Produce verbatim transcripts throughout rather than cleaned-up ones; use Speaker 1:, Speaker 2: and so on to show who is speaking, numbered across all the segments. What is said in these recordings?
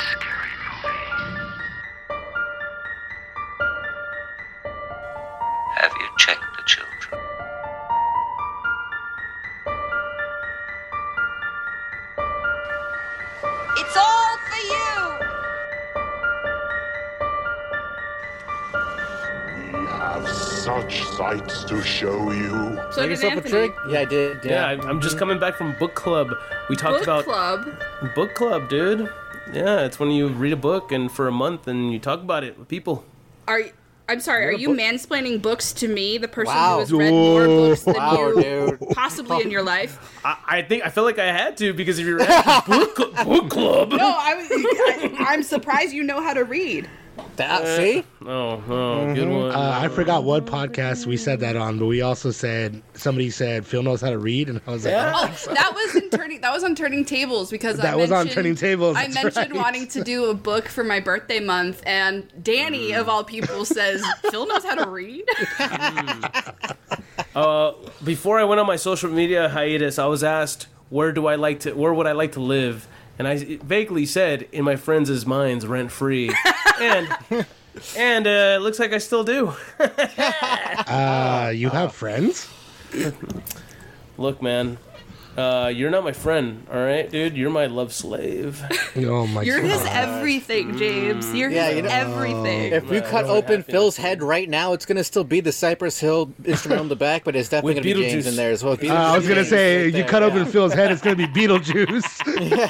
Speaker 1: scary movie. Have you checked the children?
Speaker 2: It's all for you!
Speaker 3: We have such sights to show you.
Speaker 2: So
Speaker 4: Make
Speaker 2: did
Speaker 4: yourself a
Speaker 2: Anthony.
Speaker 4: drink? Yeah, I did.
Speaker 5: Yeah,
Speaker 4: Yeah.
Speaker 5: I- I'm just coming back from book club. We talked
Speaker 2: Book
Speaker 5: about
Speaker 2: club.
Speaker 5: book club, dude. Yeah, it's when you read a book and for a month and you talk about it with people.
Speaker 2: Are y- I'm sorry, are
Speaker 4: You're a
Speaker 2: you
Speaker 4: book-
Speaker 2: mansplaining books to me, the person
Speaker 4: Wow.
Speaker 2: who has read more books than
Speaker 4: Wow,
Speaker 2: you
Speaker 4: dude.
Speaker 2: possibly in your life?
Speaker 5: I, I think I feel like I had to because if you're at book, cl- book club.
Speaker 2: No, I, was- I, I'm surprised you know how to read.
Speaker 4: That, see?
Speaker 5: Oh, oh, good one.
Speaker 6: Uh, I forgot what podcast we said that on, but we also said somebody said Phil knows how to read, and I was like,
Speaker 5: Yeah.
Speaker 6: oh,
Speaker 2: Oh, that was in turning. That was on Turning Tables because I
Speaker 6: That was on
Speaker 2: mentioned-
Speaker 6: Turning Tables,
Speaker 2: I
Speaker 6: that's
Speaker 2: mentioned
Speaker 6: right.
Speaker 2: wanting to do a book for my birthday month, and Danny of all people says Phil knows how to read.
Speaker 5: Uh, before I went on my social media hiatus, I was asked where do I like to, where would I like to live, and I vaguely said in my friends' minds, rent free, and and uh, it looks like I still do.
Speaker 6: uh, you have friends?
Speaker 5: Look, man, uh, you're not my friend, all right, dude. You're my love slave.
Speaker 6: Oh my
Speaker 2: You're
Speaker 6: god!
Speaker 2: his everything, James. You're
Speaker 4: Yeah,
Speaker 2: his
Speaker 4: you know-
Speaker 2: everything.
Speaker 4: If we cut
Speaker 5: really
Speaker 4: open
Speaker 5: happy.
Speaker 4: Phil's head right now, it's gonna still be the Cypress Hill instrumental in the back, but it's definitely
Speaker 5: With
Speaker 4: gonna be James
Speaker 5: Beetlejuice.
Speaker 4: in there as well.
Speaker 6: Uh, I was gonna
Speaker 4: James
Speaker 6: say
Speaker 4: right
Speaker 6: you
Speaker 4: there,
Speaker 6: cut
Speaker 4: yeah.
Speaker 6: open Phil's head, it's gonna be Beetlejuice.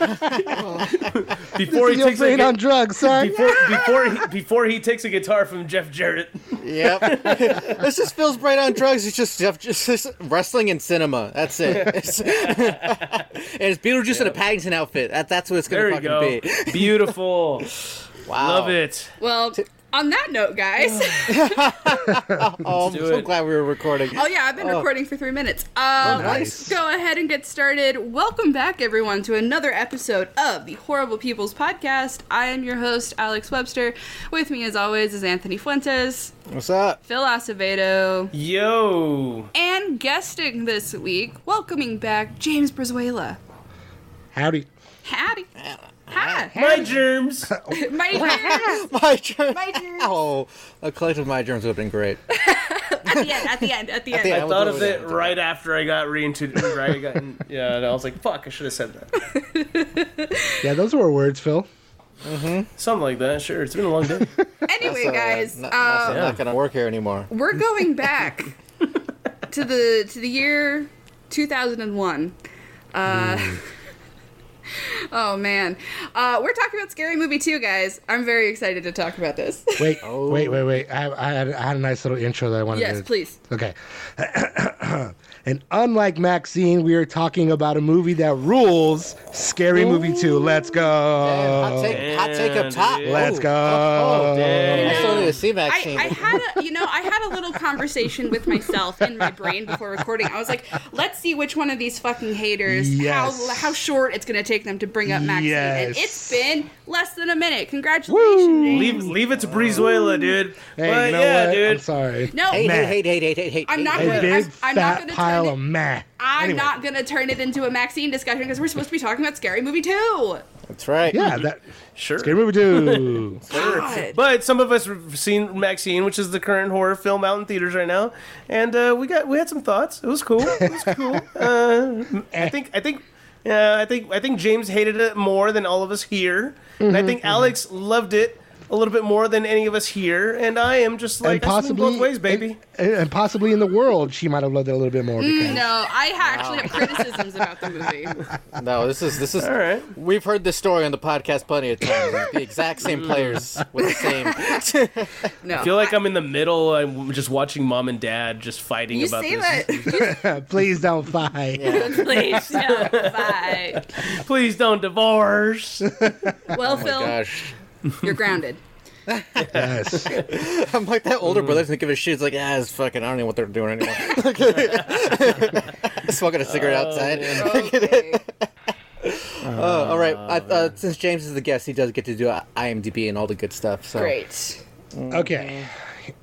Speaker 5: Before he
Speaker 6: You're
Speaker 5: takes a
Speaker 6: playing
Speaker 5: gu-
Speaker 6: on drugs, son.
Speaker 5: before before he, before he takes a guitar from Jeff Jarrett.
Speaker 4: Yep. This is Phil's Bright on Drugs. It's just Jeff, just, just wrestling and cinema. That's it. It's, and it's Beetlejuice in a Paddington outfit. That, that's what it's
Speaker 5: There
Speaker 4: gonna
Speaker 5: you
Speaker 4: fucking
Speaker 5: go.
Speaker 4: be.
Speaker 5: Beautiful.
Speaker 4: Wow.
Speaker 5: Love it.
Speaker 2: Well, on that note, guys.
Speaker 4: Oh, I'm
Speaker 5: do
Speaker 4: so
Speaker 5: it.
Speaker 4: glad we were recording.
Speaker 2: Oh yeah, I've been recording for three minutes. Uh,
Speaker 6: Oh, nice.
Speaker 2: Let's go ahead and get started. Welcome back, everyone, to another episode of the Horrible People's Podcast. I am your host, Alex Webster. With me, as always, is Anthony Fuentes,
Speaker 4: What's up?
Speaker 2: Phil Acevedo,
Speaker 5: Yo.
Speaker 2: and guesting this week, welcoming back James Brizuela.
Speaker 6: Howdy.
Speaker 2: Howdy. Hi.
Speaker 5: My germs.
Speaker 2: My
Speaker 4: My germs.
Speaker 2: My germs.
Speaker 4: Oh, a collective of my germs would have been great.
Speaker 2: At the end, at the end, at the end.
Speaker 4: the
Speaker 5: I
Speaker 4: end.
Speaker 5: thought
Speaker 4: we'll
Speaker 5: of
Speaker 4: do
Speaker 5: it
Speaker 4: it.
Speaker 5: right after I got reintroduced. Right, I got, yeah, and I was like, "Fuck!" I should have said that.
Speaker 6: Yeah, those were words, Phil.
Speaker 5: Something like that. Sure, it's been a long day.
Speaker 2: Anyway,
Speaker 4: Uh,
Speaker 2: guys,
Speaker 4: not,
Speaker 2: uh,
Speaker 4: not, not gonna work here anymore.
Speaker 2: we're going back to the to the year two thousand one. Uh, oh man, uh, we're talking about Scary Movie two, guys. I'm very excited to talk about this.
Speaker 6: Wait,
Speaker 4: Oh.
Speaker 6: wait, wait, wait. I, I, had, I had a nice little intro that I wanted
Speaker 2: Yes,
Speaker 6: to...
Speaker 2: please.
Speaker 6: Okay. And unlike Maxine, we are talking about a movie that rules, Scary Movie two. Let's go.
Speaker 4: Damn, hot take, hot take up top.
Speaker 5: Damn,
Speaker 6: Let's
Speaker 4: Ooh.
Speaker 6: go.
Speaker 4: Oh,
Speaker 5: damn.
Speaker 4: I still need to see
Speaker 2: I,
Speaker 4: Maxine.
Speaker 2: I had a, you know, I had a little conversation with myself in my brain before recording. I was like, let's see which one of these fucking haters,
Speaker 6: Yes.
Speaker 2: how how short it's gonna take them to bring up Maxine. And
Speaker 6: Yes.
Speaker 2: it's been less than a minute. Congratulations, James.
Speaker 5: Leave, leave it to Brizuela, dude.
Speaker 6: Hey,
Speaker 5: but
Speaker 6: you know
Speaker 5: yeah,
Speaker 6: what?
Speaker 5: dude.
Speaker 6: I'm sorry.
Speaker 2: No,
Speaker 4: hate,
Speaker 6: Matt.
Speaker 4: hate, hate, hate, hate, hate,
Speaker 2: I'm
Speaker 4: hate,
Speaker 2: not
Speaker 4: hate,
Speaker 6: A
Speaker 2: gonna-
Speaker 4: hate.
Speaker 6: big
Speaker 2: I'm not
Speaker 6: fat
Speaker 2: gonna
Speaker 6: pile
Speaker 2: turn it-
Speaker 6: of meh.
Speaker 2: I'm
Speaker 6: Anyway.
Speaker 2: not gonna turn it into a Maxine discussion because we're supposed to be talking about Scary Movie two.
Speaker 4: That's right.
Speaker 6: Yeah, that
Speaker 5: Sure.
Speaker 6: Scary Movie two.
Speaker 2: God.
Speaker 5: But some of us have seen Maxine, which is the current horror film out in theaters right now, and uh, we got we had some thoughts. It was cool. It was cool. Uh, I think I think yeah I think I think James hated it more than all of us here, and I think Alex loved it a little bit more than any of us here, and I am just like I swing both ways, baby.
Speaker 6: And, and possibly in the world, she might have loved it a little bit more. Because
Speaker 2: No, I ha- actually have criticisms about the movie.
Speaker 4: No, this is this is.
Speaker 5: All right.
Speaker 4: We've heard this story on the podcast plenty of times. The exact same players with the same.
Speaker 2: No,
Speaker 5: I feel like I'm in the middle. I'm just watching mom and dad just fighting
Speaker 2: You
Speaker 5: about
Speaker 2: say
Speaker 5: this.
Speaker 2: that,
Speaker 6: please don't fight.
Speaker 2: please. No, bye.
Speaker 5: Please don't divorce.
Speaker 2: Well,
Speaker 4: Oh
Speaker 2: Phil,
Speaker 4: my gosh.
Speaker 2: you're grounded.
Speaker 6: Yes.
Speaker 4: I'm like that older brother doesn't give a shit. It's like, ah, it's fucking, I don't know what they're doing anymore. Smoking a cigarette outside.
Speaker 2: Okay.
Speaker 4: Oh, all right. I, uh, since James is the guest, he does get to do IMDb and all the good stuff. So.
Speaker 2: Great.
Speaker 6: Okay.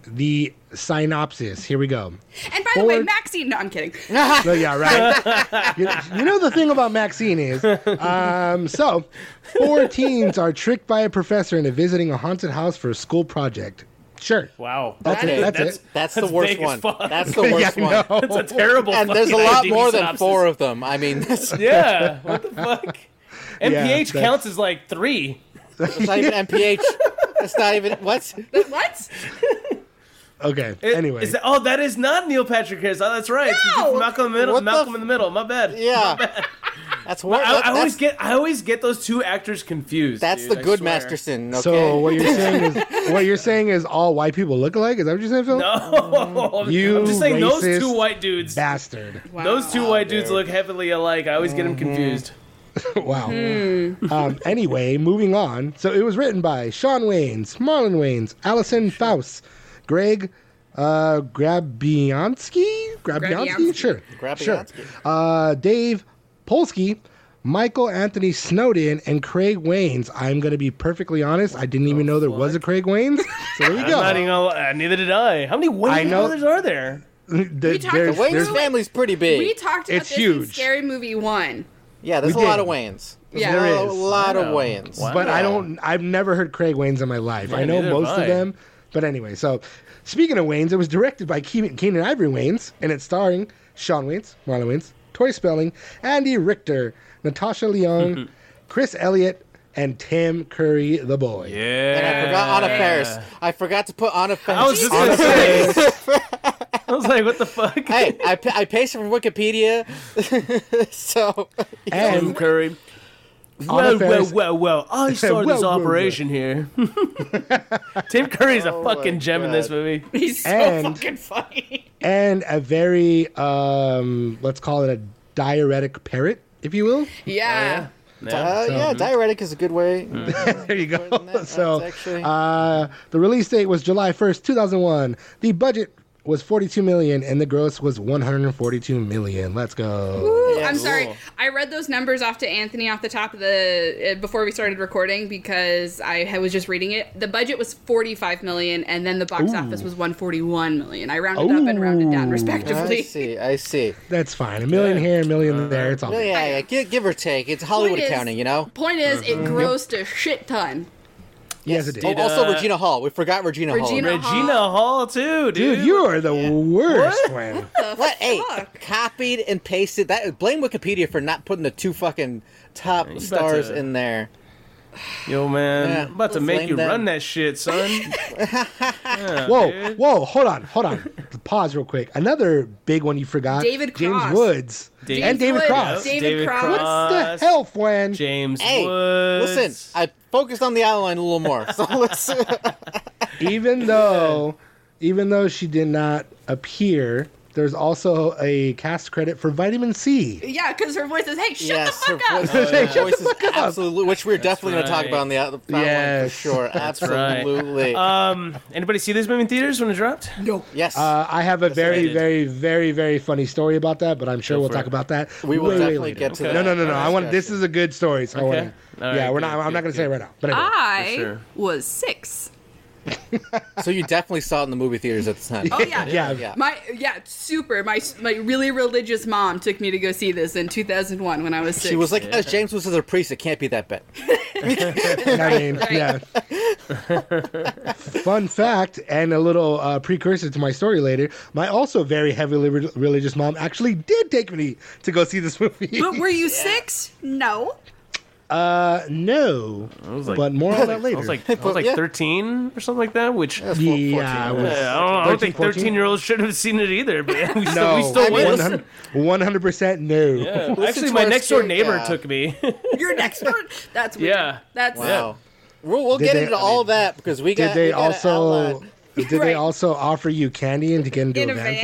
Speaker 6: the synopsis. Here we go.
Speaker 2: And by the way,
Speaker 6: Ford-
Speaker 2: Maxine. No, I'm kidding.
Speaker 6: No, yeah, right. you, you know the thing about Maxine is, um, so four teens are tricked by a professor into visiting a haunted house for a school project. Sure.
Speaker 5: Wow.
Speaker 6: That's
Speaker 2: That
Speaker 6: it.
Speaker 2: is-
Speaker 6: That's,
Speaker 5: that's-
Speaker 6: it.
Speaker 4: That's,
Speaker 5: That's
Speaker 4: the worst
Speaker 5: vague as
Speaker 4: one.
Speaker 5: fuck.
Speaker 4: That's the worst
Speaker 6: Yeah,
Speaker 4: one.
Speaker 6: no.
Speaker 5: That's a terrible.
Speaker 4: And there's a
Speaker 5: fucking
Speaker 4: lot
Speaker 5: I D
Speaker 4: more than
Speaker 5: synopsis.
Speaker 4: four of them. I mean, that's
Speaker 5: Yeah. What the fuck? M P H
Speaker 6: that's-
Speaker 5: counts as like three.
Speaker 4: not even M P H. That's not even what?
Speaker 2: What?
Speaker 6: Okay.
Speaker 5: It-
Speaker 6: anyway.
Speaker 5: is that, oh, that is not Neil Patrick Harris. Oh, that's right. It's
Speaker 2: No!
Speaker 5: Malcolm in the middle.
Speaker 4: What the
Speaker 5: Malcolm
Speaker 4: f-
Speaker 5: in the middle. My bad.
Speaker 4: Yeah. That's what.
Speaker 5: I, I
Speaker 4: that's,
Speaker 5: always get. I always get those two actors confused.
Speaker 4: That's
Speaker 5: dude,
Speaker 4: the
Speaker 5: I
Speaker 4: good
Speaker 5: swear.
Speaker 4: Masterson. Okay.
Speaker 6: So what you're saying is what you're saying is all white people look alike? Is that what you're saying, Phil?
Speaker 5: No,
Speaker 6: You
Speaker 5: I'm just saying those
Speaker 6: racist
Speaker 5: two white dudes.
Speaker 6: Bastard.
Speaker 2: Wow.
Speaker 5: Those two white dudes
Speaker 4: dude.
Speaker 5: look heavily alike. I always get them confused.
Speaker 6: Wow. Um, anyway, moving on. So it was written by Sean Waynes, Marlon Waynes, Allison Faust, Greg uh, Grabianski? Grabianski?
Speaker 2: Grabianski.
Speaker 6: Sure.
Speaker 4: Grabianski.
Speaker 6: Sure. Uh, Dave Polsky, Michael Anthony Snowden, and Craig Waynes. I'm going to be perfectly honest. I didn't even know there was a Craig Waynes. So there you
Speaker 5: I'm
Speaker 6: go.
Speaker 5: not even gonna, uh, neither did I. How many Wayne
Speaker 6: I know-
Speaker 5: brothers are there?
Speaker 6: The-
Speaker 2: talked
Speaker 6: there's-
Speaker 2: about
Speaker 4: The Wayne's
Speaker 6: there's-
Speaker 4: family's pretty big.
Speaker 2: We talked about
Speaker 6: It's
Speaker 2: this in
Speaker 6: huge.
Speaker 2: Scary Movie One.
Speaker 4: yeah, there's
Speaker 6: we
Speaker 4: a lot
Speaker 6: did.
Speaker 4: of Waynes. There's
Speaker 2: Yeah.
Speaker 4: a
Speaker 6: There
Speaker 4: lot,
Speaker 6: is.
Speaker 4: a lot of
Speaker 5: Wow.
Speaker 4: Waynes.
Speaker 5: Wow.
Speaker 6: But I don't. I've never heard Craig Waynes in my life. I know
Speaker 5: neither have
Speaker 6: most of
Speaker 5: I.
Speaker 6: them. But anyway, so speaking of Waynes, it was directed by Keenan, Keenan Ivory Waynes, and it's starring Sean Waynes, Marlon Waynes, Tori Spelling, Andy Richter, Natasha Lyonne, Chris Elliott, and Tim Curry, the boy.
Speaker 5: Yeah.
Speaker 4: And I forgot Anna Faris. I forgot to put Anna Faris.
Speaker 5: I was just gonna say. I was like, what the fuck?
Speaker 4: Hey, I, pa- I pasted from Wikipedia, so
Speaker 5: Tim
Speaker 6: And
Speaker 5: Curry.
Speaker 6: Anna
Speaker 5: Well, well,
Speaker 6: Faris-
Speaker 5: well, well. I started
Speaker 6: Well,
Speaker 5: this
Speaker 6: well, well.
Speaker 5: operation here. Tim Curry's a
Speaker 4: Oh my
Speaker 5: fucking gem in this
Speaker 4: God.
Speaker 5: movie.
Speaker 2: He's so
Speaker 6: And-
Speaker 2: fucking funny.
Speaker 6: and a very um, let's call it a diuretic parrot, if you will.
Speaker 2: Yeah.
Speaker 4: uh, yeah, diuretic is a good way.
Speaker 6: There you go.
Speaker 4: Putting that,
Speaker 6: So,
Speaker 4: that's actually-
Speaker 6: uh, the release date was July first, two thousand one. The budget was forty-two million, and the gross was one hundred forty-two million. Let's go.
Speaker 2: Ooh,
Speaker 4: Yeah,
Speaker 2: I'm
Speaker 4: cool.
Speaker 2: sorry. I read those numbers off to Anthony off the top of the uh, before we started recording because I had- was just reading it. The budget was forty-five million, and then the box office was one forty-one million. I rounded up and rounded down
Speaker 6: Ooh.
Speaker 4: I
Speaker 2: respectively.
Speaker 4: see. I see.
Speaker 6: That's fine. A million here, a million there. It's all
Speaker 4: Yeah,
Speaker 6: good.
Speaker 4: yeah, yeah. Give, give or take. It's Hollywood
Speaker 2: Point is-
Speaker 4: accounting, you know.
Speaker 2: Point is, it grossed a shit ton.
Speaker 6: Yes, it did.
Speaker 4: Oh, also,
Speaker 5: uh,
Speaker 4: Regina Hall. We forgot Regina,
Speaker 2: Regina-
Speaker 4: Hall.
Speaker 5: Regina Hall, too, dude.
Speaker 6: Dude, you are the worst, man.
Speaker 4: What? Hey,
Speaker 2: Fuck.
Speaker 4: copied and pasted that. Blame Wikipedia for not putting the two fucking top
Speaker 5: about
Speaker 4: stars
Speaker 5: to-
Speaker 4: in there.
Speaker 5: Yo, man.
Speaker 4: Yeah,
Speaker 5: I'm about to
Speaker 4: let's
Speaker 5: make
Speaker 4: blame
Speaker 5: you
Speaker 4: them.
Speaker 5: run that shit, son. Yeah,
Speaker 6: Whoa,
Speaker 5: dude.
Speaker 6: whoa, hold on, hold on. Pause real quick. Another big one you forgot.
Speaker 2: David
Speaker 6: James
Speaker 2: Cross.
Speaker 6: Woods.
Speaker 5: David-
Speaker 6: and David
Speaker 2: Woods.
Speaker 6: Cross.
Speaker 2: David
Speaker 5: David
Speaker 2: Cross.
Speaker 5: Cross.
Speaker 6: What the hell, Flan?
Speaker 5: James
Speaker 4: Hey,
Speaker 5: Woods.
Speaker 4: listen. I focused on the outline a little more. So let's.
Speaker 6: Even though, even though she did not appear, there's also a cast credit for Vitamin C.
Speaker 2: Yeah, because her voice is, "Hey, shut
Speaker 4: yes,
Speaker 2: the
Speaker 4: her
Speaker 2: fuck up."
Speaker 4: voice, her
Speaker 6: Shut the
Speaker 4: voice is
Speaker 6: fuck up.
Speaker 4: absolutely, which we're definitely going to talk
Speaker 5: right.
Speaker 4: about on the out- the outline
Speaker 6: Yes.
Speaker 4: for sure.
Speaker 5: right.
Speaker 4: Absolutely.
Speaker 5: Um, anybody see this movie in theaters when it dropped?
Speaker 2: No.
Speaker 4: yes.
Speaker 6: Uh, I have a
Speaker 5: I
Speaker 6: very,
Speaker 5: did.
Speaker 6: very, very, very funny story about that, but I'm sure
Speaker 5: Go
Speaker 6: we'll
Speaker 5: for
Speaker 6: talk
Speaker 5: it.
Speaker 6: about that.
Speaker 4: We will
Speaker 6: way, way
Speaker 4: definitely
Speaker 6: later.
Speaker 4: get to
Speaker 5: Okay.
Speaker 6: No,
Speaker 4: that.
Speaker 6: no, no, no. I want. This
Speaker 4: discussion.
Speaker 6: is a good story, so I
Speaker 5: Okay.
Speaker 6: want.
Speaker 5: All
Speaker 6: Yeah,
Speaker 5: right,
Speaker 6: we're
Speaker 5: good,
Speaker 6: not. I'm not
Speaker 5: good,
Speaker 6: going to say it
Speaker 5: good.
Speaker 6: right now. But anyway.
Speaker 2: I
Speaker 5: sure.
Speaker 2: was six.
Speaker 4: So you definitely saw it in the movie theaters at the time.
Speaker 2: Oh yeah,
Speaker 6: Yeah.
Speaker 4: Yeah.
Speaker 2: My yeah, super. My my really religious mom took me to go see this in two thousand one when I was six.
Speaker 4: She was like, as James was a priest, it can't be that bad.
Speaker 6: I mean,
Speaker 2: Right.
Speaker 6: yeah. Fun fact, and a little uh, precursor to my story later. My also very heavily re- religious mom actually did take me to go see this movie.
Speaker 2: But were you six? No.
Speaker 6: Uh, no.
Speaker 5: was like-
Speaker 6: but more on that
Speaker 5: I
Speaker 6: later.
Speaker 5: was like, I was like
Speaker 4: Yeah.
Speaker 5: thirteen or something like that. Which
Speaker 4: That's
Speaker 6: yeah,
Speaker 4: fourteen.
Speaker 6: I was-
Speaker 5: Yeah, I don't, I don't think
Speaker 6: fourteen?
Speaker 5: thirteen-year-olds should have seen it either, but we still,
Speaker 6: no,
Speaker 5: we still win.
Speaker 6: one hundred percent no.
Speaker 5: Yeah.
Speaker 4: Listen
Speaker 5: Actually,
Speaker 4: to
Speaker 5: my
Speaker 4: our
Speaker 5: next door
Speaker 4: story-
Speaker 5: neighbor
Speaker 4: yeah.
Speaker 5: took me.
Speaker 2: Your next door. That's weird.
Speaker 5: Yeah.
Speaker 2: That's
Speaker 4: Wow. We'll, we'll
Speaker 6: Did
Speaker 4: get
Speaker 6: they-
Speaker 4: into
Speaker 6: I
Speaker 4: all
Speaker 6: mean,
Speaker 4: that because we got.
Speaker 6: Did they
Speaker 4: we got an
Speaker 6: also?
Speaker 4: outline.
Speaker 6: Did they
Speaker 2: Right.
Speaker 6: also offer you candy and to get into
Speaker 2: In
Speaker 6: a
Speaker 2: a
Speaker 6: van?
Speaker 2: van?
Speaker 6: Phil?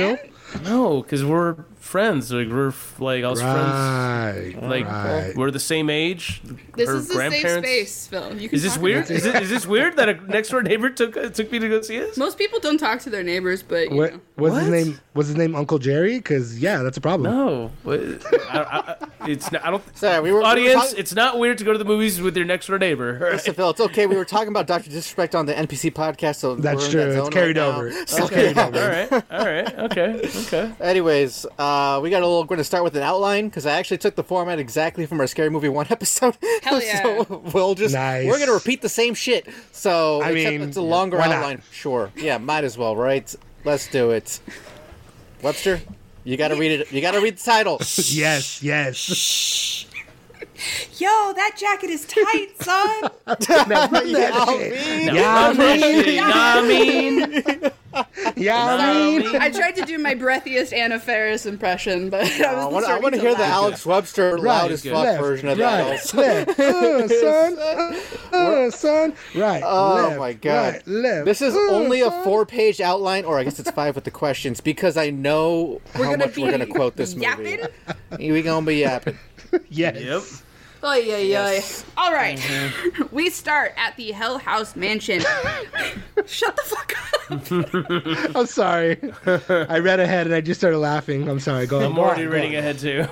Speaker 5: No, because we're friends. Like we're f- like I was friends.
Speaker 6: Right.
Speaker 5: Like
Speaker 6: right.
Speaker 5: we're the same age.
Speaker 2: This
Speaker 5: Her
Speaker 2: is a safe
Speaker 5: grandparents-
Speaker 2: space, Phil. You can
Speaker 5: Is this
Speaker 2: talk
Speaker 5: weird?
Speaker 2: about it.
Speaker 5: Is it is this weird that a next door neighbor took uh, took me to go see us?
Speaker 2: Most people don't talk to their neighbors, but you
Speaker 6: What
Speaker 2: know.
Speaker 6: was his
Speaker 5: What?
Speaker 6: name? Was his name Uncle Jerry? Because yeah, that's a problem.
Speaker 5: No, What- I, I, I- it's not. I don't.
Speaker 4: Sorry, we were we were
Speaker 5: Audience,
Speaker 4: talking-
Speaker 5: it's not weird to go to the movies with your next door neighbor.
Speaker 4: Listen, Phil, it's okay. We were talking about Doctor Disrespect on the N P C podcast, so
Speaker 6: That's
Speaker 4: we're in
Speaker 6: true.
Speaker 4: that
Speaker 6: It's
Speaker 4: zone
Speaker 6: carried
Speaker 4: right now.
Speaker 6: over. It's
Speaker 4: So-
Speaker 6: carried
Speaker 5: All
Speaker 6: over.
Speaker 5: right, all right, okay, okay.
Speaker 4: Anyways, uh, we got a little. Going to start with an outline because I actually took the format exactly from our Scary Movie One episode.
Speaker 2: Hell yeah.
Speaker 4: So we'll just
Speaker 6: Nice.
Speaker 4: we're going to repeat the same shit. So
Speaker 6: I
Speaker 4: except
Speaker 6: mean,
Speaker 4: it's a longer
Speaker 6: why not?
Speaker 4: outline. Sure, yeah, might as well, right? Let's do it. Webster, you got to read it. You got to read the title.
Speaker 6: Yes, yes.
Speaker 2: Yo, that jacket is tight, son.
Speaker 6: Now run
Speaker 4: Yeah,
Speaker 6: that
Speaker 4: I
Speaker 6: shit.
Speaker 4: mean-
Speaker 6: Yeah, I mean,
Speaker 5: You know what I mean?
Speaker 6: yeah, I mean.
Speaker 2: I tried to do my breathiest Anna Faris impression, but I,
Speaker 4: I
Speaker 2: was
Speaker 4: want, I
Speaker 2: starting
Speaker 4: want to
Speaker 2: to
Speaker 4: hear the
Speaker 2: laugh.
Speaker 4: Alex Webster loud as
Speaker 5: good.
Speaker 4: fuck
Speaker 6: Left,
Speaker 4: version of
Speaker 6: right,
Speaker 4: that.
Speaker 6: left, uh, son, uh, uh, son, right,
Speaker 4: Oh
Speaker 6: left,
Speaker 4: my god!
Speaker 6: right, left.
Speaker 4: This is
Speaker 6: uh,
Speaker 4: only a
Speaker 6: son.
Speaker 4: four-page outline, or I guess it's five with the questions, because I know
Speaker 2: We're
Speaker 4: how
Speaker 2: gonna
Speaker 4: much
Speaker 2: be
Speaker 4: we're going to quote this
Speaker 2: yapping?
Speaker 4: movie. We gonna be yapping.
Speaker 6: Yes.
Speaker 5: Yep.
Speaker 2: Oy, oy, oy.
Speaker 4: Yes.
Speaker 2: All right. We start at the Hell House Mansion. Shut the fuck up.
Speaker 6: I'm sorry. I read ahead and I just started laughing. I'm sorry. Go on.
Speaker 5: I'm
Speaker 6: go
Speaker 5: already
Speaker 6: on, go
Speaker 5: reading
Speaker 6: on.
Speaker 5: ahead too.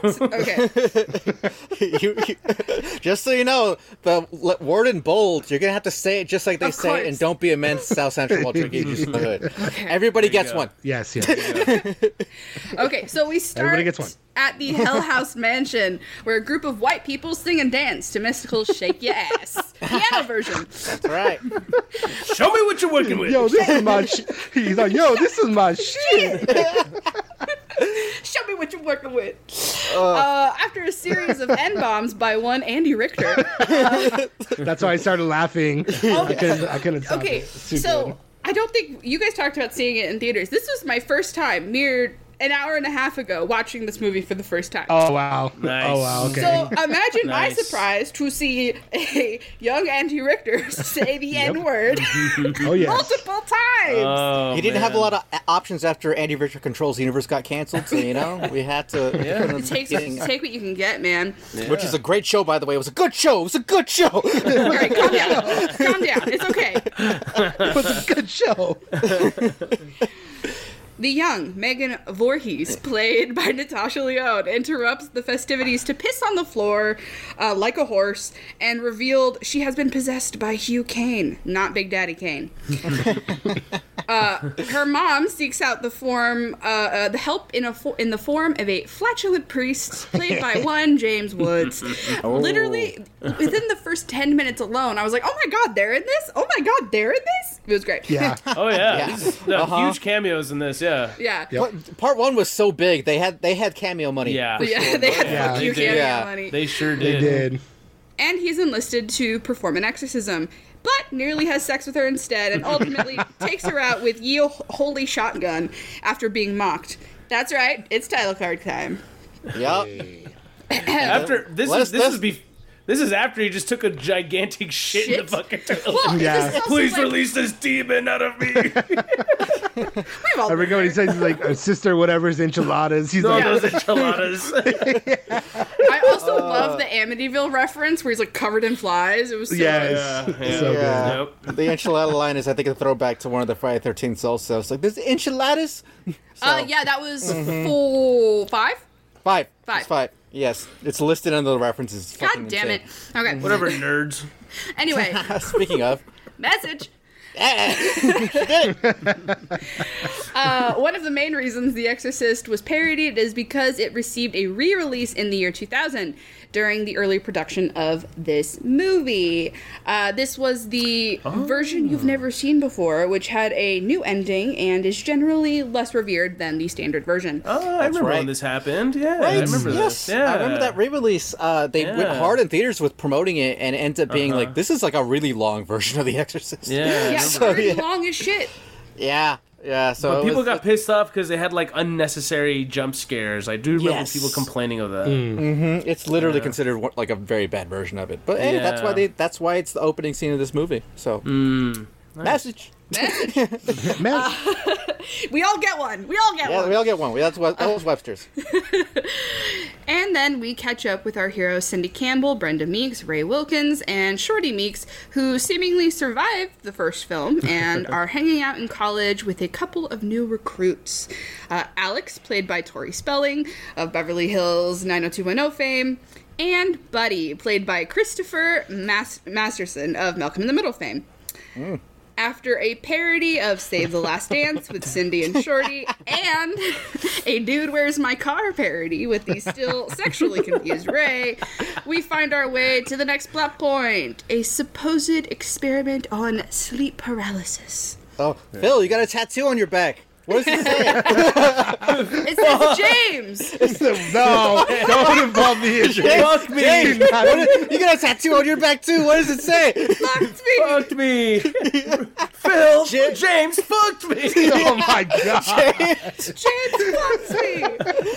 Speaker 2: Okay.
Speaker 4: you, you- just so you know, the l- word in bold, you're gonna have to say it just like they
Speaker 2: Of
Speaker 4: say it,
Speaker 2: course.
Speaker 4: and don't be immense South Central while drinking juice in the hood. Everybody
Speaker 5: There you
Speaker 4: gets
Speaker 5: go.
Speaker 4: one.
Speaker 6: Yes, yes.
Speaker 2: Okay, so we start
Speaker 6: Everybody gets one.
Speaker 2: at the Hell House Mansion, where a group of white people sing and dance to mystical Shake Ya Ass. Piano version.
Speaker 4: That's right.
Speaker 5: Show me what you're working with.
Speaker 6: Yo, this is my sh- He's like, yo, this is my shit.
Speaker 2: Show me what you're working with. Uh, after a series of N-bombs by one Andy Richter.
Speaker 6: That's why I started laughing. I couldn't, I couldn't stop
Speaker 2: Okay,
Speaker 6: it. It's too
Speaker 2: so
Speaker 6: good.
Speaker 2: I don't think you guys talked about seeing it in theaters. This was my first time, mere an hour and a half ago, watching this movie for the first time.
Speaker 6: Oh, wow.
Speaker 5: Nice.
Speaker 6: Oh, wow. Okay.
Speaker 2: So imagine my
Speaker 5: Nice.
Speaker 2: surprise to see a young Andy Richter say the N word
Speaker 6: oh, yes.
Speaker 2: multiple times.
Speaker 5: Oh,
Speaker 4: He didn't
Speaker 5: man.
Speaker 4: have a lot of a- options after Andy Richter Controls the Universe got canceled, so you know we had to.
Speaker 5: Yeah.
Speaker 2: It takes
Speaker 4: getting-
Speaker 2: take what you can get, man.
Speaker 4: Which is a great show, by the way. It was a good show. It was a good show.
Speaker 2: All right, calm down. Calm down. It's okay.
Speaker 6: It was a good show.
Speaker 2: The young Megan Voorhees, played by Natasha Lyonne, interrupts the festivities to piss on the floor uh, like a horse and revealed she has been possessed by Hugh Kane, not Big Daddy Kane. uh, her mom seeks out the form, uh, uh, the help in a fo- in the form of a flatulent priest, played by one James Woods. Literally, within the first ten minutes alone, I was like, "Oh my god, they're in this! Oh my god, they're in this!" It was great.
Speaker 6: Yeah.
Speaker 5: Oh yeah,
Speaker 4: Yeah.
Speaker 5: These- no,
Speaker 4: Uh-huh.
Speaker 5: huge cameos in this. Yeah.
Speaker 2: Yeah.
Speaker 4: But part one was so big. They had they had cameo money.
Speaker 5: Yeah.
Speaker 4: for
Speaker 2: Yeah,
Speaker 4: sure.
Speaker 2: they had
Speaker 6: Yeah.
Speaker 2: fuck you
Speaker 5: They did.
Speaker 2: cameo
Speaker 4: Yeah.
Speaker 2: money.
Speaker 5: They sure
Speaker 6: They
Speaker 5: did.
Speaker 6: did.
Speaker 2: And he's enlisted to perform an exorcism, but nearly has sex with her instead, and ultimately takes her out with Ye Holy Shotgun after being mocked. That's right, it's title card time.
Speaker 4: Yep.
Speaker 5: After this
Speaker 4: Let
Speaker 5: is
Speaker 4: us-
Speaker 5: this
Speaker 4: let
Speaker 5: is
Speaker 4: us-
Speaker 5: be this is after he just took a gigantic shit, in the
Speaker 2: Shit?
Speaker 5: fucking toilet.
Speaker 2: Well,
Speaker 6: Yeah.
Speaker 2: this is also
Speaker 5: Please
Speaker 2: like,
Speaker 5: release this demon out of me.
Speaker 2: We've all
Speaker 6: I
Speaker 2: been
Speaker 6: remember when he
Speaker 2: there.
Speaker 6: says like a sister whatever's enchiladas. He's
Speaker 5: No,
Speaker 6: like,
Speaker 5: those enchiladas.
Speaker 2: I also love the Amityville reference where he's like covered in flies. It was so
Speaker 6: yes.
Speaker 5: Yeah, yeah.
Speaker 6: So
Speaker 4: Yeah.
Speaker 6: good.
Speaker 5: Nope.
Speaker 4: The enchilada line is, I think, a throwback to one of the Friday thirteenth also. It's like, there's enchiladas? So,
Speaker 2: Uh, yeah, that was four, five.
Speaker 4: Five.
Speaker 2: Five.
Speaker 4: It's five. Yes. It's listed under the references. It's fucking
Speaker 2: God damn it.
Speaker 4: insane.
Speaker 2: Okay.
Speaker 5: Whatever, nerds.
Speaker 2: Anyway,
Speaker 4: Speaking of.
Speaker 2: message. Uh, one of the main reasons The Exorcist was parodied is because it received a re-release in the year two thousand during the early production of this movie. Uh, this was the version you've never seen before, which had a new ending and is generally less revered than the standard version.
Speaker 5: Oh, I remember
Speaker 4: right.
Speaker 5: when this happened. Yeah,
Speaker 4: Right.
Speaker 5: I remember
Speaker 4: yes.
Speaker 5: this. Yeah,
Speaker 4: I remember that re-release. Uh, they went
Speaker 5: Yeah.
Speaker 4: hard in theaters with promoting it, and it ended up being
Speaker 5: Uh-huh.
Speaker 4: like, this is like a really long version of The Exorcist.
Speaker 5: Yeah, I
Speaker 2: Yeah,
Speaker 5: remember.
Speaker 2: it's
Speaker 4: So,
Speaker 2: pretty
Speaker 4: yeah.
Speaker 2: long as shit.
Speaker 4: Yeah. Yeah. So
Speaker 5: But
Speaker 4: it
Speaker 5: people
Speaker 4: was-
Speaker 5: got pissed off because they had like unnecessary jump scares. I do remember
Speaker 4: Yes.
Speaker 5: people complaining of that.
Speaker 4: It's literally
Speaker 5: Yeah.
Speaker 4: considered one- like a very bad version of it. But hey, that's
Speaker 5: Yeah.
Speaker 4: why they. That's why it's the opening scene of this movie. So
Speaker 5: Mm.
Speaker 4: Message.
Speaker 6: Man,
Speaker 2: We all get one. We all get
Speaker 4: Yeah,
Speaker 2: one.
Speaker 4: we all get one. We, that's what, that was Webster's.
Speaker 2: And then we catch up with our heroes Cindy Campbell, Brenda Meeks, Ray Wilkins, and Shorty Meeks, who seemingly survived the first film and are hanging out in college with a couple of new recruits. Uh, Alex, played by Tori Spelling of Beverly Hills nine oh two one oh fame, and Buddy, played by Christopher Mas- Masterson of Malcolm in the Middle fame.
Speaker 4: Mm.
Speaker 2: After a parody of Save the Last Dance with Cindy and Shorty, and a Dude Where's My Car parody with the still sexually confused Ray, we find our way to the next plot point, a supposed experiment on sleep paralysis.
Speaker 4: Oh, Phil, you got a tattoo on your back. What does it say?
Speaker 2: It says James!
Speaker 6: no, don't involve me in this.
Speaker 5: Fuck me.
Speaker 4: James, what is- you got a tattoo on your back too. What does it say?
Speaker 2: Fucked me!
Speaker 5: Fucked me. Phil.
Speaker 4: Ja-
Speaker 5: James fucked me.
Speaker 6: Oh my god.
Speaker 2: James fucked me!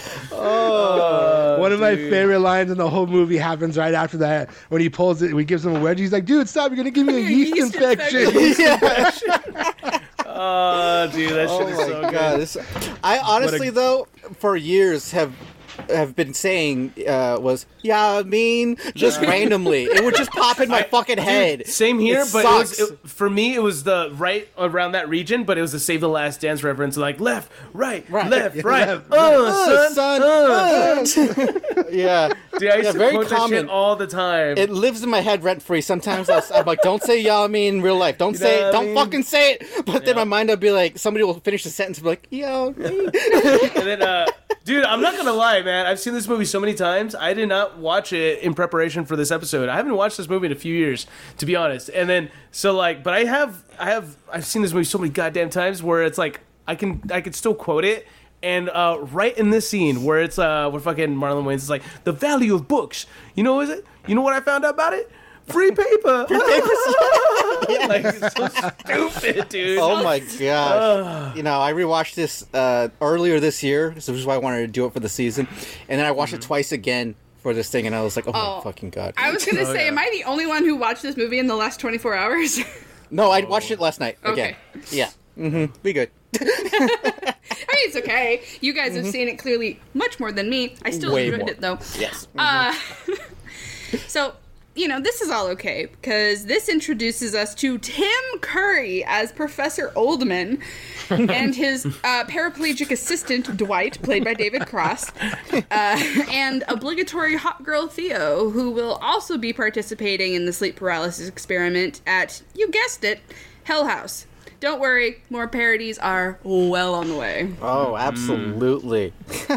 Speaker 5: Oh,
Speaker 6: One of my
Speaker 5: dude.
Speaker 6: favorite lines in the whole movie happens right after that when he pulls it. When he gives him a wedgie, he's like, "Dude, stop! You're gonna give me a yeast,
Speaker 2: Yeast
Speaker 6: infection."
Speaker 2: infection.
Speaker 5: Oh, dude, that shit
Speaker 4: Oh
Speaker 5: is
Speaker 4: my
Speaker 5: so
Speaker 4: god!
Speaker 5: good.
Speaker 4: This, I honestly though, for years have have been saying uh, was yeah, I mean, just randomly. It would just pop in my fucking head.
Speaker 5: Dude, same here,
Speaker 4: It
Speaker 5: but it was,
Speaker 4: sucks.
Speaker 5: it, for me, it was the right around that region, but it was the Save the Last Dance reference, like left, right,
Speaker 4: Right.
Speaker 5: left,
Speaker 6: Yeah,
Speaker 5: right.
Speaker 6: left.
Speaker 5: Oh,
Speaker 4: Uh,
Speaker 5: son,
Speaker 4: son,
Speaker 5: uh.
Speaker 4: uh. yeah,
Speaker 5: Dude, I used
Speaker 4: yeah,
Speaker 5: to
Speaker 4: very
Speaker 5: quote that
Speaker 4: common.
Speaker 5: shit all the time.
Speaker 4: It lives in my head rent free. Sometimes I'll, I'm like, don't say y'all mean in real life. Don't
Speaker 5: You
Speaker 4: say
Speaker 5: know
Speaker 4: it.
Speaker 5: what I
Speaker 4: Don't
Speaker 5: mean?
Speaker 4: fucking say it. But then
Speaker 5: Yeah.
Speaker 4: my mind will be like, somebody will finish the sentence and be like, y'all mean.
Speaker 5: And then, uh, dude, I'm not gonna lie, man. I've seen this movie so many times. I did not watch it in preparation for this episode. I haven't watched this movie in a few years, to be honest. And then, so like, but I have, I have, I've seen this movie so many goddamn times where it's like, I can, I can still quote it. And uh, right in this scene where it's, uh, where fucking Marlon Wayans is like, the value of books. You know, is it? You know what I found out about it? Free paper. Like, it's so stupid, dude.
Speaker 4: Oh my gosh. You know, I rewatched this uh, earlier this year, so this is why I wanted to do it for the season. And then I watched it twice again for this thing, and I was like, oh,
Speaker 2: Oh,
Speaker 4: my fucking god.
Speaker 2: I was gonna
Speaker 5: Oh,
Speaker 2: say,
Speaker 5: yeah.
Speaker 2: am I the only one who watched this movie in the last twenty-four hours?
Speaker 4: No, I watched it last night again.
Speaker 2: Okay.
Speaker 4: Yeah. Mm-hmm. Be good.
Speaker 2: I mean, it's okay. You guys have seen it clearly much more than me. I still
Speaker 4: Way
Speaker 2: enjoyed
Speaker 4: more.
Speaker 2: it though.
Speaker 4: Yes.
Speaker 2: Uh, so, you know, this is all okay because this introduces us to Tim Curry as Professor Oldman and his uh, paraplegic assistant, Dwight, played by David Cross, uh, and obligatory hot girl Theo, who will also be participating in the sleep paralysis experiment at, you guessed it, Hell House. Don't worry, more parodies are well on the way.
Speaker 4: Oh, absolutely.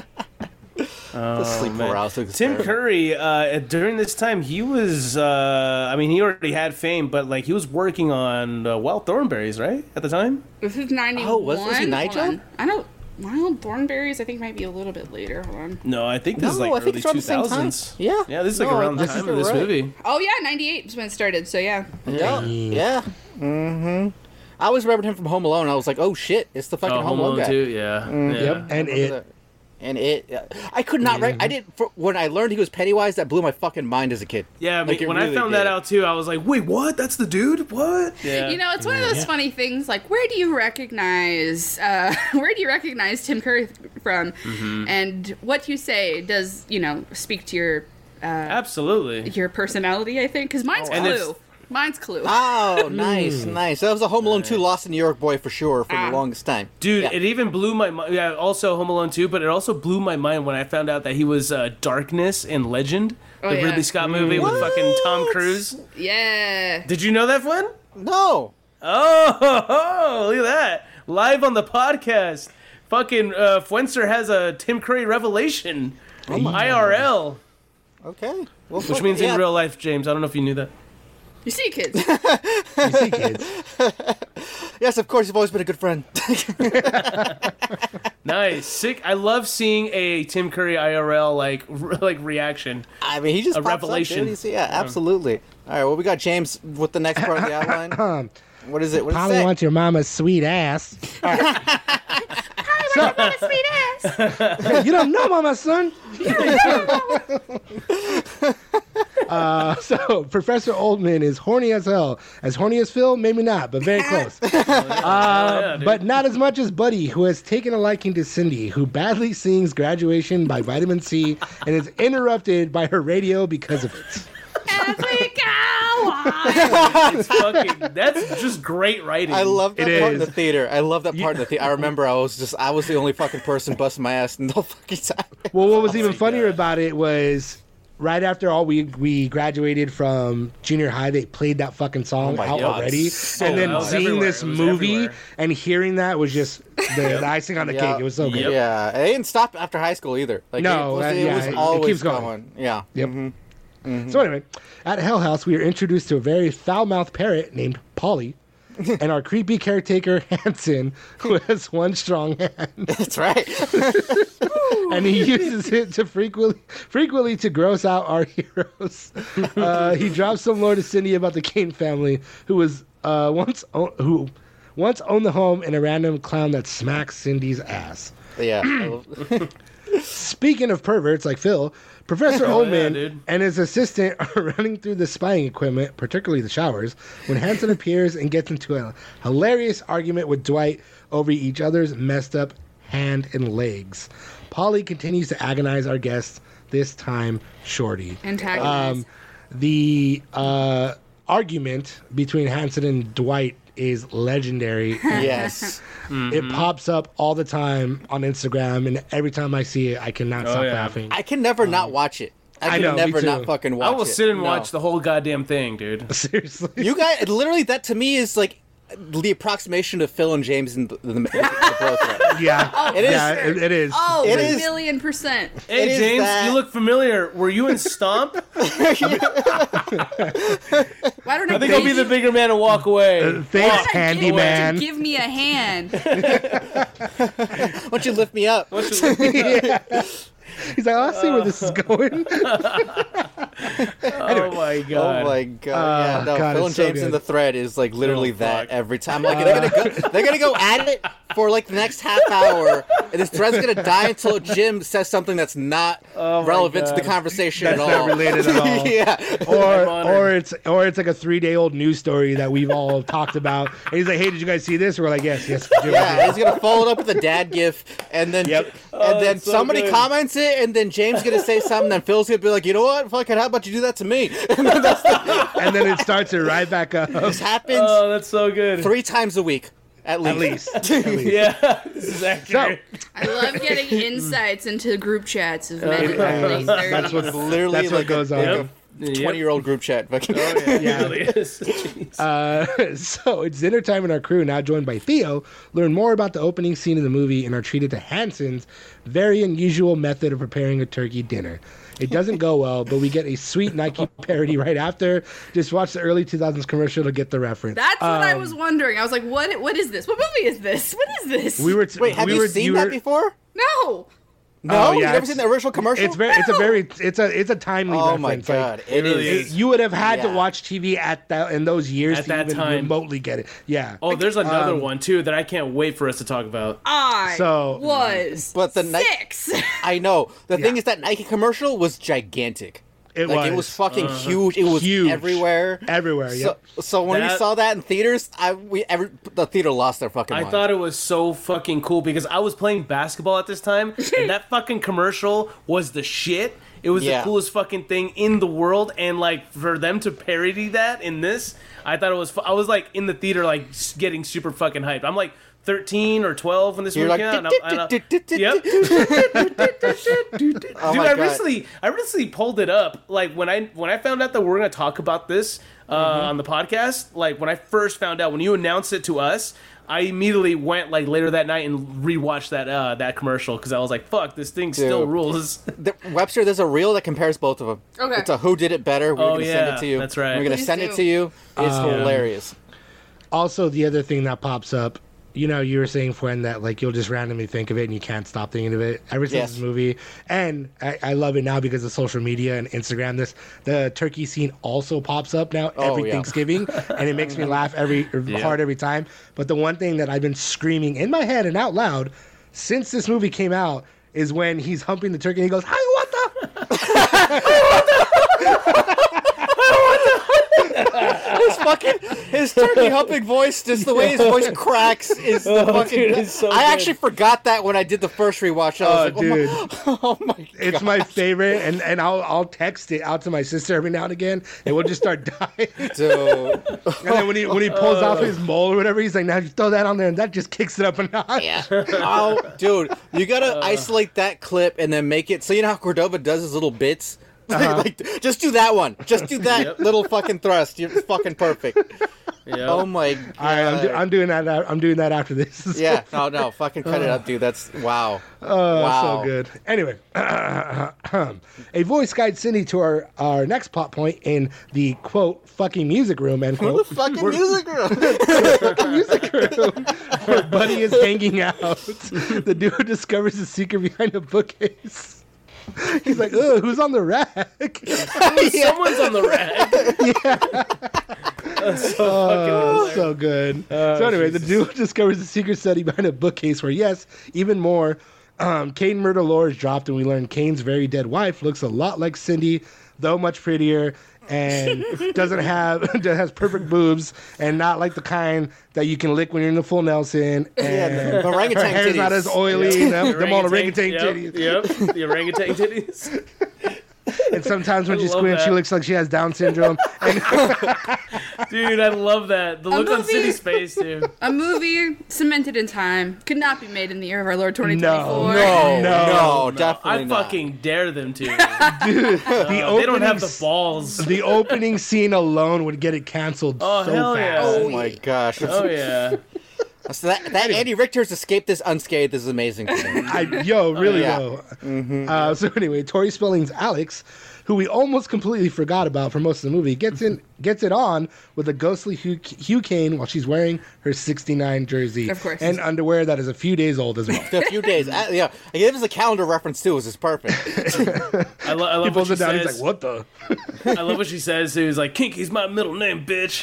Speaker 4: The sleep
Speaker 5: man.
Speaker 4: paralysis
Speaker 5: Tim
Speaker 4: experiment.
Speaker 5: Curry, uh, during this time, he was, uh, I mean, he already had fame, but, like, he was working on uh, Wild Thornberries, right, at the time?
Speaker 2: This is ninety-one.
Speaker 4: Oh, was- was he
Speaker 2: Hold
Speaker 4: Nigel?
Speaker 2: on. I don't. Wild Thornberries, I think, might be a little bit later. Hold on.
Speaker 5: No, I think this is,
Speaker 4: No,
Speaker 5: like,
Speaker 4: I think
Speaker 5: early
Speaker 4: it's around the same time.
Speaker 5: two thousands.
Speaker 4: Yeah.
Speaker 5: Yeah, this is, like,
Speaker 4: No,
Speaker 5: around the
Speaker 4: this is
Speaker 5: time of this
Speaker 4: right.
Speaker 5: movie.
Speaker 2: Oh, yeah, ninety-eight is when it started, so yeah.
Speaker 4: Yeah. Yeah. Mm-hmm. I always remembered him from Home Alone. I was like, oh shit, it's the fucking
Speaker 5: Oh,
Speaker 4: Home Alone guy.
Speaker 5: too, yeah.
Speaker 4: Mm-hmm.
Speaker 5: yeah.
Speaker 6: Yep, and
Speaker 4: I remember
Speaker 6: it.
Speaker 4: that. And it, yeah. I could not. Rec- I didn't. For, when I learned he was Pennywise, that blew my fucking mind as a kid.
Speaker 5: Yeah,
Speaker 4: Like,
Speaker 5: me-
Speaker 4: it
Speaker 5: when I
Speaker 4: really
Speaker 5: found
Speaker 4: did.
Speaker 5: that out, too, I was like, wait, what? That's the dude? What? Yeah.
Speaker 2: You know, it's one of those funny things. Like, where do you recognize? Uh, where do you recognize Tim Curry from?
Speaker 5: Mm-hmm.
Speaker 2: And what you say does, you know, speak to your
Speaker 5: Absolutely.
Speaker 2: your personality. I think because mine's
Speaker 5: And it's-
Speaker 2: Clue. Mine's Clue.
Speaker 4: Oh, nice, nice. That was a Home Alone two Lost in New York boy for sure for
Speaker 2: Ah.
Speaker 4: the longest time.
Speaker 5: Dude,
Speaker 4: Yeah.
Speaker 5: it even blew my mind. Yeah, also Home Alone two, but it also blew my mind when I found out that he was uh, Darkness in Legend,
Speaker 2: Oh,
Speaker 5: the
Speaker 2: yeah.
Speaker 5: Ridley Scott movie with fucking Tom Cruise.
Speaker 2: Yeah.
Speaker 5: Did you know that, Flynn?
Speaker 4: No.
Speaker 5: Oh, look at that. Live on the podcast. Fucking uh, Fuenster has a Tim Curry revelation. I R L.
Speaker 4: Okay. Well,
Speaker 5: Which means in real life, James. I don't know if you knew that.
Speaker 2: You see, kids.
Speaker 6: You see, kids.
Speaker 4: Yes, of course. You've always been a good friend.
Speaker 5: Nice. Sick. I love seeing a Tim Curry I R L like re- like reaction.
Speaker 4: I mean, he just
Speaker 5: A
Speaker 4: pops
Speaker 5: revelation.
Speaker 4: Up, dude. He's- yeah, absolutely. All right. Well, we got James with the next part of the outline. What is it? What does it
Speaker 6: Probably
Speaker 4: say?
Speaker 6: wants your mama's sweet ass.
Speaker 2: Sweet ass.
Speaker 6: You don't know mama, son. Uh, so Professor Oldman is horny as hell. As horny as Phil, maybe not, but very close. Uh,
Speaker 5: yeah, dude.
Speaker 6: but not as much as Buddy, who has taken a liking to Cindy, who badly sings Graduation by Vitamin C and is interrupted by her radio because of it.
Speaker 2: As we go on.
Speaker 5: It's fucking. That's just great writing.
Speaker 4: I love that
Speaker 6: It
Speaker 4: part in
Speaker 6: is.
Speaker 4: the theater. I love that part in the theater. I remember I was just I was the only fucking person busting my ass the whole fucking time.
Speaker 6: Well, what was
Speaker 5: Oh
Speaker 6: even
Speaker 5: my
Speaker 6: funnier
Speaker 5: God.
Speaker 6: about it was right after all we we graduated from junior high, they played that fucking song
Speaker 4: Oh my
Speaker 6: out
Speaker 4: God.
Speaker 6: already,
Speaker 5: So-
Speaker 6: and then
Speaker 5: that was
Speaker 6: seeing
Speaker 5: everywhere.
Speaker 6: this
Speaker 5: It was
Speaker 6: movie
Speaker 5: everywhere.
Speaker 6: and hearing that was just the, the icing on the
Speaker 4: Yeah.
Speaker 6: cake. It was so good.
Speaker 5: Yep.
Speaker 4: Yeah, it didn't stop after high school either. Like,
Speaker 6: No,
Speaker 4: it was,
Speaker 6: uh,
Speaker 4: it
Speaker 6: yeah,
Speaker 4: was
Speaker 6: it- it
Speaker 4: always
Speaker 6: keeps going.
Speaker 4: Yeah.
Speaker 6: Yep.
Speaker 4: Mm-hmm.
Speaker 6: So anyway, at Hell House, we are introduced to a very foul-mouthed parrot named Polly, and our creepy caretaker Hanson, who has one strong hand,
Speaker 4: That's right.
Speaker 6: and he uses it to frequently, frequently to gross out our heroes. Uh, he drops some lore to Cindy about the Kane family, who was uh, once o- who once owned the home, and a random clown that smacks Cindy's ass.
Speaker 4: Yeah. I love-
Speaker 6: Speaking of perverts like Phil, Professor
Speaker 5: Oh, yeah,
Speaker 6: Ullman
Speaker 5: dude.
Speaker 6: and his assistant are running through the spying equipment, particularly the showers, when Hanson appears and gets into a hilarious argument with Dwight over each other's messed up hand and legs. Polly continues to agonize our guests, this time Shorty.
Speaker 2: Antagonize.
Speaker 6: Um, the uh, argument between Hanson and Dwight is legendary.
Speaker 4: yes.
Speaker 6: It pops up all the time on Instagram, and every time I see it, I cannot
Speaker 5: Oh,
Speaker 6: stop
Speaker 5: yeah.
Speaker 6: laughing.
Speaker 4: I can never not watch it. I
Speaker 6: I
Speaker 4: can
Speaker 6: know, me
Speaker 4: never
Speaker 6: too.
Speaker 4: not fucking watch
Speaker 5: I
Speaker 4: it.
Speaker 5: will sit and
Speaker 4: No.
Speaker 5: watch the whole goddamn thing, dude.
Speaker 6: Seriously.
Speaker 4: You guys, literally, that to me is like the approximation of Phil and James in the, the, the bro thread.
Speaker 6: Yeah,
Speaker 4: It is-
Speaker 6: yeah, it, it is.
Speaker 2: Oh,
Speaker 4: It
Speaker 2: a
Speaker 4: is-
Speaker 2: million percent.
Speaker 5: Hey,
Speaker 4: It is
Speaker 5: James,
Speaker 4: that-
Speaker 5: you look familiar. Were you in Stomp?
Speaker 2: Why don't I,
Speaker 5: I think I'll be the bigger man and walk away.
Speaker 6: Thanks,
Speaker 2: Why don't I get you
Speaker 6: handyman.
Speaker 2: to give me a hand.
Speaker 4: Why don't you lift me up?
Speaker 5: What's your-
Speaker 6: He's like, oh, I see where this is going.
Speaker 5: Oh my god.
Speaker 4: Oh my god! yeah, no,
Speaker 6: God,
Speaker 4: Phil
Speaker 6: it's
Speaker 4: and
Speaker 6: so
Speaker 4: James in
Speaker 6: good.
Speaker 4: the thread is like literally
Speaker 5: Oh,
Speaker 4: that
Speaker 5: fuck.
Speaker 4: every time. Like they're gonna go, they're gonna go at it for like the next half hour, and this thread's gonna die until Jim says something that's not
Speaker 5: Oh my
Speaker 4: relevant to the
Speaker 5: God.
Speaker 4: conversation
Speaker 6: That's
Speaker 4: at
Speaker 6: not
Speaker 4: all.
Speaker 6: related at all.
Speaker 4: yeah,
Speaker 6: Or,
Speaker 5: I'm honored.
Speaker 6: or it's or it's like a three day old news story that we've all talked about. And he's like, "Hey, did you guys see this?" We're like, "Yes, yes." Jim,
Speaker 4: yeah. He's gonna follow it up with a dad gif, and then
Speaker 6: Yep.
Speaker 4: and
Speaker 5: Oh,
Speaker 4: then
Speaker 5: that's so
Speaker 4: somebody
Speaker 5: good.
Speaker 4: comments it, and then James gonna say something, then Phil's gonna be like, you know what? Fucking, how about you do that to me? And then that's the,
Speaker 6: And then it starts it right back up.
Speaker 4: this happens
Speaker 5: Oh, that's so good.
Speaker 4: three times a week at least.
Speaker 6: At least. At least.
Speaker 5: Yeah, this is accurate.
Speaker 2: I love getting insights into group chats of men in
Speaker 6: yeah.
Speaker 2: their late
Speaker 6: That's what
Speaker 2: thirties.
Speaker 4: Literally,
Speaker 6: That's what
Speaker 4: like
Speaker 6: goes
Speaker 4: a,
Speaker 6: on.
Speaker 4: like a twenty-year-old group chat. Fucking-
Speaker 5: Oh, yeah, it
Speaker 6: Yeah.
Speaker 5: really is. Jeez.
Speaker 6: Uh, so it's dinner time, and our crew, now joined by Theo, learn more about the opening scene of the movie and are treated to Hanson's very unusual method of preparing a turkey dinner. It doesn't go well, but we get a sweet Nike parody right after. Just watch the early two thousands commercial to get the reference.
Speaker 2: That's what I
Speaker 6: Um,
Speaker 2: was wondering. I was like, what What is this? What movie is this? What is this?
Speaker 6: We were t-
Speaker 4: Wait, have
Speaker 6: we
Speaker 4: you
Speaker 6: were,
Speaker 4: seen
Speaker 6: you
Speaker 4: that
Speaker 6: were-
Speaker 4: before?
Speaker 2: No.
Speaker 4: No,
Speaker 6: Oh,
Speaker 4: you
Speaker 6: yeah,
Speaker 4: never
Speaker 6: it's-
Speaker 4: seen the original commercial?
Speaker 6: It's very, it's a very, it's a, it's a timely
Speaker 4: oh my
Speaker 6: reference. Like,
Speaker 4: god,
Speaker 5: It
Speaker 4: it
Speaker 5: really
Speaker 4: is.
Speaker 5: is.
Speaker 6: you would have had to
Speaker 4: Yeah.
Speaker 6: watch T V at that in those years
Speaker 5: At
Speaker 6: to
Speaker 5: that
Speaker 6: even
Speaker 5: time.
Speaker 6: remotely get it. Yeah.
Speaker 5: Oh, there's another
Speaker 6: Um,
Speaker 5: one too that I can't wait for us to talk about.
Speaker 2: I
Speaker 6: So-
Speaker 2: was
Speaker 4: But the Ni-
Speaker 2: six.
Speaker 4: I know. The thing
Speaker 6: Yeah.
Speaker 4: is that Nike commercial was gigantic.
Speaker 6: It
Speaker 4: like
Speaker 6: was.
Speaker 4: it was fucking huge. It was
Speaker 6: Huge.
Speaker 4: everywhere.
Speaker 6: Everywhere,
Speaker 4: So,
Speaker 6: yep.
Speaker 4: so when we
Speaker 5: That-
Speaker 4: saw that in theaters, I we every the theater lost their fucking
Speaker 5: I
Speaker 4: mind.
Speaker 5: thought it was so fucking cool because I was playing basketball at this time, and that fucking commercial was the shit. It was
Speaker 4: Yeah.
Speaker 5: the coolest fucking thing in the world, and like for them to parody that in this, I thought it was. Fu- I was like in the theater, like s- getting super fucking hyped. I'm like thirteen or twelve when this
Speaker 4: You're
Speaker 5: movie
Speaker 4: like,
Speaker 5: came out. and I'm- and I'm- Yep. Dude,
Speaker 4: Oh my
Speaker 5: I
Speaker 4: God.
Speaker 5: recently, I recently pulled it up. Like when I when I found out that we we're gonna talk about this uh,
Speaker 4: Mm-hmm.
Speaker 5: on the podcast. Like when I first found out, when you announced it to us, I immediately went like later that night and rewatched that uh, that commercial because I was like, "Fuck, this thing still
Speaker 4: Dude.
Speaker 5: rules."
Speaker 4: The, Webster, there's a reel that compares both of them.
Speaker 2: Okay.
Speaker 4: It's a who did it better. We're
Speaker 5: Oh,
Speaker 4: gonna send
Speaker 5: yeah,
Speaker 4: it to you.
Speaker 5: that's right.
Speaker 4: We're gonna
Speaker 2: Please
Speaker 4: send
Speaker 2: do.
Speaker 4: it to you. It's hilarious.
Speaker 6: Also, the other thing that pops up, you know, you were saying, Fuen, that like you'll just randomly think of it and you can't stop thinking of it. Ever since
Speaker 4: Yes.
Speaker 6: this movie, and I, I love it now because of social media and Instagram. This the turkey scene also pops up now
Speaker 4: Oh,
Speaker 6: every
Speaker 4: yeah.
Speaker 6: Thanksgiving, and it makes me laugh every hard every time. But the one thing that I've been screaming in my head and out loud since this movie came out is when he's humping the turkey and he goes, "I want the."
Speaker 4: fucking his turkey humping voice, just the way his voice cracks is the
Speaker 5: Oh,
Speaker 4: fucking.
Speaker 5: dude, it's so
Speaker 4: I
Speaker 5: good.
Speaker 4: actually forgot that when I did the first rewatch. I
Speaker 6: Oh,
Speaker 4: was like,
Speaker 6: dude.
Speaker 4: oh my, oh my god,
Speaker 6: It's my favorite, and, and I'll I'll text it out to my sister every now and again, and we'll just start dying.
Speaker 4: dude.
Speaker 6: And then when he when he pulls off his mole or whatever, he's like, "Now you throw that on there," and that just kicks it up a notch.
Speaker 4: Yeah. Oh, dude, you gotta isolate that clip and then make it so you know how Cordova does his little bits.
Speaker 6: Uh-huh.
Speaker 4: Like, just do that one. Just do that
Speaker 5: Yep.
Speaker 4: little fucking thrust. You're fucking perfect.
Speaker 5: Yeah.
Speaker 4: Oh my god.
Speaker 6: All right, I'm, do, I'm doing that. a- I'm doing that after this.
Speaker 4: Yeah. No, no. Fucking cut it up, dude. That's wow.
Speaker 6: Oh,
Speaker 4: Wow.
Speaker 6: so good. Anyway, a voice guides Cindy to our, our next plot point in the quote fucking music room end
Speaker 4: Who
Speaker 6: quote.
Speaker 4: the fucking music room?
Speaker 6: Fucking music room where Buddy is hanging out. The dude discovers the secret behind a bookcase. He's like, "Ugh, who's on the rack?"
Speaker 5: Someone's on the rack. That's so fucking
Speaker 6: Oh,
Speaker 5: hilarious.
Speaker 6: so good.
Speaker 5: Oh,
Speaker 6: so anyway, the
Speaker 5: Jesus.
Speaker 6: dude discovers a secret study behind a bookcase where, yes, even more, um, Kane murder lore is dropped, and we learn Kane's very dead wife looks a lot like Cindy, though much prettier, and doesn't have has perfect boobs, and not like the kind that you can lick when you're in the full Nelson. And
Speaker 4: Yeah, the orangutan
Speaker 6: her hair's not
Speaker 4: titties.
Speaker 6: as oily.
Speaker 5: Yep.
Speaker 6: Them, them all orangutan
Speaker 5: yep,
Speaker 6: titties.
Speaker 5: Yep, the orangutan titties.
Speaker 6: And sometimes when
Speaker 5: I
Speaker 6: she
Speaker 5: love
Speaker 6: squints, she
Speaker 5: that.
Speaker 6: looks like she has Down syndrome. And
Speaker 5: Dude, I love that. The look on
Speaker 2: movie-
Speaker 5: Cindy's face, dude.
Speaker 2: A movie cemented in time could not be made in the year of our Lord twenty twenty-four.
Speaker 4: No, no,
Speaker 6: No.
Speaker 4: definitely
Speaker 5: I
Speaker 4: not.
Speaker 5: fucking dare them to.
Speaker 6: the
Speaker 5: They don't have the
Speaker 6: opening
Speaker 5: balls.
Speaker 6: The opening scene alone would get it canceled
Speaker 5: Oh,
Speaker 6: so
Speaker 5: hell yeah.
Speaker 6: fast.
Speaker 4: Oh my gosh.
Speaker 5: Oh yeah.
Speaker 4: So that, that Andy Richter's escaped this unscathed is amazing to me.
Speaker 6: I, yo, really
Speaker 4: yeah.
Speaker 6: though. Uh, so anyway, Tori Spelling's Alex, who we almost completely forgot about for most of the movie, gets in, gets it on with a ghostly Hugh, Hugh Kane while she's wearing her sixty-nine jersey,
Speaker 2: Of course.
Speaker 6: and underwear that is a few days old as well.
Speaker 4: A few days. Uh, yeah, I gave us a calendar reference too. This is perfect.
Speaker 5: I, lo- I
Speaker 6: He
Speaker 5: love what
Speaker 6: pulls
Speaker 5: she
Speaker 6: it down.
Speaker 5: says.
Speaker 6: He's like, "What the?"
Speaker 5: I love what she says. Too. He's like, "Kinky's my middle name, bitch."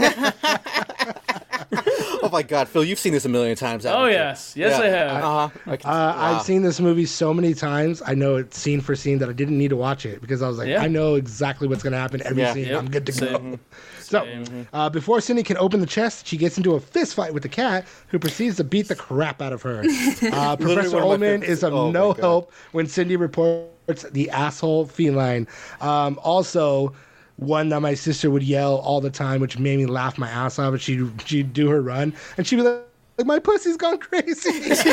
Speaker 4: Oh my god, Phil, you've seen this a million times. haven't
Speaker 5: Oh
Speaker 4: you?
Speaker 5: yes, yes
Speaker 4: Yeah.
Speaker 5: I have.
Speaker 4: Uh-huh. I can-
Speaker 6: Uh,
Speaker 4: wow.
Speaker 6: I've seen this movie so many times. I know it scene for scene that I didn't need to watch it because I was like,
Speaker 5: Yeah.
Speaker 6: I know exactly what's going to happen every
Speaker 4: Yeah.
Speaker 6: scene.
Speaker 5: Yep.
Speaker 6: I'm good to go.
Speaker 5: Same.
Speaker 6: So,
Speaker 5: Same.
Speaker 6: uh, before Cindy can open the chest, she gets into a fist fight with the cat, who proceeds to beat the crap out of her. Uh, Professor
Speaker 4: one of my
Speaker 6: Ullman
Speaker 4: favorites.
Speaker 6: is of
Speaker 4: Oh my
Speaker 6: no
Speaker 4: God.
Speaker 6: help when Cindy reports the asshole feline. Um, also, one that my sister would yell all the time, which made me laugh my ass off. And she'd, she'd do her run, and she'd be like, like, my pussy's gone crazy.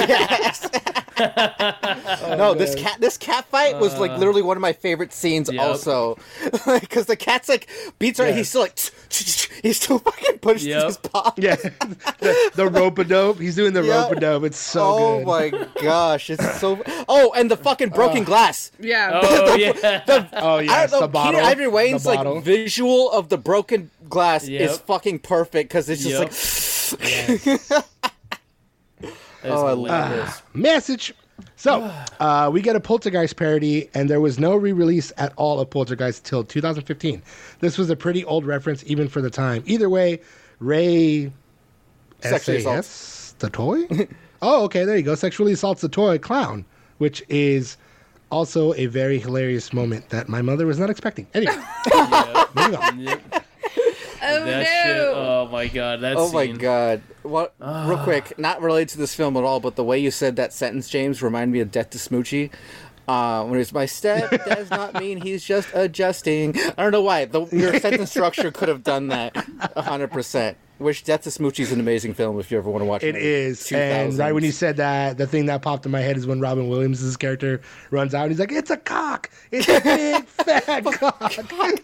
Speaker 4: no, this cat, this cat fight was like literally one of my favorite scenes.
Speaker 5: Yep.
Speaker 4: Also, because the cat's like beats her,
Speaker 6: Yeah.
Speaker 4: he's still like he's still fucking pushed
Speaker 5: Yep.
Speaker 4: his paw.
Speaker 6: Yeah, the, the rope-a-dope. He's doing the
Speaker 4: Yeah.
Speaker 6: rope-a-dope. It's so
Speaker 4: oh
Speaker 6: good.
Speaker 4: my gosh, it's so. Oh, and the fucking broken glass.
Speaker 2: Yeah.
Speaker 5: Oh yeah.
Speaker 6: Oh,
Speaker 4: I
Speaker 6: yes,
Speaker 4: don't know.
Speaker 6: the bottle.
Speaker 4: Peter Ivory Wayne's
Speaker 6: the
Speaker 4: like
Speaker 6: bottle.
Speaker 4: visual of the broken glass
Speaker 5: Yep.
Speaker 4: is fucking perfect because it's just
Speaker 5: Yep.
Speaker 4: like.
Speaker 5: That's
Speaker 4: Oh, I
Speaker 5: hilarious.
Speaker 6: Message. So, uh, we get a Poltergeist parody, and there was no re-release at all of Poltergeist until two thousand fifteen. This was a pretty old reference, even for the time. Either way, Ray
Speaker 4: Sexually
Speaker 6: S A S, the toy? Oh, okay, there you go. Sexually assaults the toy clown, which is also a very hilarious moment that my mother was not expecting. Anyway,
Speaker 5: Yeah.
Speaker 6: moving on.
Speaker 5: Yep.
Speaker 2: Oh
Speaker 5: That
Speaker 2: no.
Speaker 5: shit. Oh my god. That
Speaker 4: Oh my
Speaker 5: scene.
Speaker 4: god! What? Real quick, not related to this film at all, but the way you said that sentence, James, reminded me of Death to Smoochie. Uh, when it's my step does not mean he's just adjusting. I don't know why. The, your sentence structure could have done that a hundred percent. Which Death to Smoochie is an amazing film if you ever want to watch it.
Speaker 6: It is. And right when you said that, the thing that popped in my head is when Robin Williams' character runs out and he's like, "It's a cock! It's a big fat cock!"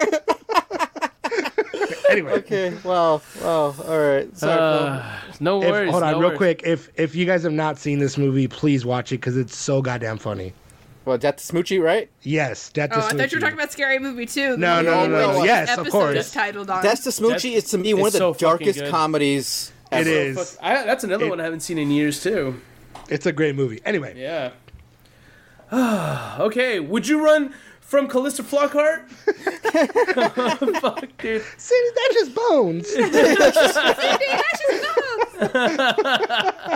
Speaker 6: Anyway.
Speaker 4: Okay. Well. Well. All right. Sorry.
Speaker 5: Uh, no
Speaker 6: If,
Speaker 5: worries.
Speaker 6: hold on,
Speaker 5: no
Speaker 6: real
Speaker 5: worries.
Speaker 6: quick. If if you guys have not seen this movie, please watch it because it's so goddamn funny.
Speaker 4: Well, Death to Smoochie, right?
Speaker 6: Yes, Death to
Speaker 2: Oh, I thought you were
Speaker 6: Smoochie.
Speaker 2: talking about Scary Movie too.
Speaker 6: No, no,
Speaker 4: no, no,
Speaker 2: Which
Speaker 6: yes, of
Speaker 2: episode
Speaker 6: course.
Speaker 2: is titled on.
Speaker 4: Death to Smoochie is to me one of
Speaker 5: it's
Speaker 4: the
Speaker 5: so fucking
Speaker 4: darkest
Speaker 5: good.
Speaker 4: comedies.
Speaker 6: It
Speaker 4: Ever.
Speaker 6: is.
Speaker 5: I, that's another
Speaker 6: It-
Speaker 5: one I haven't seen in years too.
Speaker 6: It's a great movie. Anyway,
Speaker 5: Yeah. Okay. Would you run from Callista Flockhart? Fuck, dude.
Speaker 6: see, that's just bones.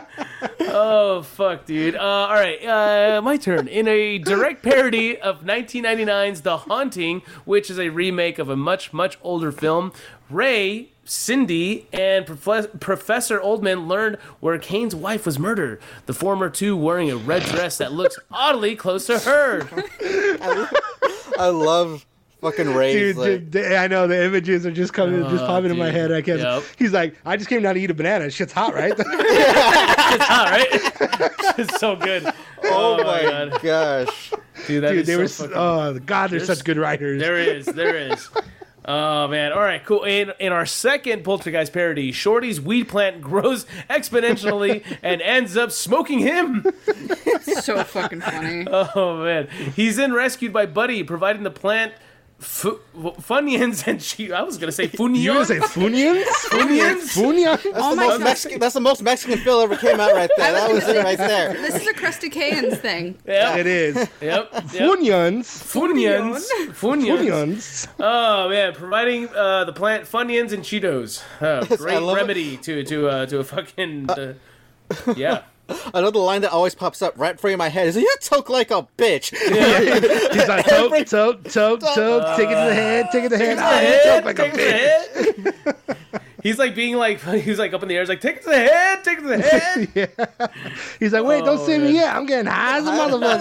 Speaker 5: Oh, fuck, dude. Uh, all right, uh, my turn. In a direct parody of nineteen ninety-nine's The Haunting, which is a remake of a much, much older film, Ray, Cindy, and Prof- Professor Oldman learned where Kane's wife was murdered, the former two wearing a red dress that looks oddly close to her.
Speaker 4: I love fucking Ray's.
Speaker 6: Dude,
Speaker 4: like,
Speaker 6: dude, I know the images are just coming, just
Speaker 5: Oh,
Speaker 6: popping in my
Speaker 5: dude.
Speaker 6: head. I can't.
Speaker 5: Yep.
Speaker 6: He's like, I just came down to eat a banana. Shit's hot, right?
Speaker 5: It's hot, right? It's so good.
Speaker 4: oh,
Speaker 5: my
Speaker 4: my
Speaker 5: God.
Speaker 4: gosh.
Speaker 5: Dude, that
Speaker 6: Dude,
Speaker 5: is
Speaker 6: they
Speaker 5: so
Speaker 6: were.
Speaker 5: fucking...
Speaker 6: Oh God, they're
Speaker 5: There's-
Speaker 6: such good writers.
Speaker 5: There is, there is. Oh, man. All right, cool. In, in our second Poltergeist parody, Shorty's weed plant grows exponentially and ends up smoking him.
Speaker 2: So fucking funny.
Speaker 5: Oh, man. He's then rescued by Buddy, providing the plant fu- Funyuns and she... I was going to say Funyuns.
Speaker 6: You gonna say Funyuns?
Speaker 5: Funyuns?
Speaker 6: Funyuns?
Speaker 4: That's,
Speaker 2: Oh
Speaker 4: the
Speaker 2: my
Speaker 4: most
Speaker 2: God.
Speaker 4: Mexican, that's the most Mexican Phil ever came out right there. That was it right there.
Speaker 2: This is a Krusty Cans thing.
Speaker 5: Yep,
Speaker 6: It is.
Speaker 5: yep, yep.
Speaker 6: Funyuns.
Speaker 5: Funyuns. Funyuns.
Speaker 6: Funyuns.
Speaker 5: Oh man, providing uh, the plant Funyuns and Cheetos. Oh,
Speaker 4: I
Speaker 5: great
Speaker 4: love it.
Speaker 5: remedy to to uh, to a fucking uh, yeah.
Speaker 4: Another line that always pops up right in front of my head is, you toke like a bitch.
Speaker 6: He's like, toke,
Speaker 4: Every-
Speaker 6: toke, toke, toke. Take it to the head. Take it to the head. Ah,
Speaker 5: Head,
Speaker 6: toke like a
Speaker 5: take it to the
Speaker 6: bitch.
Speaker 5: head. He's like being like he's like up in the air. He's like, take it to the head, take it to the head.
Speaker 6: Yeah. He's like, wait, don't
Speaker 5: Oh,
Speaker 6: see
Speaker 5: man.
Speaker 6: me yet. I'm getting high as a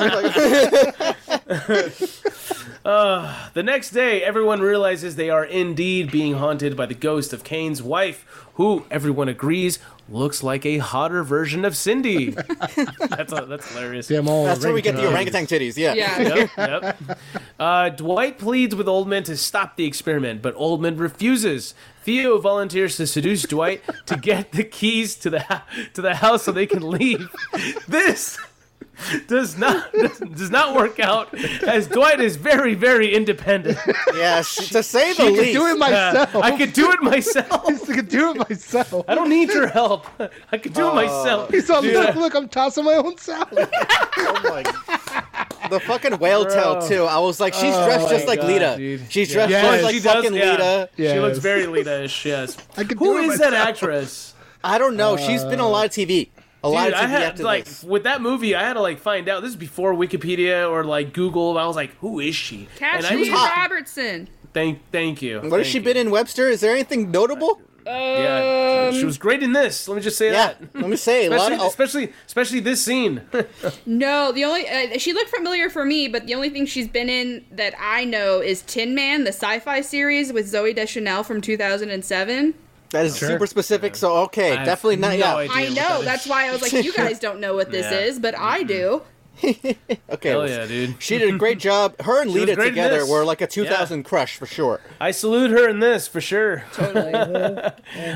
Speaker 6: motherfucker.
Speaker 5: The next day, everyone realizes they are indeed being haunted by the ghost of Kane's wife, who everyone agrees looks like a hotter version of Cindy. that's a, that's hilarious.
Speaker 6: Damn all
Speaker 4: That's where we get the
Speaker 6: orangutan.
Speaker 4: orangutan titties, yeah.
Speaker 2: Yeah.
Speaker 5: Yep, yep. Uh, Dwight pleads with Oldman to stop the experiment, but Oldman refuses. Theo volunteers to seduce Dwight to get the keys to the ho- to the house so they can leave. This does not does, does not work out, as Dwight is very very independent.
Speaker 4: Yes, to say the
Speaker 6: I can
Speaker 4: least.
Speaker 6: do it
Speaker 5: Uh,
Speaker 6: myself.
Speaker 5: I could do it myself.
Speaker 6: I can do it myself.
Speaker 5: I don't need your help. I could do it myself.
Speaker 6: He's all,
Speaker 5: Dude,
Speaker 6: look, look, I'm tossing my own salad.
Speaker 4: Oh my. The fucking whale tail,
Speaker 5: Bro.
Speaker 4: too. I was like, she's dressed just
Speaker 5: my
Speaker 4: like
Speaker 5: God,
Speaker 4: Lita.
Speaker 5: dude.
Speaker 4: She's dressed
Speaker 6: Yes.
Speaker 4: just like
Speaker 5: She does,
Speaker 4: fucking
Speaker 5: yeah.
Speaker 4: Lita.
Speaker 5: She
Speaker 6: Yes.
Speaker 5: looks very Lita-ish, yes.
Speaker 6: I could
Speaker 5: Who
Speaker 6: do it
Speaker 5: is that
Speaker 6: myself.
Speaker 5: actress?
Speaker 4: I don't know. She's been on a lot of T V. A lot
Speaker 5: Dude,
Speaker 4: of
Speaker 5: I
Speaker 4: T V
Speaker 5: had
Speaker 4: after
Speaker 5: like
Speaker 4: this.
Speaker 5: with that movie, I had to like find out. This is before Wikipedia or like Google. I was like, "Who is she?" And I
Speaker 2: Kathy
Speaker 5: was
Speaker 4: hot.
Speaker 2: Robertson.
Speaker 5: thank, thank you.
Speaker 4: What has she been in, Webster? Is there anything notable?
Speaker 5: Yeah, she was great in this. Let me just say
Speaker 4: Yeah,
Speaker 5: that.
Speaker 4: let me say. A lot
Speaker 5: Especially,
Speaker 4: of, oh,
Speaker 5: especially, especially this scene.
Speaker 2: No, the only uh, she looked familiar for me, but the only thing she's been in that I know is Tin Man, the sci-fi series with Zoe Deschanel from two thousand seven.
Speaker 4: that is
Speaker 6: Sure.
Speaker 4: super specific, so okay.
Speaker 5: I have
Speaker 4: Definitely not.
Speaker 5: no
Speaker 4: Yeah.
Speaker 5: idea.
Speaker 2: I
Speaker 5: what
Speaker 2: know.
Speaker 5: that is.
Speaker 2: That's why I was like, you guys don't know what this
Speaker 5: Yeah.
Speaker 2: is, but I do.
Speaker 4: Okay.
Speaker 5: Hell
Speaker 4: well,
Speaker 5: yeah, dude.
Speaker 4: She did a great job. Her and
Speaker 5: She was
Speaker 4: Lita
Speaker 5: great in
Speaker 4: together
Speaker 5: this.
Speaker 4: were like a two thousand crush for sure.
Speaker 5: I salute her in this for sure.
Speaker 2: Totally.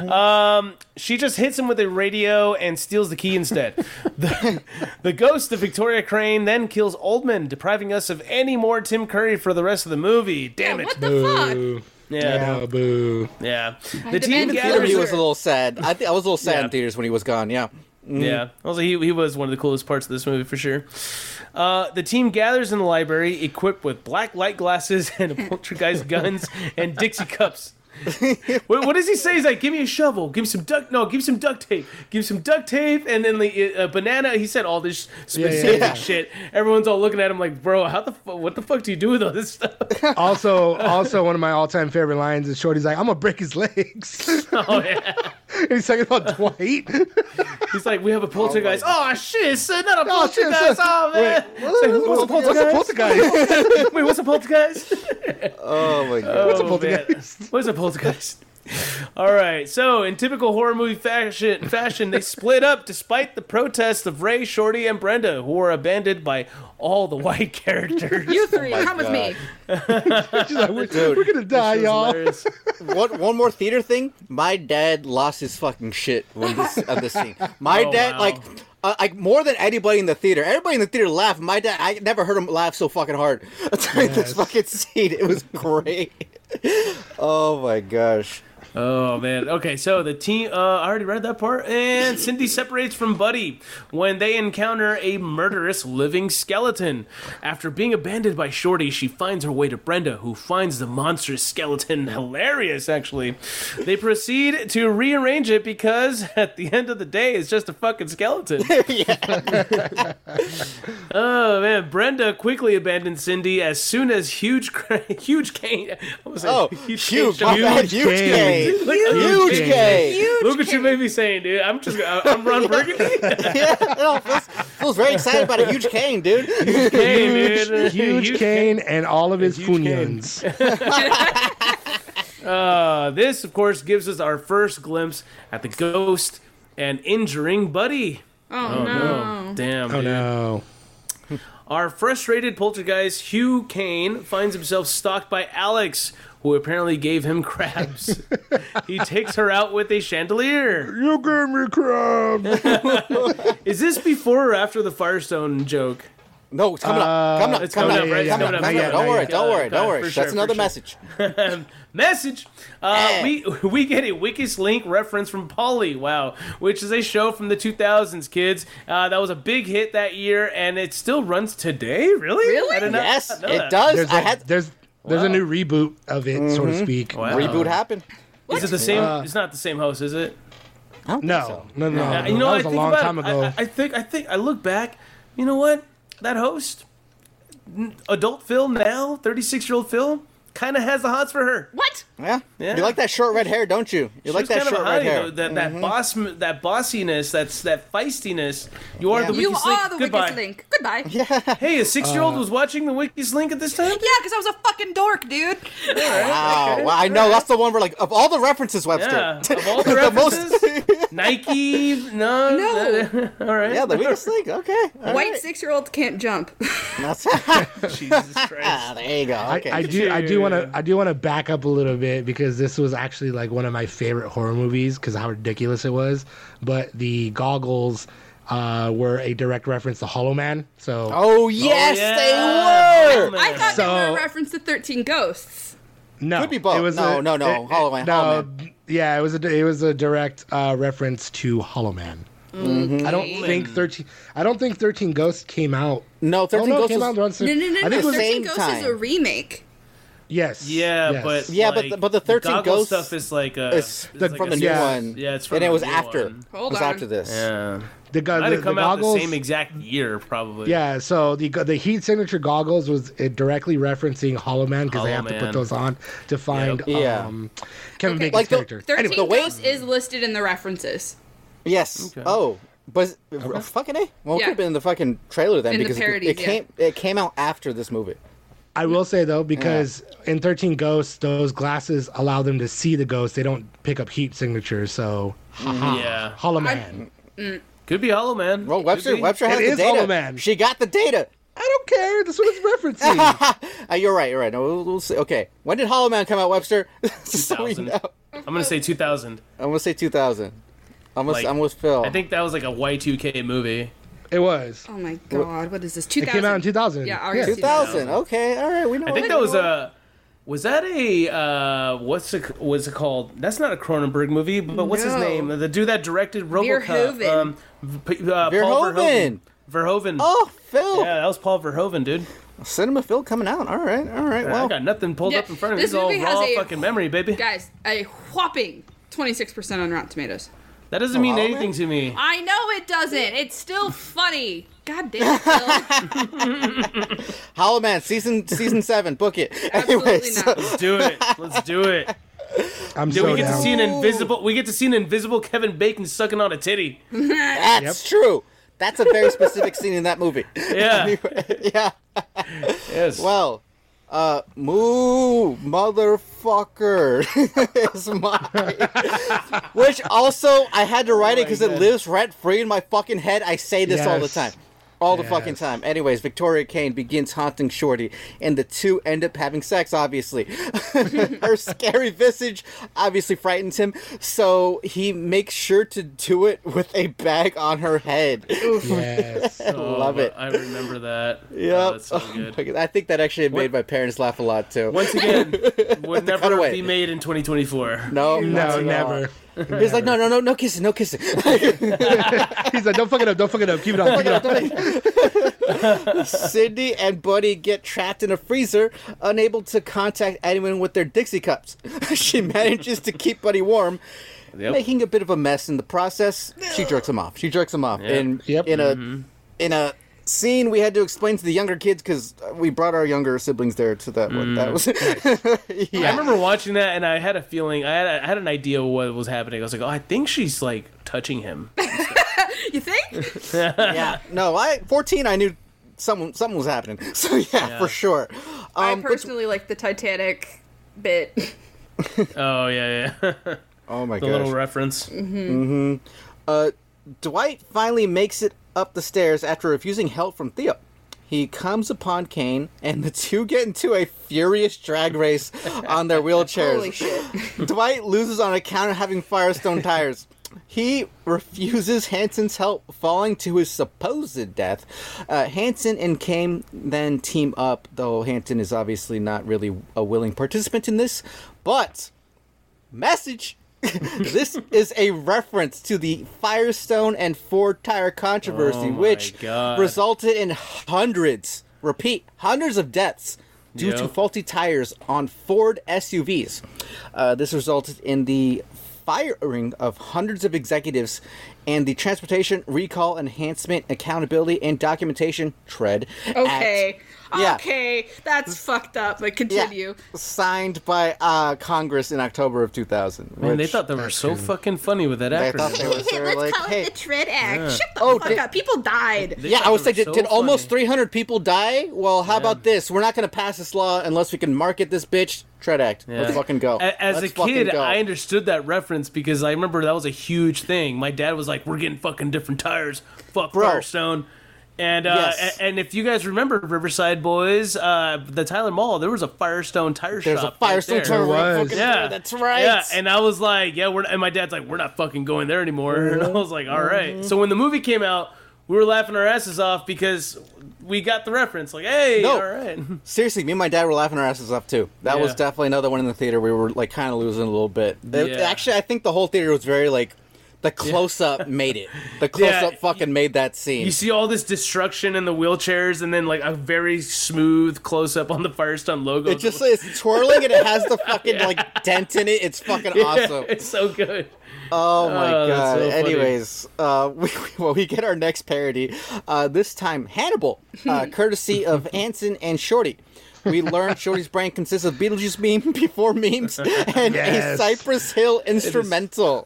Speaker 5: She just hits him with a radio and steals the key instead. the, the ghost of Victoria Crane then kills Oldman, depriving us of any more Tim Curry for the rest of the movie. Damn it.
Speaker 2: what the fuck?
Speaker 6: Boo.
Speaker 5: Yeah,
Speaker 6: Oh, boo.
Speaker 5: yeah. The
Speaker 2: demand
Speaker 5: team
Speaker 2: the
Speaker 4: Theater,
Speaker 5: gathers.
Speaker 4: he was a little sad. I think I was a little sad
Speaker 5: Yeah.
Speaker 4: in theaters when he was gone. Yeah.
Speaker 5: Yeah, also he he was one of the coolest parts of this movie for sure. Uh, the team gathers in the library, equipped with black light glasses and poltergeist guns and Dixie cups. what, what does he say? He's like, "Give me a shovel. Give me some duct. No, give me some duct tape. Give me some duct tape." And then the uh, banana. He said all this specific
Speaker 4: yeah.
Speaker 5: shit. Everyone's all looking at him like, "Bro, how the fu- what the fuck do you do with all this stuff?"
Speaker 6: Also, also one of my all-time favorite lines is Shorty's like, "I'm gonna break his legs."
Speaker 5: Oh yeah.
Speaker 6: And he's talking about Dwight.
Speaker 5: He's like, "We have a poltergeist." Oh, shit! It's uh, not a
Speaker 6: Oh, shit,
Speaker 5: poltergeist.
Speaker 6: son.
Speaker 5: Oh man.
Speaker 6: Wait,
Speaker 5: It's like, what's a poltergeist?
Speaker 6: What's a poltergeist?
Speaker 5: Wait, what's a poltergeist?
Speaker 4: Oh my god.
Speaker 5: Oh,
Speaker 6: a poltergeist?
Speaker 5: man. What's a poltergeist? All right, so in typical horror movie fashion, fashion, they split up despite the protests of Ray, Shorty, and Brenda, who were abandoned by all the white characters.
Speaker 2: You three,
Speaker 4: my
Speaker 2: come with
Speaker 4: God.
Speaker 2: me.
Speaker 6: She's like, we're, we're gonna die,
Speaker 5: It was
Speaker 6: y'all.
Speaker 5: hilarious.
Speaker 4: One, one more theater thing. My dad lost his fucking shit when this on this scene. My
Speaker 5: Oh,
Speaker 4: dad,
Speaker 5: wow.
Speaker 4: like, uh, like more than anybody in the theater. Everybody in the theater laughed. My dad, I never heard him laugh so fucking hard during this
Speaker 6: Yes.
Speaker 4: fucking scene. It was great. Oh my gosh.
Speaker 5: Oh man. Okay, so the team. Uh, I already read that part. And Cindy separates from Buddy when they encounter a murderous living skeleton. After being abandoned by Shorty, she finds her way to Brenda, who finds the monstrous skeleton hilarious. Actually, they proceed to rearrange it because at the end of the day, it's just a fucking skeleton. Oh man, Brenda quickly abandons Cindy as soon as huge, huge Kane. I was
Speaker 4: Oh,
Speaker 5: huge,
Speaker 4: huge,
Speaker 5: Kane
Speaker 4: my
Speaker 5: shows
Speaker 4: bad,
Speaker 5: up.
Speaker 4: huge
Speaker 6: Kane.
Speaker 4: Kane.
Speaker 5: Look,
Speaker 4: Huge
Speaker 5: huge
Speaker 4: Kane.
Speaker 2: Huge
Speaker 5: Look what you
Speaker 2: Kane.
Speaker 5: made me saying, dude. I'm just, I'm Ron Burgundy.
Speaker 4: Yeah, no, feels, feels very excited about a huge Kane, dude.
Speaker 5: Huge Kane, dude.
Speaker 6: Huge Kane and all of his
Speaker 5: Huge Kane.
Speaker 6: funyuns.
Speaker 5: Uh, this, of course, gives us our first glimpse at the ghost and injuring Buddy.
Speaker 2: Oh, no.
Speaker 5: Damn,
Speaker 6: Oh
Speaker 5: dude.
Speaker 6: no.
Speaker 5: Our frustrated poltergeist, Hugh Kane, finds himself stalked by Alex, who apparently gave him crabs. He takes her out with a chandelier.
Speaker 6: You gave me crab.
Speaker 5: Is this before or after the Firestone joke?
Speaker 4: No, it's coming up. Coming up.
Speaker 5: It's
Speaker 4: Coming
Speaker 5: coming
Speaker 4: up.
Speaker 5: up, right? It's
Speaker 4: Coming
Speaker 5: coming
Speaker 4: up.
Speaker 5: up.
Speaker 4: Coming
Speaker 6: Not
Speaker 4: up.
Speaker 6: yet,
Speaker 4: Don't
Speaker 6: not
Speaker 4: worry.
Speaker 6: yet.
Speaker 4: Don't worry.
Speaker 5: Uh,
Speaker 4: Don't worry.
Speaker 5: for sure,
Speaker 4: That's another
Speaker 5: for sure.
Speaker 4: message.
Speaker 5: Message. Uh, we we get a Wikis Link reference from Polly. Wow, which is a show from the two thousands, kids. Uh, that was a big hit that year, and it still runs today. Really?
Speaker 2: Really?
Speaker 5: I did not
Speaker 4: Yes,
Speaker 5: know
Speaker 4: it
Speaker 5: that.
Speaker 4: does.
Speaker 6: There's
Speaker 4: I
Speaker 6: a,
Speaker 4: had
Speaker 6: there's there's a
Speaker 5: Wow.
Speaker 6: new reboot of it, so to speak.
Speaker 5: Wow.
Speaker 4: reboot happen.
Speaker 5: Is it the same?
Speaker 6: Uh,
Speaker 5: it's not the same host, is it?
Speaker 4: I don't think
Speaker 6: No,
Speaker 4: so.
Speaker 6: no, no,
Speaker 5: Uh,
Speaker 6: no.
Speaker 5: you know,
Speaker 6: that
Speaker 5: I
Speaker 6: was a
Speaker 5: think
Speaker 6: long
Speaker 5: about
Speaker 6: time
Speaker 5: it.
Speaker 6: ago.
Speaker 5: I, I think I think I look back. You know what? That host, n- adult Phil now, thirty-six year old Phil, kind of has the hots for her.
Speaker 2: What?
Speaker 4: Yeah.
Speaker 5: Yeah.
Speaker 4: You like that short red hair, don't you? You
Speaker 5: She
Speaker 4: like
Speaker 5: was
Speaker 4: that
Speaker 5: kind
Speaker 4: short
Speaker 5: of a
Speaker 4: red
Speaker 5: hottie,
Speaker 4: hair.
Speaker 5: though. That that boss, that bossiness, that's that feistiness. You are
Speaker 4: Yeah.
Speaker 5: the
Speaker 2: You
Speaker 5: Wiki
Speaker 2: are the
Speaker 5: Slink. Goodbye.
Speaker 2: Wikis Link. Goodbye.
Speaker 5: Hey, a six-year-old was watching the Wiki Slink at this time.
Speaker 2: Yeah, because I was a fucking dork, dude.
Speaker 4: Wow. Well, I know that's the one where, like, of all the references, Webster.
Speaker 5: Yeah, of all the
Speaker 4: The most-
Speaker 5: references, Nike, no,
Speaker 2: No.
Speaker 5: all right,
Speaker 4: Yeah, the weakest link. Okay. all
Speaker 2: White
Speaker 4: right.
Speaker 2: six-year-olds can't jump.
Speaker 4: That's
Speaker 5: Jesus
Speaker 4: Ah,
Speaker 5: Christ.
Speaker 4: there you go. Okay.
Speaker 6: I do I do want to I do want to back up a little bit because this was actually like one of my favorite horror movies because of how ridiculous it was. But the goggles uh, were a direct reference to Hollow Man. So
Speaker 4: oh yes,
Speaker 5: yeah.
Speaker 4: they were.
Speaker 5: Man.
Speaker 2: I thought they
Speaker 6: So-
Speaker 2: were a reference to thirteen Ghosts.
Speaker 6: no,
Speaker 4: Could be both.
Speaker 6: It was
Speaker 4: No,
Speaker 6: a,
Speaker 4: no, no.
Speaker 6: it-
Speaker 4: Hollow Man,
Speaker 6: No,
Speaker 4: Hollow Man.
Speaker 6: yeah, it was a it was a direct uh, reference to Hollow Man.
Speaker 4: Mm-hmm.
Speaker 6: I don't think thirteen. I don't think thirteen Ghosts came out.
Speaker 4: No,
Speaker 6: Oh
Speaker 4: thirteen
Speaker 6: no, it
Speaker 4: Ghosts.
Speaker 6: came
Speaker 4: was-
Speaker 6: out. around-
Speaker 2: No, no, no,
Speaker 6: I
Speaker 2: no.
Speaker 6: think it was
Speaker 4: the
Speaker 2: thirteen
Speaker 4: same
Speaker 2: Ghosts is a
Speaker 4: time.
Speaker 2: remake.
Speaker 6: yes.
Speaker 5: Yeah,
Speaker 6: yes.
Speaker 5: but
Speaker 4: Yeah, but
Speaker 5: like,
Speaker 4: the- but the thirteen
Speaker 5: goggle
Speaker 4: Ghosts
Speaker 5: stuff is like a
Speaker 4: It's
Speaker 5: it's
Speaker 6: the-
Speaker 5: like
Speaker 4: from
Speaker 5: a-
Speaker 4: the new
Speaker 6: yeah.
Speaker 4: one.
Speaker 5: Yeah, it's from
Speaker 4: and it
Speaker 5: the
Speaker 4: was
Speaker 5: new
Speaker 4: after.
Speaker 5: one.
Speaker 2: Hold
Speaker 4: it was
Speaker 2: on.
Speaker 4: after this.
Speaker 5: Yeah,
Speaker 6: the, go-
Speaker 5: might
Speaker 6: the,
Speaker 5: have come
Speaker 6: the
Speaker 5: out
Speaker 6: goggles,
Speaker 5: the same exact year, probably.
Speaker 6: Yeah, so the the heat signature goggles was it directly referencing Hollow Man because they
Speaker 5: Hollow
Speaker 6: have to
Speaker 5: Man.
Speaker 6: put those on to find
Speaker 4: Yep. Yeah.
Speaker 6: um, Kevin
Speaker 2: Okay.
Speaker 6: Bacon's
Speaker 4: Like the-
Speaker 6: character.
Speaker 2: thirteen
Speaker 6: Anyway,
Speaker 4: the way-
Speaker 2: Ghosts is listed in the references.
Speaker 4: Yes.
Speaker 5: Okay.
Speaker 4: Oh, but fucking a. Well, it
Speaker 2: Yeah.
Speaker 4: could have been in the fucking trailer then
Speaker 2: In the
Speaker 4: because it-
Speaker 2: parodies,
Speaker 4: it,
Speaker 2: yeah.
Speaker 4: came it came out after this movie.
Speaker 6: I will say though, because in thirteen Ghosts, those glasses allow them to see the ghost. They don't pick up heat signatures. So, haha,
Speaker 5: Yeah.
Speaker 6: Hollow Man.
Speaker 5: Could be Hollow Man.
Speaker 4: Well,
Speaker 5: Could
Speaker 4: Webster
Speaker 5: be.
Speaker 4: Webster has
Speaker 6: It
Speaker 4: the
Speaker 6: is
Speaker 4: data.
Speaker 6: Hollow Man.
Speaker 4: She got the data.
Speaker 6: I don't care. That's what it's referencing.
Speaker 4: Uh, you're right. You're right. No, we'll, we'll see. Okay, when did Hollow Man come out, Webster? So we
Speaker 5: two thousand.
Speaker 4: know.
Speaker 5: I'm gonna say two thousand.
Speaker 4: I'm gonna say two thousand. I'm gonna.
Speaker 5: Like,
Speaker 4: I'm with Phil.
Speaker 5: I think that was like a Y two K movie.
Speaker 6: it was.
Speaker 2: Oh my god, what is this? two
Speaker 6: It
Speaker 2: thousand.
Speaker 6: came out in two thousand.
Speaker 2: Yeah,
Speaker 6: yeah.
Speaker 2: ours-
Speaker 4: two thousand. Okay. All right. We know.
Speaker 5: I think
Speaker 4: it.
Speaker 5: that was a. Was that a uh, what's it what's it called? That's not a Cronenberg movie, but what's his
Speaker 2: No.
Speaker 5: name? The dude that directed RoboCop.
Speaker 2: Verhoeven.
Speaker 5: Um, v- uh, Paul
Speaker 4: Verhoeven.
Speaker 5: Verhoeven. Verhoeven.
Speaker 4: Oh, Phil.
Speaker 5: Yeah, that was Paul Verhoeven, dude.
Speaker 4: Cinema Phil coming out. All right. All right.
Speaker 5: I
Speaker 4: Well.
Speaker 5: got nothing pulled
Speaker 2: Yeah,
Speaker 5: up in front of me.
Speaker 2: this
Speaker 5: This is all
Speaker 2: movie has
Speaker 5: raw
Speaker 2: a-
Speaker 5: fucking memory, baby.
Speaker 2: Guys, a whopping twenty-six percent on Rotten Tomatoes.
Speaker 5: That doesn't mean
Speaker 4: Hollow
Speaker 5: anything
Speaker 4: Man?
Speaker 5: to me.
Speaker 2: I know it doesn't. It's still funny. God damn it, Phil.
Speaker 4: Hollow Man season season seven. Book it.
Speaker 2: Absolutely
Speaker 4: Anyway, so-
Speaker 2: not.
Speaker 5: Let's do it. Let's do it.
Speaker 6: I'm
Speaker 5: Dude,
Speaker 6: so
Speaker 5: we get to
Speaker 6: down.
Speaker 5: see an invisible. We get to see an invisible Kevin Bacon sucking on a titty.
Speaker 4: That's true. That's a very specific scene in that movie.
Speaker 5: Yeah.
Speaker 4: Yeah.
Speaker 5: Yes.
Speaker 4: Well, uh, moo motherfucker is my. Which also I had to write it because it
Speaker 5: God.
Speaker 4: lives rent free in my fucking head. I say this all the
Speaker 6: Yes.
Speaker 4: time. All the
Speaker 6: Yes.
Speaker 4: fucking time. Anyways, Victoria Kane begins haunting Shorty, and the two end up having sex, obviously. Her scary visage obviously frightens him, so he makes sure to do it with a bag on her head.
Speaker 6: Yes.
Speaker 4: I love it.
Speaker 5: I remember that.
Speaker 4: Yep.
Speaker 5: Oh, that's so
Speaker 4: Oh
Speaker 5: good.
Speaker 4: my God. I think that actually made
Speaker 5: What-
Speaker 4: my parents laugh a lot, too.
Speaker 5: Once again, would never
Speaker 4: cutaway.
Speaker 5: be made in twenty twenty-four.
Speaker 4: No, not
Speaker 6: No,
Speaker 4: at all.
Speaker 6: never.
Speaker 4: He's like, no, no, no, no kissing, no kissing.
Speaker 6: He's like, don't fuck it up, don't fuck it up, keep it on, keep it on.
Speaker 4: Cindy and Buddy get trapped in a freezer, unable to contact anyone with their Dixie cups. She manages to keep Buddy warm,
Speaker 5: Yep.
Speaker 4: making a bit of a mess in the process. She jerks him off. She jerks him off.
Speaker 5: Yep.
Speaker 4: And
Speaker 6: Yep.
Speaker 4: in a
Speaker 5: Mm-hmm.
Speaker 4: in a scene we had to explain to the younger kids because we brought our younger siblings there to that one. That was
Speaker 5: I
Speaker 4: yeah.
Speaker 5: remember watching that, and I had a feeling. I had, I had an idea of what was happening. I was like, "Oh, I think she's like touching him."
Speaker 2: You think?
Speaker 4: yeah. No, I fourteen. I knew someone something was happening. So yeah,
Speaker 5: Yeah.
Speaker 4: for sure.
Speaker 2: I
Speaker 4: Um, but-
Speaker 2: personally like the Titanic bit.
Speaker 5: Oh yeah, yeah.
Speaker 4: oh my
Speaker 5: The
Speaker 4: gosh.
Speaker 5: little reference.
Speaker 4: Uh, Dwight finally makes it up the stairs after refusing help from Theo. He comes upon Kane, and the two get into a furious drag race on their wheelchairs.
Speaker 2: Holy shit.
Speaker 4: Dwight loses on account of having Firestone tires. He refuses Hanson's help, falling to his supposed death. Uh, Hanson and Kane then team up, though Hanson is obviously not really a willing participant in this. But, message! This is a reference to the Firestone and Ford tire controversy,
Speaker 5: Oh my
Speaker 4: which
Speaker 5: God.
Speaker 4: resulted in hundreds, repeat, hundreds of deaths due to
Speaker 5: Yep.
Speaker 4: faulty tires on Ford S U Vs. Uh, this resulted in the firing of hundreds of executives and the Transportation Recall Enhancement Accountability and Documentation TREAD
Speaker 2: Okay.
Speaker 4: Act. Yeah.
Speaker 2: Okay. That's fucked up, but continue.
Speaker 4: Signed by uh, Congress in October of two thousand.
Speaker 5: Man, they
Speaker 4: which-
Speaker 5: thought they were so fucking funny with that
Speaker 4: They thought
Speaker 5: acronym.
Speaker 4: they were, they were like, hey.
Speaker 2: Tread Act. Shut the
Speaker 4: Oh,
Speaker 2: fuck
Speaker 4: did-
Speaker 2: up. People died.
Speaker 5: They
Speaker 4: Yeah,
Speaker 5: thought
Speaker 4: I was
Speaker 5: they
Speaker 4: like,
Speaker 5: were
Speaker 4: did,
Speaker 5: so
Speaker 4: did almost
Speaker 5: funny.
Speaker 4: three hundred people die? Well, how about this? We're not going to pass this law unless we can market this bitch. Tread Act. Let's
Speaker 5: Yeah.
Speaker 4: fucking go.
Speaker 5: A- As
Speaker 4: Let's
Speaker 5: a
Speaker 4: fucking
Speaker 5: kid,
Speaker 4: go.
Speaker 5: I understood that reference because I remember that was a huge thing. My dad was like, "We're getting fucking different tires. Fuck
Speaker 4: Bro.
Speaker 5: Firestone." And uh,
Speaker 4: Yes.
Speaker 5: a- and if you guys remember Riverside Boys, uh, the Tyler Mall, there was a Firestone tire
Speaker 4: There's a
Speaker 5: shop. right
Speaker 4: Firestone
Speaker 5: there.
Speaker 4: tire
Speaker 6: There
Speaker 4: right
Speaker 6: was.
Speaker 4: fucking
Speaker 5: Yeah,
Speaker 4: there. That's right.
Speaker 5: Yeah, and I was like, "Yeah, we're." And my dad's like, "We're not fucking going there anymore." And I was like, "All right." So when the movie came out, we were laughing our asses off because we got the reference. Like, "Hey,
Speaker 4: No.
Speaker 5: all right."
Speaker 4: Seriously, me and my dad were laughing our asses off too. That was
Speaker 5: Yeah.
Speaker 4: definitely another one in the theater. We were like kind of losing a little bit. It-
Speaker 5: Yeah.
Speaker 4: actually, I think the whole theater was very like. The close up made it. The close
Speaker 5: Yeah,
Speaker 4: up fucking made that scene.
Speaker 5: You see all this destruction in the wheelchairs, and then like a very smooth close up on the Firestone logo.
Speaker 4: it just is twirling and it has the fucking like dent in it. It's fucking
Speaker 5: Yeah,
Speaker 4: awesome.
Speaker 5: It's so good.
Speaker 4: Oh my
Speaker 5: Oh, that's
Speaker 4: god.
Speaker 5: so funny.
Speaker 4: Anyways, uh, we, well, we get our next parody. Uh, this time, Hannibal, uh, courtesy of Hanson and Shorty. We learned Shorty's brain consists of Beetlejuice meme before memes and
Speaker 6: Yes.
Speaker 4: a Cypress Hill instrumental.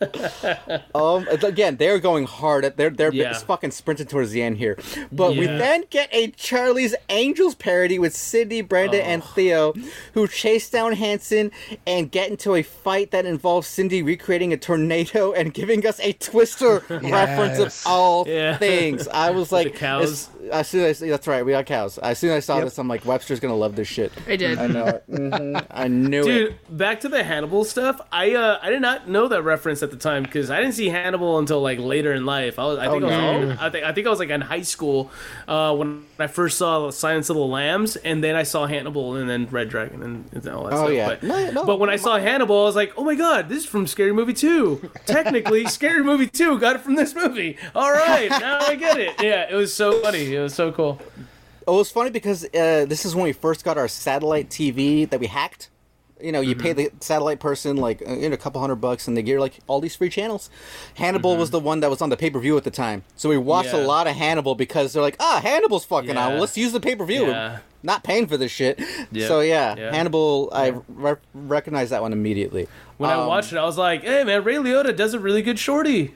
Speaker 4: um, again, they're going hard. At, they're they're
Speaker 5: Yeah.
Speaker 4: fucking sprinting towards the end here. But we
Speaker 5: Yeah.
Speaker 4: then get a Charlie's Angels parody with Cindy, Brenda, and Theo, who chase down Hanson and get into a fight that involves Cindy recreating a tornado and giving us a Twister reference of
Speaker 6: Yes.
Speaker 4: all
Speaker 5: Yeah.
Speaker 4: things. I was like,
Speaker 5: the cows.
Speaker 4: as, as soon as that's right, we got cows. As soon as I saw
Speaker 6: Yep.
Speaker 4: this, I'm like, Webster's gonna love this shit.
Speaker 2: I did.
Speaker 4: I know it. Mhm. I knew
Speaker 5: Dude,
Speaker 4: it.
Speaker 5: back to the Hannibal stuff. I uh, I did not know that reference at the time because I didn't see Hannibal until like later in life. I was, I think
Speaker 4: Oh,
Speaker 5: I was,
Speaker 4: no.
Speaker 5: I think I think I was like in high school uh, when I first saw Silence of the Lambs, and then I saw Hannibal, and then Red Dragon, and, and all that
Speaker 4: Oh,
Speaker 5: stuff.
Speaker 4: yeah.
Speaker 5: But,
Speaker 4: No, no,
Speaker 5: but when I saw Hannibal, I was like, oh my god, this is from Scary Movie two. Technically, Scary Movie two got it from this movie. All right, now I get it. Yeah, it was so funny. It was so cool.
Speaker 4: It was funny because uh, this is when we first got our satellite T V that we hacked. You know, you
Speaker 5: Mm-hmm.
Speaker 4: pay the satellite person like uh, you know, a couple hundred bucks, and they give you like all these free channels. Hannibal was the one that was on the pay per view at the time, so we watched
Speaker 5: Mm-hmm. Yeah.
Speaker 4: a lot of Hannibal because they're like, ah, Hannibal's fucking on.
Speaker 5: Yeah.
Speaker 4: Well, let's use the pay per view.
Speaker 5: Yeah.
Speaker 4: Not paying for this shit.
Speaker 5: Yeah.
Speaker 4: So yeah,
Speaker 5: Yeah.
Speaker 4: Hannibal. I re- recognized that one immediately.
Speaker 5: When I
Speaker 4: Um,
Speaker 5: watched it, I was like, hey man, Ray Liotta does a really good shorty.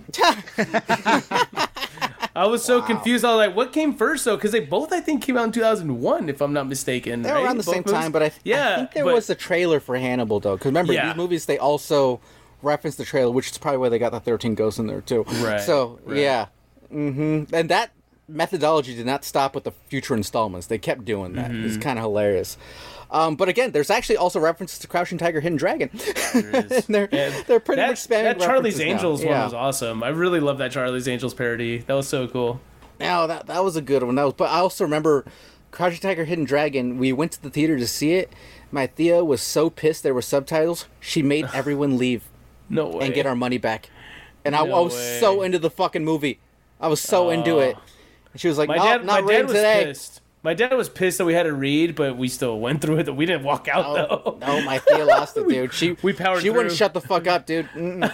Speaker 5: I was so confused. I was like, "What came first, though?" Because they both, I think, came out in two thousand one, if I'm not mistaken.
Speaker 4: They're
Speaker 5: right?
Speaker 4: around the
Speaker 5: Both
Speaker 4: same
Speaker 5: movies?
Speaker 4: time, but I, th-
Speaker 5: yeah,
Speaker 4: I think there
Speaker 5: but-
Speaker 4: was a trailer for Hannibal though. Because remember,
Speaker 5: Yeah.
Speaker 4: these movies they also reference the trailer, which is probably why they got the thirteen Ghosts in there too.
Speaker 5: Right,
Speaker 4: So
Speaker 5: right.
Speaker 4: yeah, hmm and that methodology did not stop with the future installments. They kept doing that. It's kind of hilarious. Um, but again, there's actually also references to Crouching Tiger, Hidden Dragon.
Speaker 5: There is.
Speaker 4: they're,
Speaker 5: And
Speaker 4: they're pretty
Speaker 5: that,
Speaker 4: much spamming
Speaker 5: that Charlie's
Speaker 4: references now.
Speaker 5: Angels one
Speaker 4: Yeah.
Speaker 5: was awesome. I really love that Charlie's Angels parody. That was so cool.
Speaker 4: No, that that was a good one. That was, but I also remember Crouching Tiger, Hidden Dragon. We went to the theater to see it. My Thea was so pissed there were subtitles. She made everyone leave
Speaker 5: No way.
Speaker 4: and get our money back. And I,
Speaker 5: No
Speaker 4: I was
Speaker 5: way.
Speaker 4: so into the fucking movie. I was so into it. And she was like,
Speaker 5: My
Speaker 4: "No,
Speaker 5: dad,
Speaker 4: not
Speaker 5: my
Speaker 4: reading
Speaker 5: dad was
Speaker 4: today."
Speaker 5: pissed. My dad was pissed that we had to read, but we still went through it. We didn't walk out
Speaker 4: Oh,
Speaker 5: though.
Speaker 4: no, my Thea lost it, dude. She
Speaker 5: we powered
Speaker 4: She wouldn't
Speaker 5: through.
Speaker 4: shut the fuck up, dude. Mm-mm.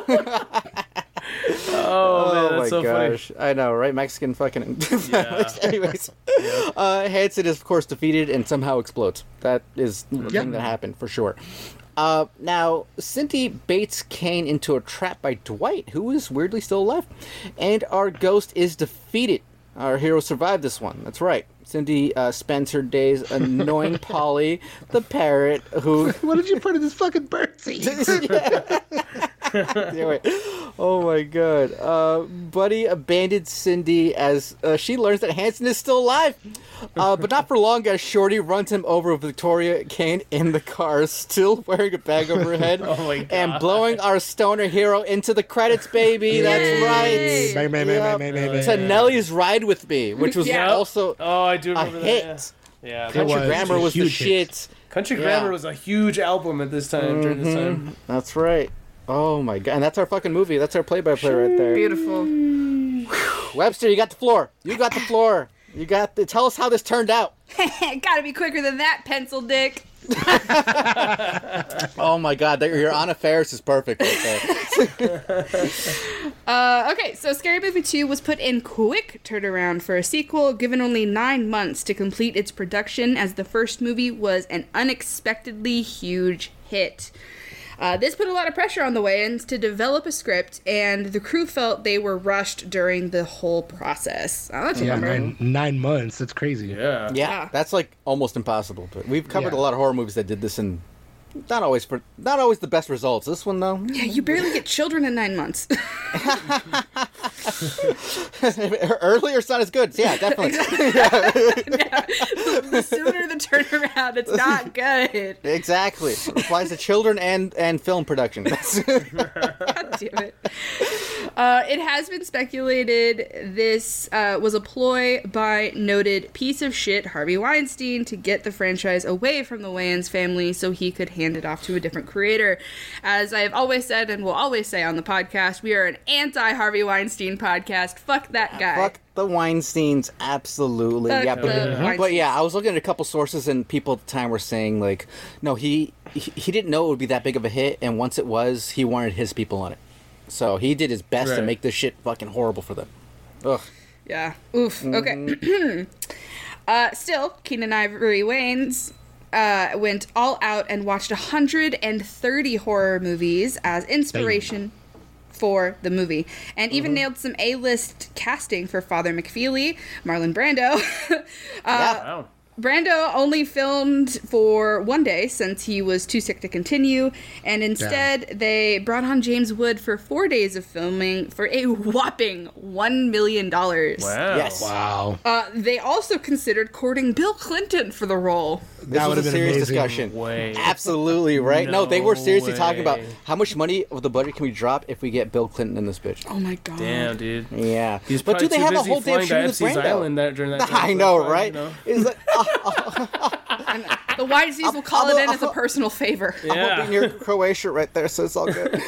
Speaker 5: Oh, man,
Speaker 4: Oh
Speaker 5: that's
Speaker 4: my
Speaker 5: so
Speaker 4: gosh, I know, right? Mexican fucking.
Speaker 5: Yeah.
Speaker 4: Anyways, uh, Hanson is of course defeated and somehow explodes. That is the
Speaker 6: Yeah.
Speaker 4: thing that happened for sure. Uh, now, Cindy baits Kane into a trap by Dwight, who is weirdly still alive, and our ghost is defeated. Our hero survived this one. That's right. Cindy uh, spends her days annoying Polly, the parrot, who.
Speaker 6: What did you put in this fucking birdseed?
Speaker 4: Anyway, oh my god. Uh, Buddy abandoned Cindy as uh, she learns that Hanson is still alive. Uh, but not for long, as Shorty runs him over with Victoria Kane in the car, still wearing a bag over her head.
Speaker 5: Oh my God.
Speaker 4: And blowing our stoner hero into the credits, baby. That's
Speaker 2: Yay.
Speaker 4: right.
Speaker 6: Bang, bang, bang,
Speaker 4: Yep.
Speaker 6: bang, bang, bang,
Speaker 4: To
Speaker 6: bang.
Speaker 4: Nelly's Ride With Me, which was
Speaker 2: Yeah.
Speaker 4: also
Speaker 5: Oh, I do
Speaker 4: a
Speaker 5: remember
Speaker 4: hit.
Speaker 5: that. Yeah, yeah.
Speaker 6: It
Speaker 4: Country
Speaker 6: was.
Speaker 4: Grammar
Speaker 6: It was
Speaker 4: was
Speaker 6: a
Speaker 4: the
Speaker 6: huge hit.
Speaker 4: shit.
Speaker 5: Country
Speaker 4: Yeah.
Speaker 5: Grammar was a huge album at this time. During this time,
Speaker 4: That's right. Oh my god. And that's our fucking movie. That's our play-by-play right there.
Speaker 2: Beautiful.
Speaker 4: Webster, you got the floor. You got the floor. You got the. Tell us how this turned out.
Speaker 2: Gotta be quicker than that, pencil dick.
Speaker 4: Oh my God, that- your Anna Faris is perfect right there.
Speaker 2: Uh, okay, so Scary Movie two was put in quick turnaround for a sequel, given only nine months to complete its production, as the first movie was an unexpectedly huge hit. Uh, this put a lot of pressure on the Wayans to develop a script, and the crew felt they were rushed during the whole process. Oh, that's a
Speaker 6: Yeah,
Speaker 2: bummer.
Speaker 6: nine, nine months. That's crazy.
Speaker 5: yeah.
Speaker 4: Yeah,
Speaker 2: Yeah.
Speaker 4: that's like almost impossible. But we've covered
Speaker 6: Yeah.
Speaker 4: a lot of horror movies that did this, and not always for not always the best results. This one though,
Speaker 2: Yeah, you barely get children in nine months.
Speaker 4: earlier it's not as good. Yeah, definitely.
Speaker 2: The sooner the turnaround, it's not good.
Speaker 4: Exactly. It applies to children and and film production. That's-
Speaker 2: God damn it. Uh, it has been speculated this uh, was a ploy by noted piece of shit Harvey Weinstein to get the franchise away from the Wayans family so he could hand it off to a different creator. As I have always said and will always say on the podcast, we are an anti-Harvey Weinstein podcast. Fuck that guy.
Speaker 4: Fuck the Weinsteins, absolutely.
Speaker 2: Fuck
Speaker 4: yeah,
Speaker 2: the
Speaker 4: but,
Speaker 2: Weinsteins.
Speaker 4: but yeah, I was looking at a couple sources, and people at the time were saying like, no, he, he he didn't know it would be that big of a hit, and once it was, he wanted his people on it, so he did his best to
Speaker 5: Right.
Speaker 4: make this shit fucking horrible for them. Ugh.
Speaker 2: Yeah. Oof. Okay. uh, still, Keenan Ivory Wayans uh, went all out and watched one hundred thirty horror movies as inspiration for the movie, and even nailed some A-list casting for Father McFeely, Marlon Brando.
Speaker 4: Yeah.
Speaker 5: Wow.
Speaker 2: Brando only filmed for one day since he was too sick to continue, and instead they brought on James Wood for four days of filming for a whopping one million dollars.
Speaker 5: Wow.
Speaker 4: Yes.
Speaker 6: Wow.
Speaker 2: Uh, they also considered courting Bill Clinton for the role.
Speaker 4: This
Speaker 6: That
Speaker 4: was
Speaker 6: would've
Speaker 4: a
Speaker 6: been
Speaker 4: serious
Speaker 6: amazing.
Speaker 4: discussion.
Speaker 5: Way.
Speaker 4: Absolutely right. No, they were
Speaker 5: No
Speaker 4: seriously talking about
Speaker 5: way.
Speaker 4: how much money of the budget can we drop if we get Bill Clinton in this bitch.
Speaker 2: Oh my god.
Speaker 5: Damn, dude.
Speaker 4: Yeah,
Speaker 5: He's
Speaker 4: but do
Speaker 5: probably
Speaker 4: they
Speaker 5: too
Speaker 4: have a
Speaker 5: busy
Speaker 4: whole day of
Speaker 5: flying to
Speaker 4: shooting with
Speaker 5: Epstein's Island
Speaker 4: Brando?
Speaker 5: that, during that time.
Speaker 4: I
Speaker 5: so
Speaker 4: know,
Speaker 5: that's fine,
Speaker 4: right?
Speaker 5: you know?
Speaker 4: It's like, oh,
Speaker 2: The Weinsteins will call
Speaker 4: I'm
Speaker 2: it
Speaker 4: a-
Speaker 2: in as a personal favor.
Speaker 4: I'm
Speaker 5: Yeah.
Speaker 4: hoping you're Croatia right there, so it's all good.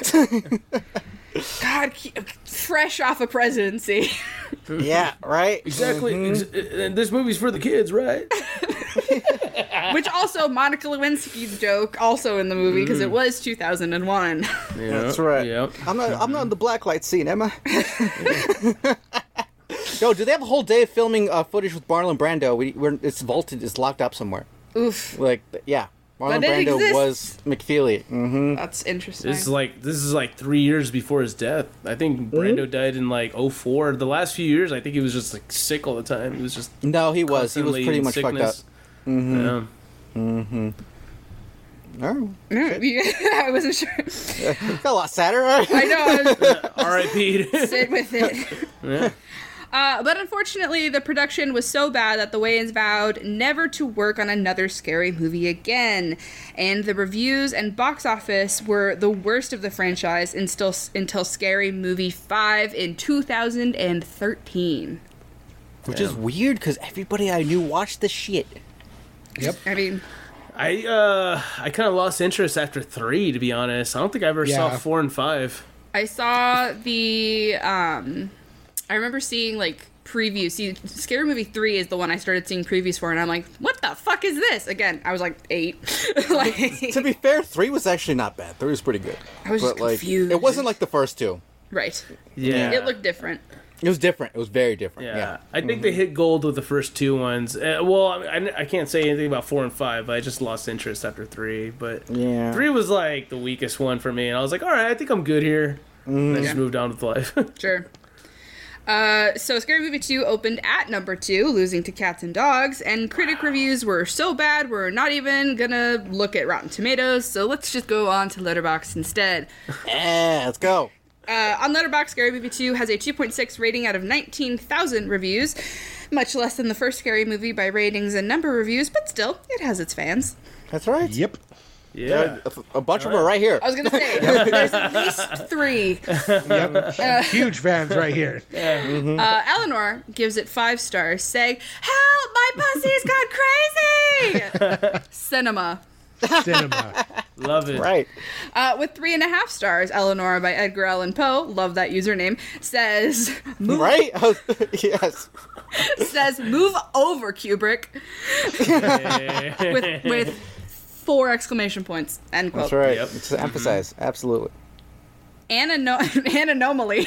Speaker 2: God, ke- fresh off a presidency.
Speaker 4: Yeah, right.
Speaker 5: Exactly.
Speaker 4: Mm-hmm.
Speaker 5: Ex- and this movie's for the kids, right?
Speaker 2: Which also, Monica Lewinsky's joke, also in the movie, because it was two thousand one.
Speaker 5: Yeah.
Speaker 4: That's right.
Speaker 5: Yep.
Speaker 4: I'm not. I'm not in the blacklight scene, am I? Yo, do they have a whole day of filming uh, footage with Marlon Brando? We, we're, it's vaulted. It's locked up somewhere.
Speaker 2: Oof.
Speaker 4: Like, yeah, Marlon
Speaker 2: But it
Speaker 4: Brando
Speaker 2: exists.
Speaker 4: was McFeely. Mm-hmm.
Speaker 2: That's interesting.
Speaker 5: This is like this is like three years before his death. I think Brando died in like oh four. The last few years, I think he was just like sick all the time. He was just
Speaker 4: No, he was. He was
Speaker 5: constantly
Speaker 4: pretty
Speaker 5: in
Speaker 4: much
Speaker 5: sickness.
Speaker 4: fucked up.
Speaker 5: Yeah.
Speaker 4: Oh,
Speaker 2: I wasn't sure.
Speaker 4: got a lot sadder. Right?
Speaker 2: I know. I was
Speaker 5: R I P
Speaker 2: sit with it.
Speaker 5: Yeah.
Speaker 2: Uh, but unfortunately, the production was so bad that the Wayans vowed never to work on another scary movie again. And the reviews and box office were the worst of the franchise until, until Scary Movie five in two thousand thirteen.
Speaker 4: Which is weird because everybody I knew watched the shit.
Speaker 6: Yep.
Speaker 2: I mean,
Speaker 5: I uh, I kind of lost interest after three, to be honest. I don't think I ever saw
Speaker 6: Yeah.
Speaker 5: four and five.
Speaker 2: I saw the, um, I remember seeing, like, previews. See, Scary Movie three is the one I started seeing previews for, and I'm like, what the fuck is this? Again, I was like eight. like,
Speaker 4: To be fair, three was actually not bad. Three was pretty good.
Speaker 2: I was
Speaker 4: but,
Speaker 2: just
Speaker 4: like,
Speaker 2: confused.
Speaker 4: it wasn't like the first two.
Speaker 2: right.
Speaker 5: Yeah.
Speaker 2: It looked different.
Speaker 4: It was different. It was very different.
Speaker 5: Yeah,
Speaker 4: Yeah.
Speaker 5: I think they hit gold with the first two ones. Uh, well, I, I can't say anything about four and five. I just lost interest after three. But
Speaker 4: Yeah.
Speaker 5: three was like the weakest one for me, and I was like, all right, I think I'm good here. And I just moved on with life.
Speaker 2: Sure. Uh, so Scary Movie two opened at number two, losing to Cats and Dogs, and critic reviews were so bad we're not even gonna look at Rotten Tomatoes, so let's just go on to Letterboxd instead.
Speaker 4: Yeah, let's go.
Speaker 2: Uh, on Letterboxd, Scary Movie two has a two point six rating out of nineteen thousand reviews, much less than the first Scary Movie by ratings and number reviews, but still, it has its fans.
Speaker 4: That's right.
Speaker 6: Yep.
Speaker 5: yeah.
Speaker 4: A, a bunch of them are right here.
Speaker 2: I was gonna say, there's at least three.
Speaker 6: Yep. Huge fans right here.
Speaker 2: Uh, Eleanor gives it five stars, saying, "Help! My pussy's gone crazy!" Cinema.
Speaker 6: Cinema.
Speaker 5: Love it.
Speaker 4: Right.
Speaker 2: Uh, with three and a half stars, Eleanor by Edgar Allan Poe, love that username, says, move,
Speaker 4: Right? I was- yes.
Speaker 2: says, move over, Kubrick, with, with four exclamation points, end quote.
Speaker 4: That's right.
Speaker 5: Yep.
Speaker 4: To emphasize. Absolutely.
Speaker 2: Anano- Anomaly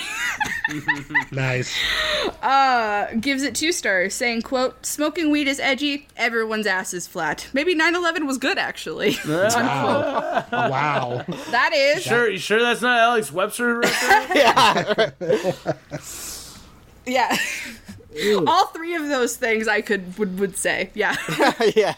Speaker 6: Nice.
Speaker 2: uh, gives it two stars, saying, quote, smoking weed is edgy, everyone's ass is flat. Maybe nine eleven was good, actually. Unquote.
Speaker 6: Wow.
Speaker 2: That is...
Speaker 5: Sure, you sure that's not Alex Webster right there?
Speaker 2: Yeah. All three of those things I could would, would say. Yeah.
Speaker 4: Yeah.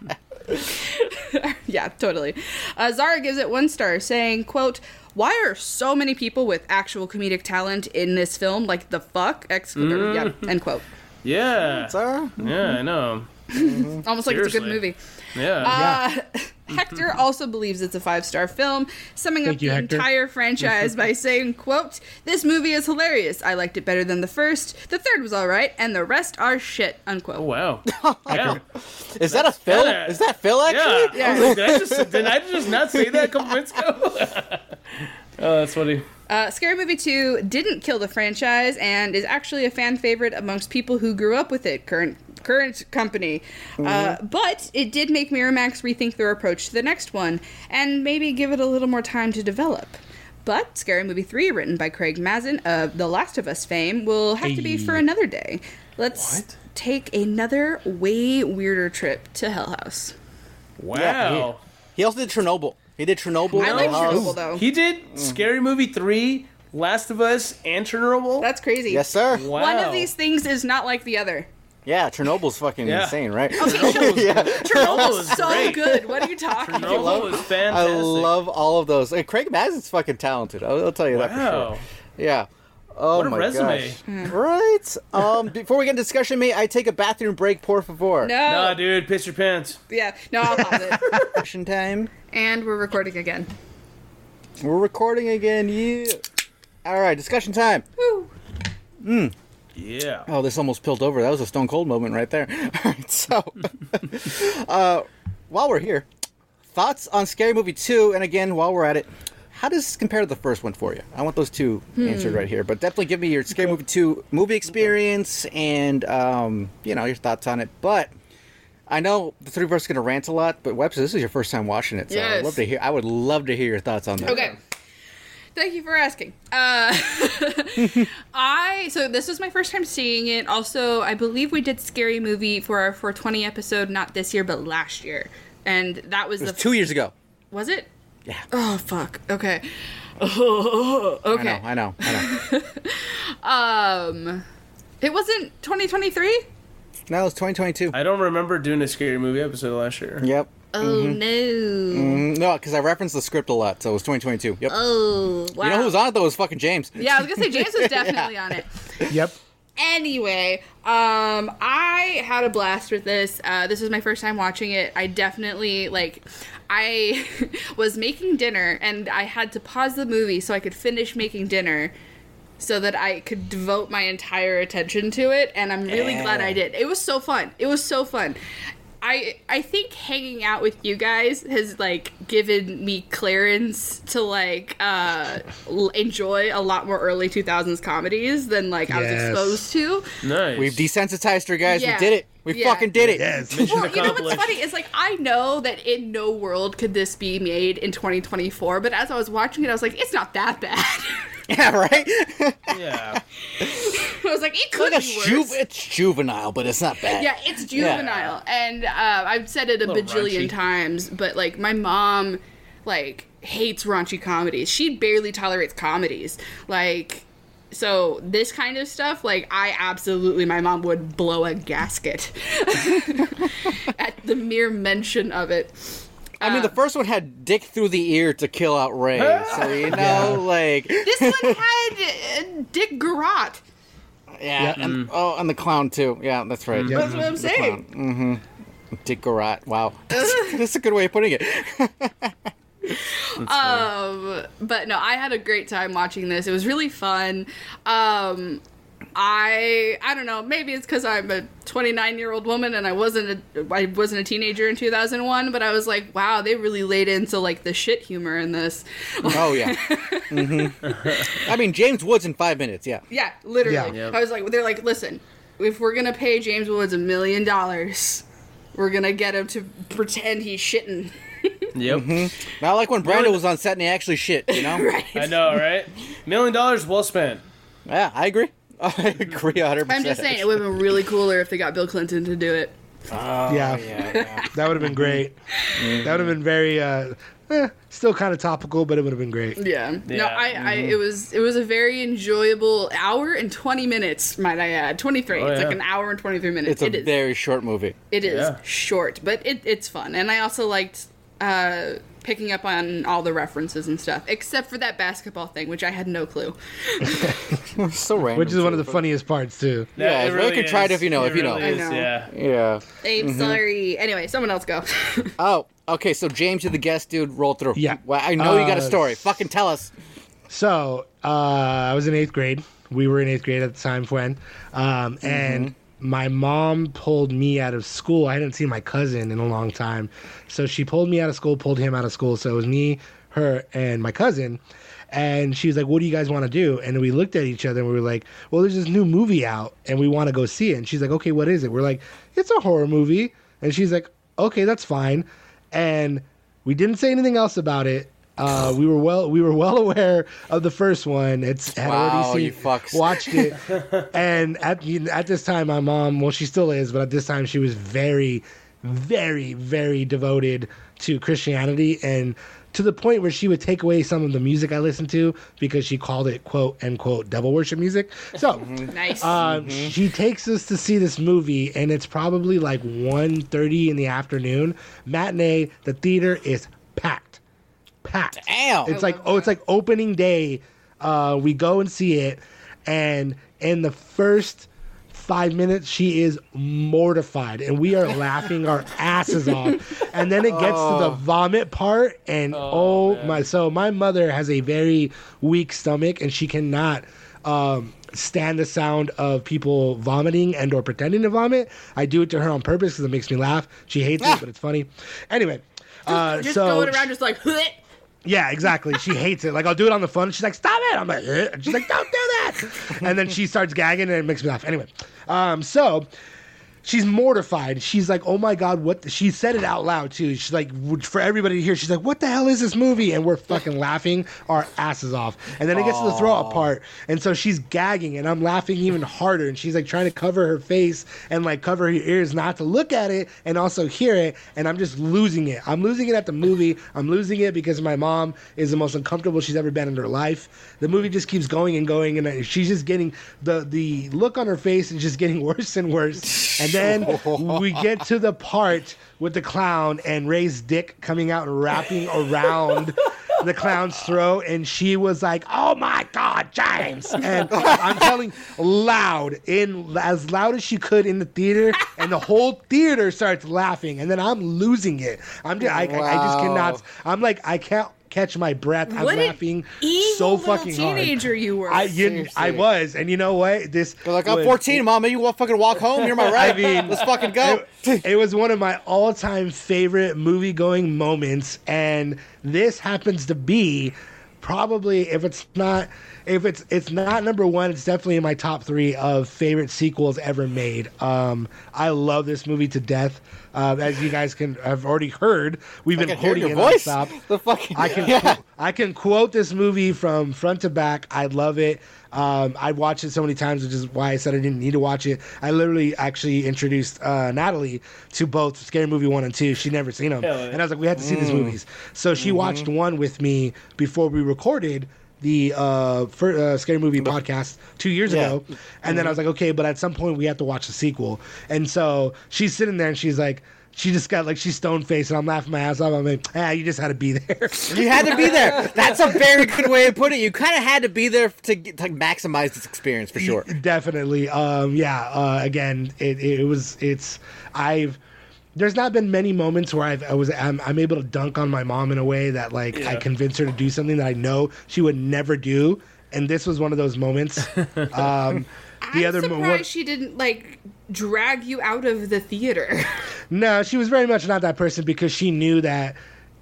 Speaker 2: Yeah, totally. Uh, Zara gives it one star, saying, quote, why are so many people with actual comedic talent in this film? Like, the fuck? Ex- yeah, end quote.
Speaker 5: Yeah.
Speaker 4: Sarah?
Speaker 5: Yeah, I know.
Speaker 2: Almost like it's a good
Speaker 5: Seriously.
Speaker 2: movie.
Speaker 5: Yeah.
Speaker 2: Uh, Hector also believes it's a five-star film, summing
Speaker 6: Thank
Speaker 2: up
Speaker 6: you,
Speaker 2: the
Speaker 6: Hector.
Speaker 2: entire franchise by saying, quote, this movie is hilarious. I liked it better than the first. The third was all right, and the rest are shit, unquote.
Speaker 5: Oh, wow. Yeah.
Speaker 4: Is that a Phil?
Speaker 5: kinda-
Speaker 4: Is that Phil, actually?
Speaker 5: Yeah. I was like, did I just did I just not say that a couple minutes ago? Oh, that's funny.
Speaker 2: Uh, Scary Movie two didn't kill the franchise and is actually a fan favorite amongst people who grew up with it, current current company. Uh, but it did make Miramax rethink their approach to the next one and maybe give it a little more time to develop. But Scary Movie three, written by Craig Mazin of The Last of Us fame, will have to be for another day. Let's
Speaker 5: What?
Speaker 2: take another way weirder trip to Hell House.
Speaker 5: Wow.
Speaker 4: He also did Chernobyl. He did Chernobyl.
Speaker 2: I like
Speaker 4: Hell House.
Speaker 2: Chernobyl, though.
Speaker 5: He did Scary Movie three, Last of Us, and Chernobyl?
Speaker 2: That's crazy.
Speaker 4: Yes, sir.
Speaker 5: Wow.
Speaker 2: One of these things is not like the other.
Speaker 4: Yeah, Chernobyl's fucking
Speaker 5: Yeah.
Speaker 4: insane, right?
Speaker 5: Chernobyl was
Speaker 2: So
Speaker 5: great.
Speaker 2: good. What are you talking about?
Speaker 5: Chernobyl was
Speaker 4: I
Speaker 5: fantastic.
Speaker 4: love all of those. Hey, Craig Mazin's fucking talented. I'll, I'll tell you that for
Speaker 5: Wow.
Speaker 4: sure. Yeah. Oh
Speaker 5: What a
Speaker 4: my
Speaker 5: resume.
Speaker 4: gosh. Right. Um. Before we get into discussion, may I take a bathroom break, por favor?
Speaker 2: No.
Speaker 5: Nah, dude, piss your pants.
Speaker 2: Yeah. No, I'll pause it.
Speaker 4: Discussion time.
Speaker 2: And we're recording again.
Speaker 4: We're recording again. Yeah. All right. Discussion time.
Speaker 2: Woo.
Speaker 5: Yeah.
Speaker 4: Oh, this almost pilled over. That was a Stone Cold moment right there. All right. So, uh, while we're here, thoughts on Scary Movie two, and again, while we're at it, how does this compare to the first one for you? I want those two answered right here, but definitely give me your Scary Movie two movie experience and, um, you know, your thoughts on it. But I know the three of us are going to rant a lot, but Webster, this is your first time watching it, so I'd
Speaker 2: Yes.
Speaker 4: love to hear. I would love to hear your thoughts on that.
Speaker 2: Okay. Thank you for asking. Uh, I so this was my first time seeing it. Also, I believe we did Scary Movie for our four twenty episode, not this year, but last year, and that was
Speaker 4: It was
Speaker 2: the
Speaker 4: two years ago.
Speaker 2: was it?
Speaker 4: Yeah.
Speaker 2: Oh fuck. Okay. Oh, okay.
Speaker 4: I know. I know. I know.
Speaker 2: Um, it wasn't twenty twenty-three.
Speaker 4: No, it's twenty twenty-two.
Speaker 5: I don't remember doing a Scary Movie episode last year.
Speaker 4: Yep.
Speaker 2: Oh no.
Speaker 4: Mm, no, because I referenced the script a lot, so it was twenty twenty-two. Yep.
Speaker 2: Oh wow.
Speaker 4: You know who was on it though? It was fucking James.
Speaker 2: Yeah, I was gonna say James was definitely on it.
Speaker 6: Yep.
Speaker 2: Anyway, um, I had a blast with this. Uh, this was my first time watching it. I definitely, like, I was making dinner, and I had to pause the movie so I could finish making dinner so that I could devote my entire attention to it, and I'm really
Speaker 4: Yeah.
Speaker 2: glad I did. It was so fun. It was so fun. I I think hanging out with you guys has, like, given me clearance to, like, uh, l- enjoy a lot more early two thousands comedies than, like, I was
Speaker 6: Yes.
Speaker 2: exposed to.
Speaker 5: Nice.
Speaker 4: We've desensitized her, guys.
Speaker 2: Yeah.
Speaker 4: We did it. We
Speaker 2: Yeah.
Speaker 4: fucking did it.
Speaker 6: Yes.
Speaker 5: Mission
Speaker 2: Well, you know what's
Speaker 5: accomplished.
Speaker 2: funny is, like, I know that in no world could this be made in twenty twenty-four, but as I was watching it, I was like, it's not that bad.
Speaker 4: Yeah, right?
Speaker 5: Yeah.
Speaker 2: I was like, it could
Speaker 4: like a
Speaker 2: be worse.
Speaker 4: ju- it's juvenile, but it's not bad.
Speaker 2: Yeah, it's juvenile, and uh, I've said it a,
Speaker 5: little
Speaker 2: bajillion
Speaker 5: raunchy.
Speaker 2: times. But, like, my mom, like, hates raunchy comedies. She barely tolerates comedies. Like, so this kind of stuff, like, I absolutely, my mom would blow a gasket at the mere mention of it.
Speaker 4: I mean, the first one had dick through the ear to kill out Ray. So, you know, like...
Speaker 2: This one had uh, Dick Garrot.
Speaker 4: Yeah, and, oh, and the clown, too. Yeah, that's right.
Speaker 2: That's what I'm saying.
Speaker 4: Mm-hmm. Dick Garrot. Wow. That's, that's a good way of putting it.
Speaker 2: Um, but no, I had a great time watching this. It was really fun. Um, I I don't know. Maybe it's because I'm a twenty-nine year old woman and I wasn't a I wasn't a teenager in two thousand one. But I was like, wow, they really laid into, like, the shit humor in this.
Speaker 4: Oh, yeah. Mm-hmm. I mean, James Woods in five minutes, yeah.
Speaker 2: Yeah, literally.
Speaker 6: Yeah.
Speaker 5: Yep.
Speaker 2: I was like, they're like, listen, if we're gonna pay James Woods a million dollars, we're gonna get him to pretend he's shitting.
Speaker 5: Yep.
Speaker 4: Not like when Brando
Speaker 5: Really?
Speaker 4: was on set and he actually shit, you know?
Speaker 2: Right.
Speaker 5: I know, right? Million dollars well spent.
Speaker 4: Yeah, I agree. I agree one hundred percent.
Speaker 2: I'm just saying, it would have been really cooler if they got Bill Clinton to do it.
Speaker 4: Oh,
Speaker 6: Yeah.
Speaker 4: yeah, yeah.
Speaker 6: That would have been great. That would have been very, uh, eh, still kind of topical, but it would have been great.
Speaker 2: Yeah. No,
Speaker 5: Yeah.
Speaker 2: I, I it was it was a very enjoyable hour and twenty minutes, might I add. twenty-three.
Speaker 5: Oh,
Speaker 2: it's
Speaker 5: yeah.
Speaker 2: like an hour and twenty-three minutes.
Speaker 4: It's a
Speaker 2: It is.
Speaker 4: very short movie.
Speaker 2: It is
Speaker 5: Yeah.
Speaker 2: short, but it, it's fun. And I also liked uh, picking up on all the references and stuff, except for that basketball thing, which I had no clue.
Speaker 4: So random.
Speaker 6: Which is one of
Speaker 4: too,
Speaker 6: the funniest parts, too.
Speaker 4: Yeah,
Speaker 5: it
Speaker 4: it's really contrived
Speaker 5: is.
Speaker 4: if you know,
Speaker 5: It
Speaker 4: if you know.
Speaker 5: really is,
Speaker 2: I know.
Speaker 5: Yeah.
Speaker 4: but- Yeah.
Speaker 2: I'm sorry. Anyway, someone else go.
Speaker 4: Oh, okay, so James, you're the guest, dude. Roll through.
Speaker 6: Yeah.
Speaker 4: Well, I know you got a
Speaker 6: Uh,
Speaker 4: story. Fucking tell us.
Speaker 6: So, uh, I was in eighth grade. We were in eighth grade at the time when, um, and my mom pulled me out of school. I hadn't seen my cousin in a long time. So she pulled me out of school, pulled him out of school. So it was me, her, and my cousin. And she was like, what do you guys want to do? And we looked at each other and we were like, well, there's this new movie out and we want to go see it. And she's like, okay, what is it? We're like, it's a horror movie. And she's like, okay, that's fine. And we didn't say anything else about it. Uh, we were well, we were well aware of the first one. It's had
Speaker 4: Wow,
Speaker 6: already
Speaker 4: you
Speaker 6: seen,
Speaker 4: fucks.
Speaker 6: watched it, and at you know, at this time, my mom, well, she still is, but at this time, she was very, very, very devoted to Christianity, and to the point where she would take away some of the music I listened to because she called it quote unquote devil worship music. So.
Speaker 2: Nice.
Speaker 6: Um, She takes us to see this movie, and it's probably like one thirty in the afternoon. Matinee. The theater is packed, packed.
Speaker 4: Damn.
Speaker 6: It's like oh, it's like opening day. Uh, we go and see it, and in the first five minutes, she is mortified, and we are laughing our asses off. And then it gets to the vomit part, and oh, my! So my mother has a very weak stomach, and she cannot um, stand the sound of people vomiting and or pretending to vomit. I do it to her on purpose because it makes me laugh. She hates it, but it's funny. Anyway, uh,
Speaker 2: just
Speaker 6: so
Speaker 2: going around just like, "Huh."
Speaker 6: yeah, exactly. She hates it. Like, I'll do it on the phone. And she's like, stop it. I'm like, eh. And she's like, don't do that. And then she starts gagging and it makes me laugh. Anyway, um, so she's mortified. She's like, oh my God, what? The-? She said it out loud too. She's like, for everybody to hear, she's like, what the hell is this movie? And we're fucking laughing our asses off. And then it gets to the throw up part. And so she's gagging and I'm laughing even harder. And she's like trying to cover her face and like cover her ears not to look at it and also hear it. And I'm just losing it. I'm losing it at the movie. I'm losing it because my mom is the most uncomfortable she's ever been in her life. The movie just keeps going and going. And she's just getting, the, the look on her face is just getting worse and worse. And then we get to the part with the clown and Ray's dick coming out and wrapping around the clown's throat, and she was like, "Oh my God, James!" And I'm telling, loud in as loud as she could in the theater, and the whole theater starts laughing, and then I'm losing it. I'm just, I, I, I just
Speaker 4: Wow.
Speaker 6: cannot. I'm like, I can't catch my breath. I'm
Speaker 2: What an
Speaker 6: laughing
Speaker 2: evil
Speaker 6: so
Speaker 2: little
Speaker 6: fucking hard.
Speaker 2: teenager you were.
Speaker 6: I, you,
Speaker 4: Seriously.
Speaker 6: I was, and you know what? This
Speaker 4: You're like, I'm
Speaker 6: was-
Speaker 4: fourteen, Mama. You want fucking walk home? You're my right.
Speaker 6: I mean,
Speaker 4: let's fucking go.
Speaker 6: It, it was one of my all-time favorite movie-going moments, and this happens to be probably, if it's not, if it's it's not number one, it's definitely in my top three of favorite sequels ever made. Um, I love this movie to death. Uh, as you guys can have already heard, we've
Speaker 4: I
Speaker 6: been
Speaker 4: can hear
Speaker 6: quoting
Speaker 4: your
Speaker 6: it
Speaker 4: voice.
Speaker 6: nonstop.
Speaker 4: The fucking
Speaker 6: I can
Speaker 4: yeah.
Speaker 6: I can quote this movie from front to back. I love it. Um, I watched it so many times, which is why I said I didn't need to watch it. I literally actually introduced uh, Natalie to both Scary Movie one and two. She'd never seen them,
Speaker 5: Hell yeah.
Speaker 6: and I was like, we had to see these movies. So she
Speaker 4: Mm-hmm.
Speaker 6: watched one with me before we recorded the uh, for, uh, Scary Movie podcast two years
Speaker 4: Yeah.
Speaker 6: ago, and then I was like, okay, but at some point we have to watch the sequel. And so she's sitting there and she's like. She just got like she's stone faced, and I'm laughing my ass off. I'm like, ah, you just had to be there.
Speaker 4: You had to be there. That's a very good way of putting it. You kind of had to be there to, get- to maximize this experience for sure.
Speaker 6: Definitely. Um, yeah. Uh, again, it, it was. It's. I've. There's not been many moments where I've. I was. I'm, I'm able to dunk on my mom in a way that like I
Speaker 5: Yeah.
Speaker 6: convinced her to do something that I know she would never do, and this was one of those moments. Um, the
Speaker 2: I'm
Speaker 6: other mo-
Speaker 2: surprised
Speaker 6: what-
Speaker 2: she didn't like drag you out of the theater.
Speaker 6: No, she was very much not that person because she knew that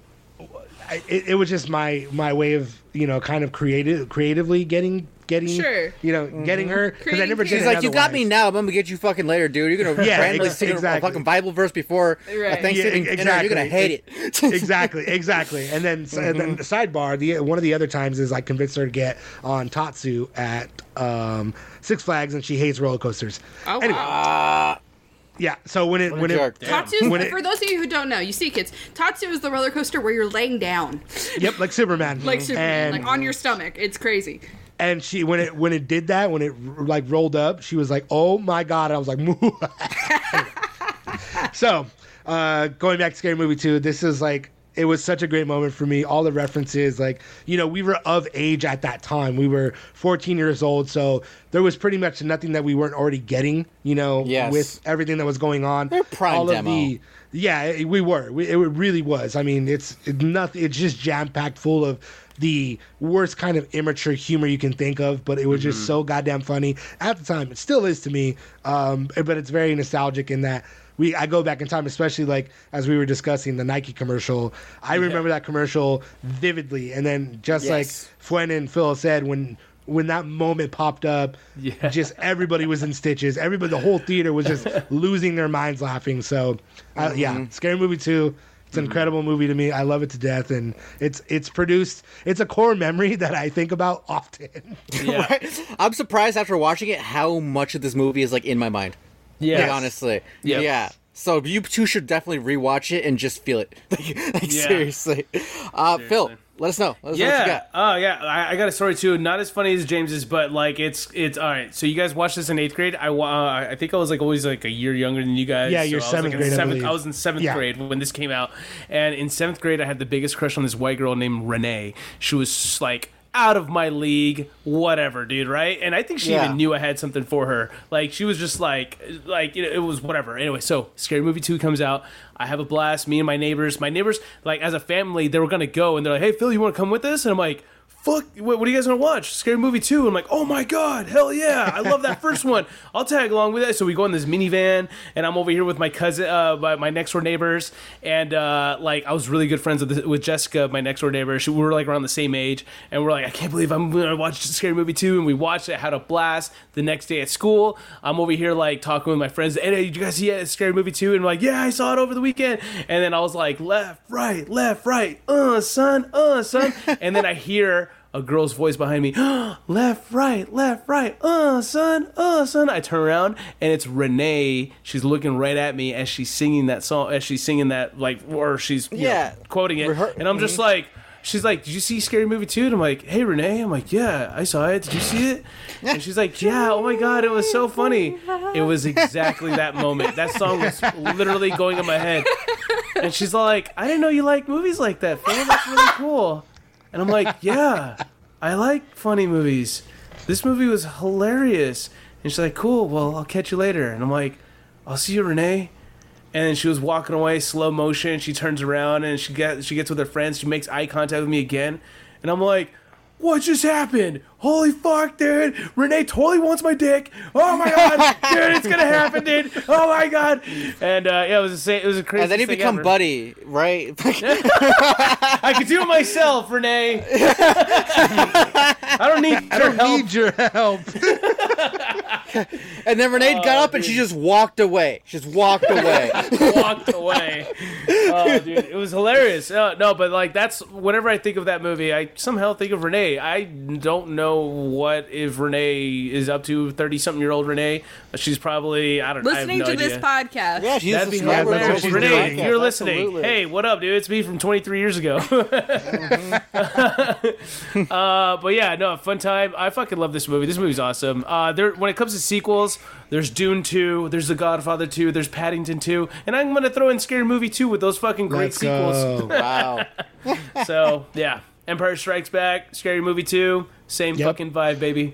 Speaker 6: I- it, it was just my my way of you know kind of creative creatively getting getting
Speaker 2: Sure.
Speaker 6: you know getting her because I
Speaker 2: Creating
Speaker 6: never did
Speaker 2: characters.
Speaker 6: it
Speaker 4: She's like, you got me
Speaker 6: otherwise.
Speaker 4: now, I'm gonna get you fucking later, dude. You're gonna
Speaker 6: Yeah,
Speaker 4: randomly
Speaker 6: ex-
Speaker 4: sing a-
Speaker 6: exactly.
Speaker 4: a fucking Bible verse before
Speaker 2: Right.
Speaker 4: a Thanksgiving
Speaker 6: Yeah,
Speaker 4: dinner. You're gonna hate it.
Speaker 6: exactly, exactly. And then, so, and then the sidebar, the one of the other times is I convinced her to get on Tatsu at um, Six Flags, and she hates roller coasters.
Speaker 2: Oh,
Speaker 6: Anyway,
Speaker 2: wow.
Speaker 6: yeah. So when it
Speaker 4: What a
Speaker 6: when it
Speaker 4: jerk.
Speaker 2: Tatsu,
Speaker 6: When it-
Speaker 2: for those of you who don't know, you see kids, Tatsu is the roller coaster where you're laying down,
Speaker 6: yep, like Superman,
Speaker 2: like Superman,
Speaker 6: and,
Speaker 2: like on your stomach. It's crazy.
Speaker 6: and she when it when it did that when it like rolled up, she was like, "Oh my god!" I was like, "Moo." So uh, going back to Scary Movie two, this is like. It was such a great moment for me. All the references, like, you know, we were of age at that time. We were fourteen years old. So there was pretty much nothing that we weren't already getting, you know,
Speaker 4: Yes.
Speaker 6: with everything that was going on.
Speaker 4: They're prime
Speaker 6: All
Speaker 4: demo.
Speaker 6: of the, yeah, it- we were. We, it really was. I mean, it's it, nothing. It's just jam packed full of the worst kind of immature humor you can think of, but it was just so goddamn funny at the time. It still is to me, um, but it's very nostalgic in that we. I go back in time, especially like as we were discussing the Nike commercial. I remember that commercial vividly, and then just
Speaker 4: Yes.
Speaker 6: like Fuen and Phil said when. When that moment popped up,
Speaker 5: Yeah.
Speaker 6: just everybody was in stitches. Everybody, the whole theater was just losing their minds laughing. So, uh, yeah, Scary Movie two. It's an incredible movie to me. I love it to death, and it's it's produced. It's a core memory that I think about often.
Speaker 5: Yeah.
Speaker 4: Right? I'm surprised after watching it how much of this movie is like in my mind.
Speaker 5: Yeah.
Speaker 4: Like, honestly.
Speaker 5: Yep.
Speaker 4: Yeah. So you two should definitely rewatch it and just feel it. like, like,
Speaker 5: Yeah.
Speaker 4: seriously. Uh, Phil, let us know. Let us know what you
Speaker 5: Yeah.
Speaker 4: got.
Speaker 5: Oh, yeah. I, I got a story too. Not as funny as James's, but like it's it's all right. So you guys watched this in eighth grade. I wa- uh, I think I was like always like a year younger than you guys.
Speaker 6: Yeah,
Speaker 5: so
Speaker 6: you're
Speaker 5: I was,
Speaker 6: seventh
Speaker 5: like, in
Speaker 6: grade, I
Speaker 5: Seventh,
Speaker 6: believe.
Speaker 5: I was in seventh
Speaker 6: Yeah.
Speaker 5: grade when this came out, and in seventh grade I had the biggest crush on this white girl named Renee. She was like out of my league, whatever, dude, right? And I think she
Speaker 4: Yeah.
Speaker 5: even knew I had something for her. Like she was just like, like you know, it was whatever. Anyway, so Scary Movie two comes out. I have a blast. Me and my neighbors, my neighbors, like as a family, they were gonna go, and they're like, "Hey, Phil, you want to come with us?" And I'm like, fuck, what, what are you guys gonna watch? Scary Movie two. I'm like, oh my god, hell yeah, I love that first one. I'll tag along with it. So we go in this minivan, and I'm over here with my cousin, uh, my, my next door neighbors, and uh, like I was really good friends with with Jessica, my next door neighbor. She, we were like around the same age, and we're like, I can't believe I'm gonna watch Scary Movie two, and we watched it, had a blast. The next day at school, I'm over here like talking with my friends. Hey, did you guys see it, Scary Movie two? And I'm like, yeah, I saw it over the weekend. And then I was like, left, right, left, right, uh, son, uh, son. And then I hear a girl's voice behind me, left, right, left, right, uh, son, uh, son. I turn around and it's Renee. She's looking right at me as she's singing that song, as she's singing that, like, or she's you
Speaker 4: Yeah.
Speaker 5: know, quoting it.
Speaker 4: Rehe-
Speaker 5: And I'm just like, she's like, did you see Scary Movie two? And I'm like, hey, Renee. I'm like, yeah, I saw it. Did you see it? And she's like, yeah, oh my God, it was so funny. It was exactly that moment. That song was literally going in my head. And she's like, I didn't know you like movies like that, Phil. That's really cool. And I'm like, yeah, I like funny movies. This movie was hilarious. And she's like, cool, well, I'll catch you later. And I'm like, I'll see you, Renee. And then she was walking away, slow motion. She turns around and she gets she gets with her friends. She makes eye contact with me again. And I'm like, what just happened? Holy fuck, dude. Renee totally wants my dick. Oh my god. Dude, it's gonna happen, dude. Oh my god. And uh, yeah, it was a it was a crazy.
Speaker 4: And then you
Speaker 5: thing
Speaker 4: become
Speaker 5: ever.
Speaker 4: buddy, right?
Speaker 5: I can do it myself, Renee. I don't need
Speaker 6: I
Speaker 5: your
Speaker 6: don't
Speaker 5: help.
Speaker 6: need your help.
Speaker 4: And then Renee got up and she just walked away. She just walked away.
Speaker 5: Walked away. Oh, dude, it was hilarious. Uh, no, but like that's whenever I think of that movie, I somehow think of Renee. I don't know what if Renee is up to. Thirty-something-year-old Renee. She's probably I don't.
Speaker 2: Listening
Speaker 5: I have
Speaker 2: to
Speaker 5: no
Speaker 2: this
Speaker 5: idea.
Speaker 2: podcast.
Speaker 4: Yeah, she's
Speaker 5: That'd
Speaker 4: a
Speaker 5: be
Speaker 4: smart
Speaker 6: hilarious.
Speaker 4: girl.
Speaker 6: She's
Speaker 4: She's
Speaker 5: Renee,
Speaker 6: doing
Speaker 5: if
Speaker 6: it.
Speaker 5: you're listening.
Speaker 4: Absolutely.
Speaker 5: Hey, what up, dude? It's me from twenty-three years ago. uh, but yeah, no, fun time. I fucking love this movie. This movie's awesome. Uh, there, when it comes to sequels, there's Dune two, there's The Godfather two, there's Paddington two, and I'm gonna throw in Scary Movie two with those fucking great
Speaker 6: Let's
Speaker 5: sequels.
Speaker 6: go.
Speaker 4: Wow.
Speaker 5: So yeah, Empire Strikes Back, Scary Movie two, same
Speaker 6: Yep.
Speaker 5: fucking vibe, baby.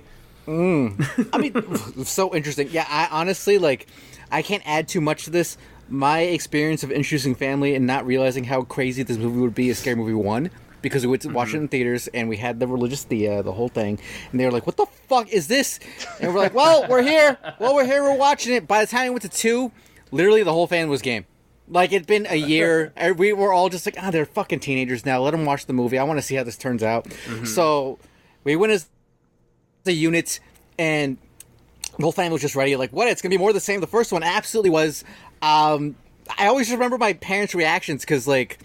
Speaker 4: I mean, so interesting. Yeah, I honestly, like, I can't add too much to this. My experience of introducing family and not realizing how crazy this movie would be is Scary Movie one. Because we went to watch it in theaters and we had the religious the the whole thing, and they were like, "What the fuck is this?" And we're like, "Well, we're here. Well, we're here. We're watching it." By the time we went to two, literally the whole fan was game. Like it'd been a year. and we were all just like, "Ah, they're fucking teenagers now. Let them watch the movie. I want to see how this turns out." So we went as the unit, and the whole family was just ready. Like, what? It's gonna be more the same. The first one absolutely was. Um, I always remember my parents' reactions because like.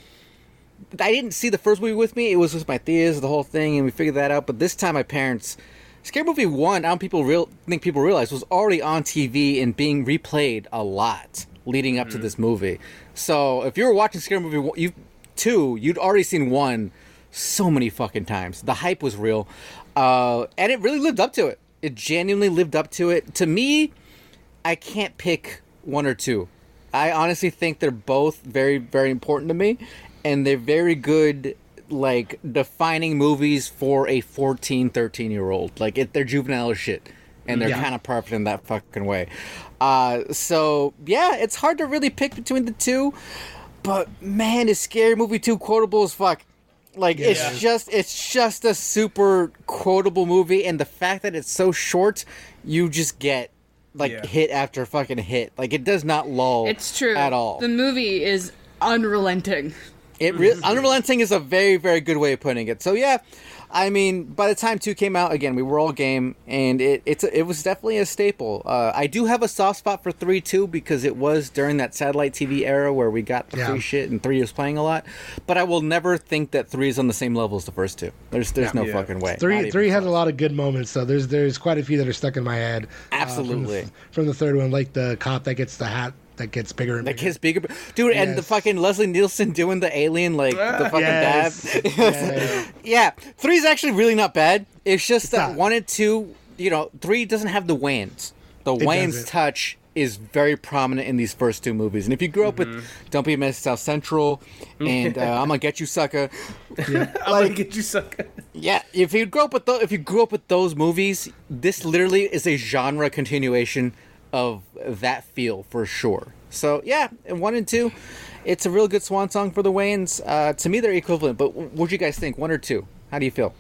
Speaker 4: I didn't see the first movie with me. It was with my tias, the whole thing, and we figured that out. But this time, my parents, Scary Movie one, I don't people real think people realize was already on T V and being replayed a lot leading up mm-hmm. to this movie. So if you were watching Scary Movie one, you two, you'd already seen one so many fucking times. The hype was real, uh, and it really lived up to it. It genuinely lived up to it. To me, I can't pick one or two. I honestly think they're both very, very important to me. And they're very good, like, defining movies for a fourteen, thirteen-year-old. Like, it, they're juvenile as shit. And they're
Speaker 6: Yeah.
Speaker 4: kind of perfect in that fucking way. Uh, so, yeah, it's hard to really pick between the two. But, man, is Scary Movie two quotable as fuck. Like,
Speaker 5: Yeah.
Speaker 4: it's just it's just a super quotable movie. And the fact that it's so short, you just get, like,
Speaker 5: Yeah.
Speaker 4: hit after fucking hit. Like, it does not lull
Speaker 2: It's true.
Speaker 4: at all.
Speaker 2: The movie is unrelenting.
Speaker 4: It re- unrelenting is a very, very good way of putting it. So yeah, I mean, by the time two came out, again, we were all game, and it it's a, it was definitely a staple. Uh, I do have a soft spot for three too because it was during that satellite T V era where we got the
Speaker 6: Yeah.
Speaker 4: free shit and three was playing a lot. But I will never think that three is on the same level as the first two. There's there's no
Speaker 5: Yeah.
Speaker 4: fucking way. Not
Speaker 6: Three
Speaker 4: even
Speaker 6: three had
Speaker 4: close.
Speaker 6: a lot of good moments, though. There's there's quite a few that are stuck in my head. uh,
Speaker 4: Absolutely.
Speaker 6: from, the, from the third one, like the cop that gets the hat that gets bigger and
Speaker 4: Like
Speaker 6: bigger.
Speaker 4: his bigger, dude, and the
Speaker 6: Yes.
Speaker 4: fucking Leslie Nielsen doing the alien, like the fucking
Speaker 6: Yes.
Speaker 4: dab.
Speaker 6: Yes.
Speaker 4: Yeah, three is actually really not bad. It's just that
Speaker 6: not.
Speaker 4: one and two, you know, three doesn't have the Wayans. The Wayans
Speaker 6: doesn't.
Speaker 4: touch is very prominent in these first two movies. And if you grew up
Speaker 6: Mm-hmm.
Speaker 4: with Don't Be a Miss South Central and uh, I'm Gonna Get You Sucker,
Speaker 5: I'm gonna get you sucker.
Speaker 4: yeah, if you grew up with those, if you grew up with those movies, this literally is a genre continuation of that feel for sure. So yeah, and one and two, it's a real good swan song for the Wayans. Uh, to me, they're equivalent. But what do you guys think? One or two? How do you feel?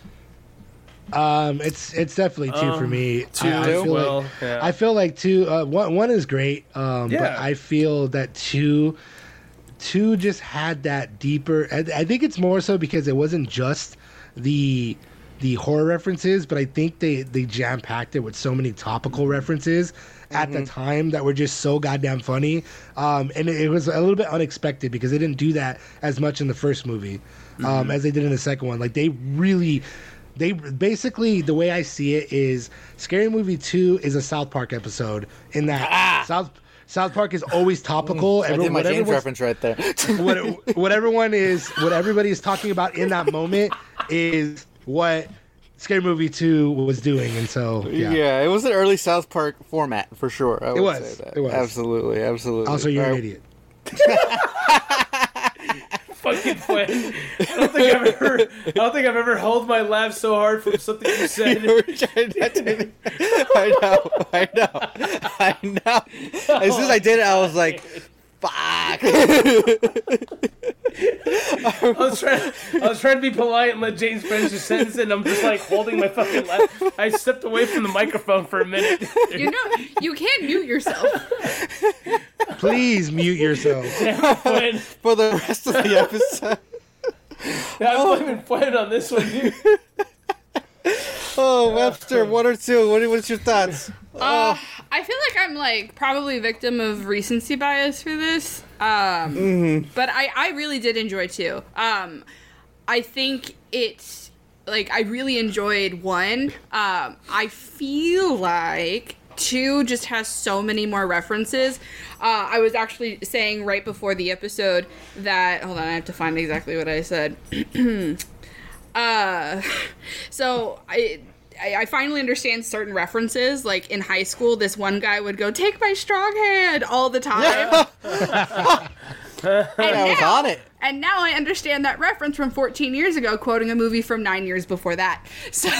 Speaker 6: Um, it's it's definitely two for me.
Speaker 5: two,
Speaker 6: I, I feel
Speaker 5: well,
Speaker 6: like,
Speaker 5: yeah.
Speaker 6: I feel like two. Uh, one one is great. Um,
Speaker 5: Yeah.
Speaker 6: but I feel that two, two just had that deeper. I, I think it's more so because it wasn't just the the horror references, but I think they they jam packed it with so many topical references at the time that were just so goddamn funny. Um, and it, it was a little bit unexpected because they didn't do that as much in the first movie um, as they did in the second one. Like they really. They basically, the way I see it is Scary Movie two is a South Park episode in that South South Park is always topical.
Speaker 4: I did
Speaker 6: Everyone-
Speaker 4: my
Speaker 6: what
Speaker 4: James
Speaker 6: everyone's-
Speaker 4: reference right there.
Speaker 6: what, what everyone is, what everybody is talking about in that moment is what Scary Movie two was doing, and so yeah.
Speaker 4: Yeah. it was an early South Park format for sure. I would
Speaker 6: was,
Speaker 4: Say that.
Speaker 6: it was.
Speaker 4: Absolutely, absolutely.
Speaker 6: Also, you're
Speaker 4: All
Speaker 6: an
Speaker 4: right.
Speaker 6: idiot.
Speaker 5: fucking Flynn. I don't think I've ever. I don't think I've ever held my laugh so hard from something you said.
Speaker 4: You were trying not to- I know, I know, I know. As soon as I did it, I was like, "Fuck!"
Speaker 5: I was trying. I was trying to be polite and let James finish his sentence, and I'm just like holding my fucking laugh. I stepped away from the microphone for a minute.
Speaker 2: You know, you can't mute yourself.
Speaker 6: Please mute yourself.
Speaker 5: Flynn.
Speaker 4: For the rest of the episode.
Speaker 5: I'm blaming Flynn on this one, dude.
Speaker 4: Oh, Webster, one or two. What, what's your thoughts?
Speaker 2: Uh, I feel like I'm like probably a victim of recency bias for this. Um,
Speaker 4: Mm-hmm.
Speaker 2: but I, I really did enjoy two. Um, I think it's like I really enjoyed one. Um, I feel like two just has so many more references. Uh, I was actually saying right before the episode that hold on, I have to find exactly what I said. uh, so I. I I finally understand certain references. Like in high school, this one guy would go, "Take my strong hand" all the time.
Speaker 4: I was
Speaker 2: now-
Speaker 4: on it.
Speaker 2: And now I understand that reference from fourteen years ago, quoting a movie from nine years before that. So,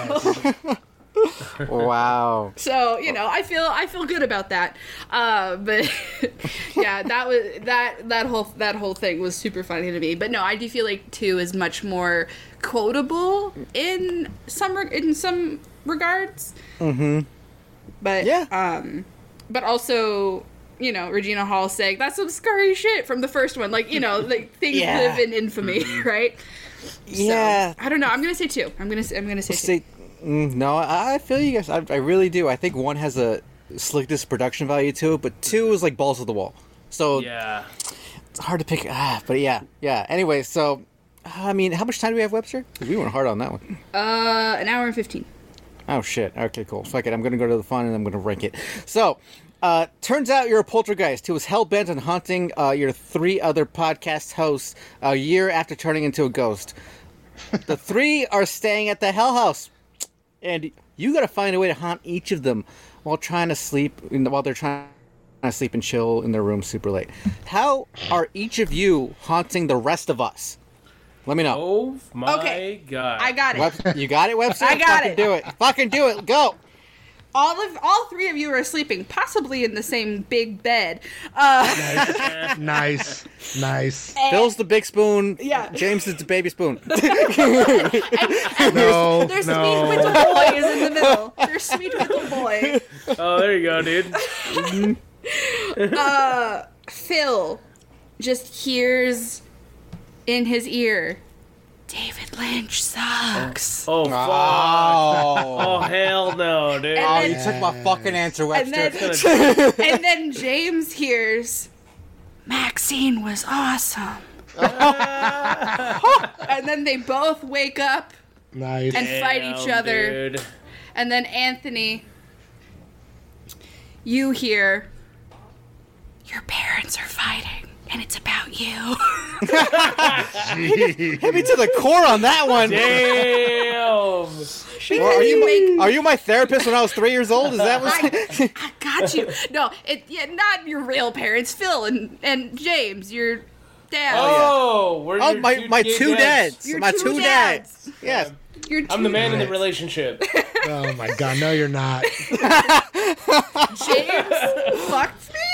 Speaker 4: Wow.
Speaker 2: so you know, I feel I feel good about that. Uh, but yeah, that was that that whole that whole thing was super funny to me. But no, I do feel like two is much more quotable in some re- in some regards. Mm-hmm. But
Speaker 4: Yeah.
Speaker 2: um, but also, you know, Regina Hall saying that's some scary shit from the first one. Like, you know, like things
Speaker 4: Yeah.
Speaker 2: live in infamy, right?
Speaker 4: Yeah.
Speaker 2: So, I don't know. I'm gonna say two. I'm gonna say, I'm gonna say two.
Speaker 4: See, mm, no, I I feel you guys. I, I really do. I think one has a slickness production value to it, but two is like balls to the wall. So
Speaker 5: Yeah.
Speaker 4: it's hard to pick. Ah, but yeah, yeah. Anyway, so I mean, how much time do we have, Webster? 'Cause we went hard on that one.
Speaker 2: Uh, an hour and fifteen.
Speaker 4: Oh shit. Okay, cool. Fuck it. I'm gonna go to the fun and I'm gonna rank it. So, uh, turns out you're a poltergeist who was hell bent on haunting uh, your three other podcast hosts a year after turning into a ghost. The three are staying at the Hell House, and you got to find a way to haunt each of them while trying to sleep. While they're trying to sleep and chill in their room super late. How are each of you haunting the rest of us? Let me know.
Speaker 5: Oh my
Speaker 2: Okay.
Speaker 5: god.
Speaker 2: I got it.
Speaker 4: Web- you got it, Webster?
Speaker 2: I got
Speaker 4: Fucking
Speaker 2: it.
Speaker 4: do it. Fucking do it. Go.
Speaker 2: All of all three of you are sleeping, possibly in the same big bed. Uh,
Speaker 6: Nice, nice.
Speaker 4: Bill's the big spoon.
Speaker 2: Yeah.
Speaker 4: James is the baby spoon.
Speaker 6: No,
Speaker 2: there's
Speaker 6: no.
Speaker 2: sweet little boy is in the middle. There's sweet little boy.
Speaker 5: Oh, there you go, dude.
Speaker 2: Phil just hears in his ear, David Lynch sucks.
Speaker 5: Oh fuck.
Speaker 4: Oh.
Speaker 5: Oh hell no, dude.
Speaker 2: And
Speaker 4: Oh,
Speaker 2: then-
Speaker 4: you took my fucking answer,
Speaker 2: And
Speaker 4: Webster.
Speaker 2: then, and then James hears, Maxine was awesome. And then they both wake up
Speaker 6: Nice.
Speaker 2: and fight each
Speaker 5: Damn,
Speaker 2: other.
Speaker 5: dude.
Speaker 2: And then Anthony, you hear, your parents are fighting, and it's about you.
Speaker 4: Hit me to the core on that one.
Speaker 5: Damn.
Speaker 4: Well, are you my, are you my therapist when I was three years old? Is that what?
Speaker 2: I, I got you. No, it yeah, not your real parents, Phil and, and James, your dad.
Speaker 5: Oh, we're
Speaker 4: Oh,
Speaker 5: your
Speaker 4: my
Speaker 5: two
Speaker 4: my
Speaker 5: gay
Speaker 4: two dads.
Speaker 2: Your
Speaker 4: My
Speaker 2: two
Speaker 4: two
Speaker 2: dads.
Speaker 4: dads. Yes.
Speaker 2: Your
Speaker 5: I'm the
Speaker 2: two-
Speaker 5: man in the relationship.
Speaker 6: Oh my god, no, you're not.
Speaker 2: James fucked me.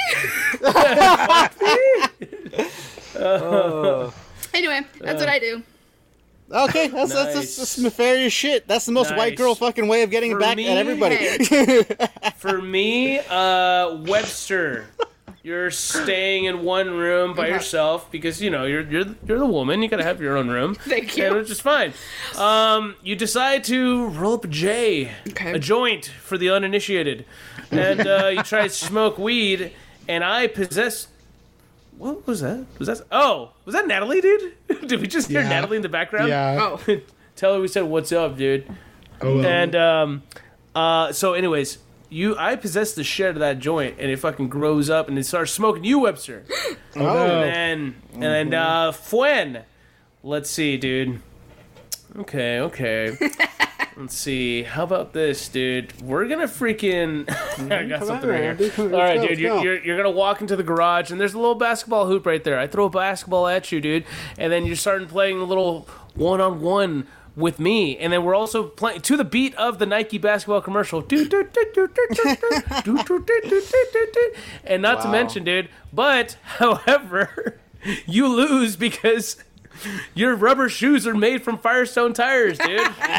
Speaker 2: Anyway, that's what I do.
Speaker 4: Okay, that's, that's, that's, that's nefarious shit. That's the most white
Speaker 5: Nice.
Speaker 4: girl fucking way of getting
Speaker 5: For
Speaker 4: back
Speaker 5: me,
Speaker 4: at everybody.
Speaker 5: For me, uh, Webster, you're staying in one room by yourself because you know you're you're you're the woman. You gotta have your own room.
Speaker 2: Thank you.
Speaker 5: And which is fine. Um, you decide to roll up a J,
Speaker 2: Okay.
Speaker 5: a joint for the uninitiated, and uh, you try to smoke weed. And I possess. What was that? Was that? Oh, was that Natalie, dude? Did we just hear
Speaker 6: Yeah.
Speaker 5: Natalie in the background?
Speaker 6: Yeah.
Speaker 2: Oh,
Speaker 5: Tell her we said what's up, dude.
Speaker 6: Oh, well.
Speaker 5: And um, uh, so, anyways, you, I possess the shit out of that joint, and it fucking grows up, and it starts smoking you, Webster.
Speaker 6: Oh, no.
Speaker 5: And then, and then, uh, Fuen. Let's see, dude. Okay, okay. Let's see. How about this, dude? We're gonna freaking. I got
Speaker 4: Come
Speaker 5: something
Speaker 4: on,
Speaker 5: right
Speaker 4: man.
Speaker 5: here.
Speaker 4: Let's
Speaker 5: All
Speaker 4: go,
Speaker 5: right,
Speaker 4: let's
Speaker 5: dude.
Speaker 4: go.
Speaker 5: You're, you're you're gonna walk into the garage, and there's a little basketball hoop right there. I throw a basketball at you, dude, and then you're starting playing a little one-on-one with me, and then we're also playing to the beat of the Nike basketball commercial. Do, do, do, do, do, do, do, do, do, do, do, do, do. And not to
Speaker 4: Wow.
Speaker 5: mention, dude, but however, you lose because. Your rubber shoes are made from Firestone tires, dude.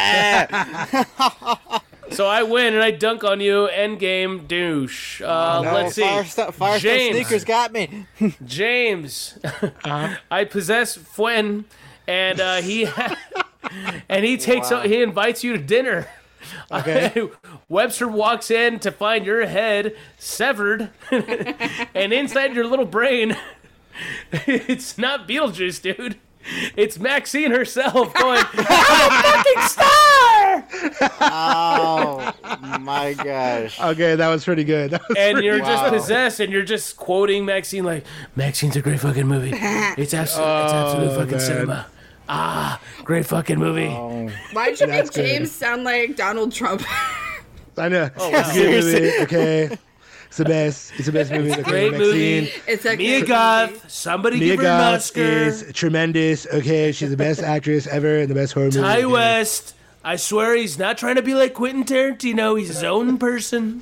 Speaker 5: So I win and I dunk on you. Endgame douche. Uh,
Speaker 4: No,
Speaker 5: let's see.
Speaker 4: Firestone, Firestone
Speaker 5: James.
Speaker 4: sneakers got me.
Speaker 5: James. I possess Fwen, and uh, he and he takes
Speaker 4: Wow.
Speaker 5: he invites you to dinner.
Speaker 6: Okay.
Speaker 5: Webster walks in to find your head severed, and inside your little brain, it's not Beetlejuice, dude. It's Maxine herself going, I'm a fucking star!
Speaker 4: Oh my gosh.
Speaker 6: Okay, that was pretty good. That was
Speaker 5: And
Speaker 6: pretty-
Speaker 5: you're just
Speaker 4: Wow.
Speaker 5: possessed, and you're just quoting Maxine like, Maxine's a great fucking movie. It's absolute, it's absolute fucking
Speaker 6: man.
Speaker 5: cinema. Ah, great fucking movie.
Speaker 2: Why did you make
Speaker 6: That's good.
Speaker 2: James sound like Donald Trump?
Speaker 6: I know.
Speaker 5: wow.
Speaker 6: It's a good movie. Okay. It's the best. It's the best movie. Okay,
Speaker 5: Great
Speaker 6: Maxine.
Speaker 5: movie.
Speaker 2: It's a
Speaker 5: Mia
Speaker 2: good
Speaker 5: Goth, somebody
Speaker 6: Mia
Speaker 5: give her an
Speaker 6: Goth
Speaker 5: Oscar.
Speaker 6: is tremendous. Okay, she's the best actress ever in the best horror movie.
Speaker 5: Ty
Speaker 6: ever.
Speaker 5: West, I swear he's not trying to be like Quentin Tarantino. He's his own person.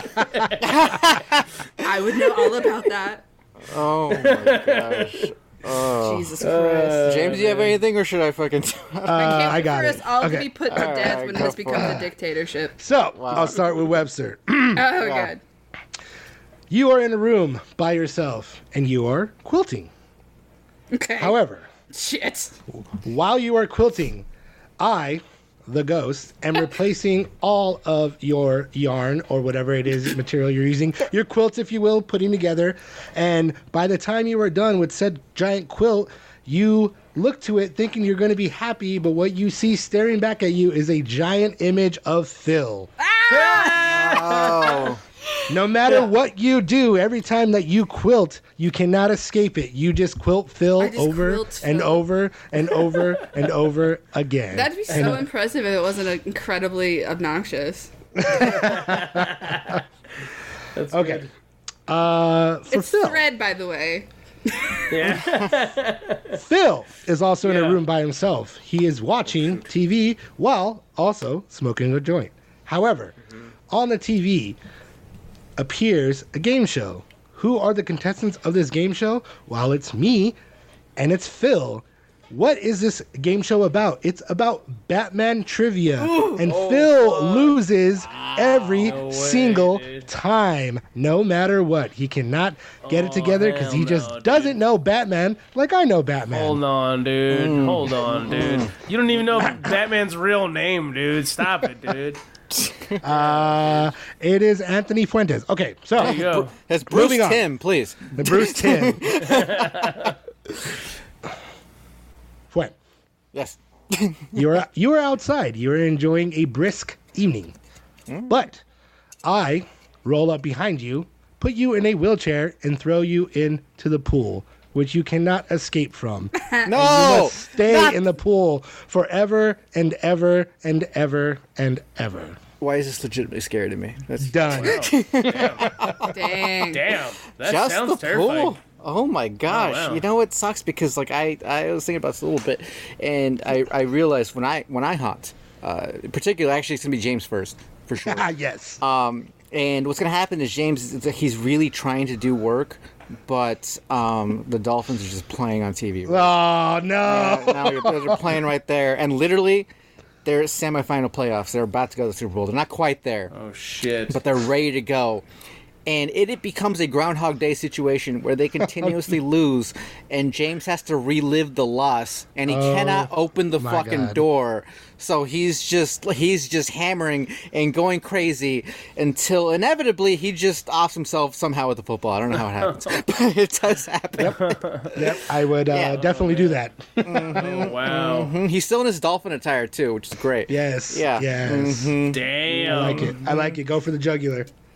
Speaker 2: I would know all about that.
Speaker 4: Oh my gosh.
Speaker 2: Jesus Christ.
Speaker 4: James, do you have anything, or should I fucking?
Speaker 6: Uh,
Speaker 2: I can't
Speaker 6: I
Speaker 2: wait
Speaker 6: got
Speaker 2: for
Speaker 6: it.
Speaker 2: us all
Speaker 6: Okay.
Speaker 2: to be put to
Speaker 4: All
Speaker 2: death
Speaker 4: right,
Speaker 2: when
Speaker 4: go
Speaker 2: this
Speaker 4: for
Speaker 2: becomes
Speaker 4: it.
Speaker 2: a dictatorship.
Speaker 6: So
Speaker 4: Wow.
Speaker 6: I'll start with Webster.
Speaker 2: Oh, God.
Speaker 6: You are in a room by yourself and you are quilting.
Speaker 2: Okay.
Speaker 6: However,
Speaker 2: Shit.
Speaker 6: while you are quilting, I, the ghost, am replacing all of your yarn or whatever it is material you're using, your quilts, if you will, putting together. And by the time you are done with said giant quilt, you look to it thinking you're going to be happy, but what you see staring back at you is a giant image of Phil.
Speaker 4: Oh.
Speaker 6: No matter what you do, every time that you quilt, you cannot escape it. You just quilt Phil
Speaker 2: just
Speaker 6: over
Speaker 2: quilt
Speaker 6: and
Speaker 2: Phil.
Speaker 6: over and over and over again.
Speaker 2: That'd be so
Speaker 6: And-
Speaker 2: impressive if it wasn't uh, incredibly obnoxious.
Speaker 6: Okay. Uh, for
Speaker 2: It's
Speaker 6: Phil.
Speaker 2: thread, by the way.
Speaker 6: Phil is also in
Speaker 5: Yeah.
Speaker 6: a room by himself. He is watching T V while also smoking a joint. However, on the T V appears a game show. Who are the contestants of this game show? Well, it's me and it's Phil. What is this game show about? It's about Batman trivia. And Phil loses every
Speaker 5: No way,
Speaker 6: single
Speaker 5: dude.
Speaker 6: time, no matter what. He cannot get it together because
Speaker 5: hell
Speaker 6: he just
Speaker 5: no, dude.
Speaker 6: doesn't know Batman like I know Batman.
Speaker 5: Hold on, dude.
Speaker 6: Mm.
Speaker 5: Hold on, dude. You don't even know Batman's real name, dude. Stop it, dude.
Speaker 6: Uh, it is Anthony Fuentes. Okay, so
Speaker 5: There you go.
Speaker 4: That's Bruce
Speaker 6: Moving on.
Speaker 4: Tim, please.
Speaker 6: the Bruce Tim. Fuen,
Speaker 4: Yes.
Speaker 6: you are you are outside. You are enjoying a brisk evening, but I roll up behind you, put you in a wheelchair, and throw you into the pool, which you cannot escape from. You
Speaker 4: No.
Speaker 6: must stay in the pool forever and ever and ever and ever.
Speaker 4: Why is this legitimately scary to me? That's
Speaker 6: Done.
Speaker 2: Dang.
Speaker 5: Damn. That
Speaker 4: just
Speaker 5: sounds
Speaker 4: the
Speaker 5: terrifying.
Speaker 4: pool. Oh my gosh!
Speaker 5: wow.
Speaker 4: You know what sucks because like I, I was thinking about this a little bit, and I, I realized when I when I hunt, uh, in particular, actually it's gonna be James first for sure.
Speaker 6: Ah, yes.
Speaker 4: Um, and what's gonna happen is James is he's really trying to do work, but um, the Dolphins are just playing on T V.
Speaker 6: Oh no.
Speaker 4: Uh, now you're, they're playing right there, and literally, they're semifinal playoffs. They're about to go to the Super Bowl. They're not quite there,
Speaker 5: Oh, shit.
Speaker 4: but they're ready to go. And it, it becomes a Groundhog Day situation where they continuously lose, and James has to relive the loss, and he cannot open the
Speaker 6: my
Speaker 4: fucking
Speaker 6: God.
Speaker 4: door. So he's just he's just hammering and going crazy until inevitably he just offs himself somehow with the football. I don't know how it happens, but it does happen.
Speaker 6: Yep, I would uh,
Speaker 4: Yeah.
Speaker 6: definitely do that.
Speaker 5: Oh, wow.
Speaker 4: He's still in his dolphin attire too, which is great.
Speaker 6: Yes.
Speaker 4: Yeah.
Speaker 6: Yes.
Speaker 5: Damn.
Speaker 6: I like it. I like it. Go for the jugular.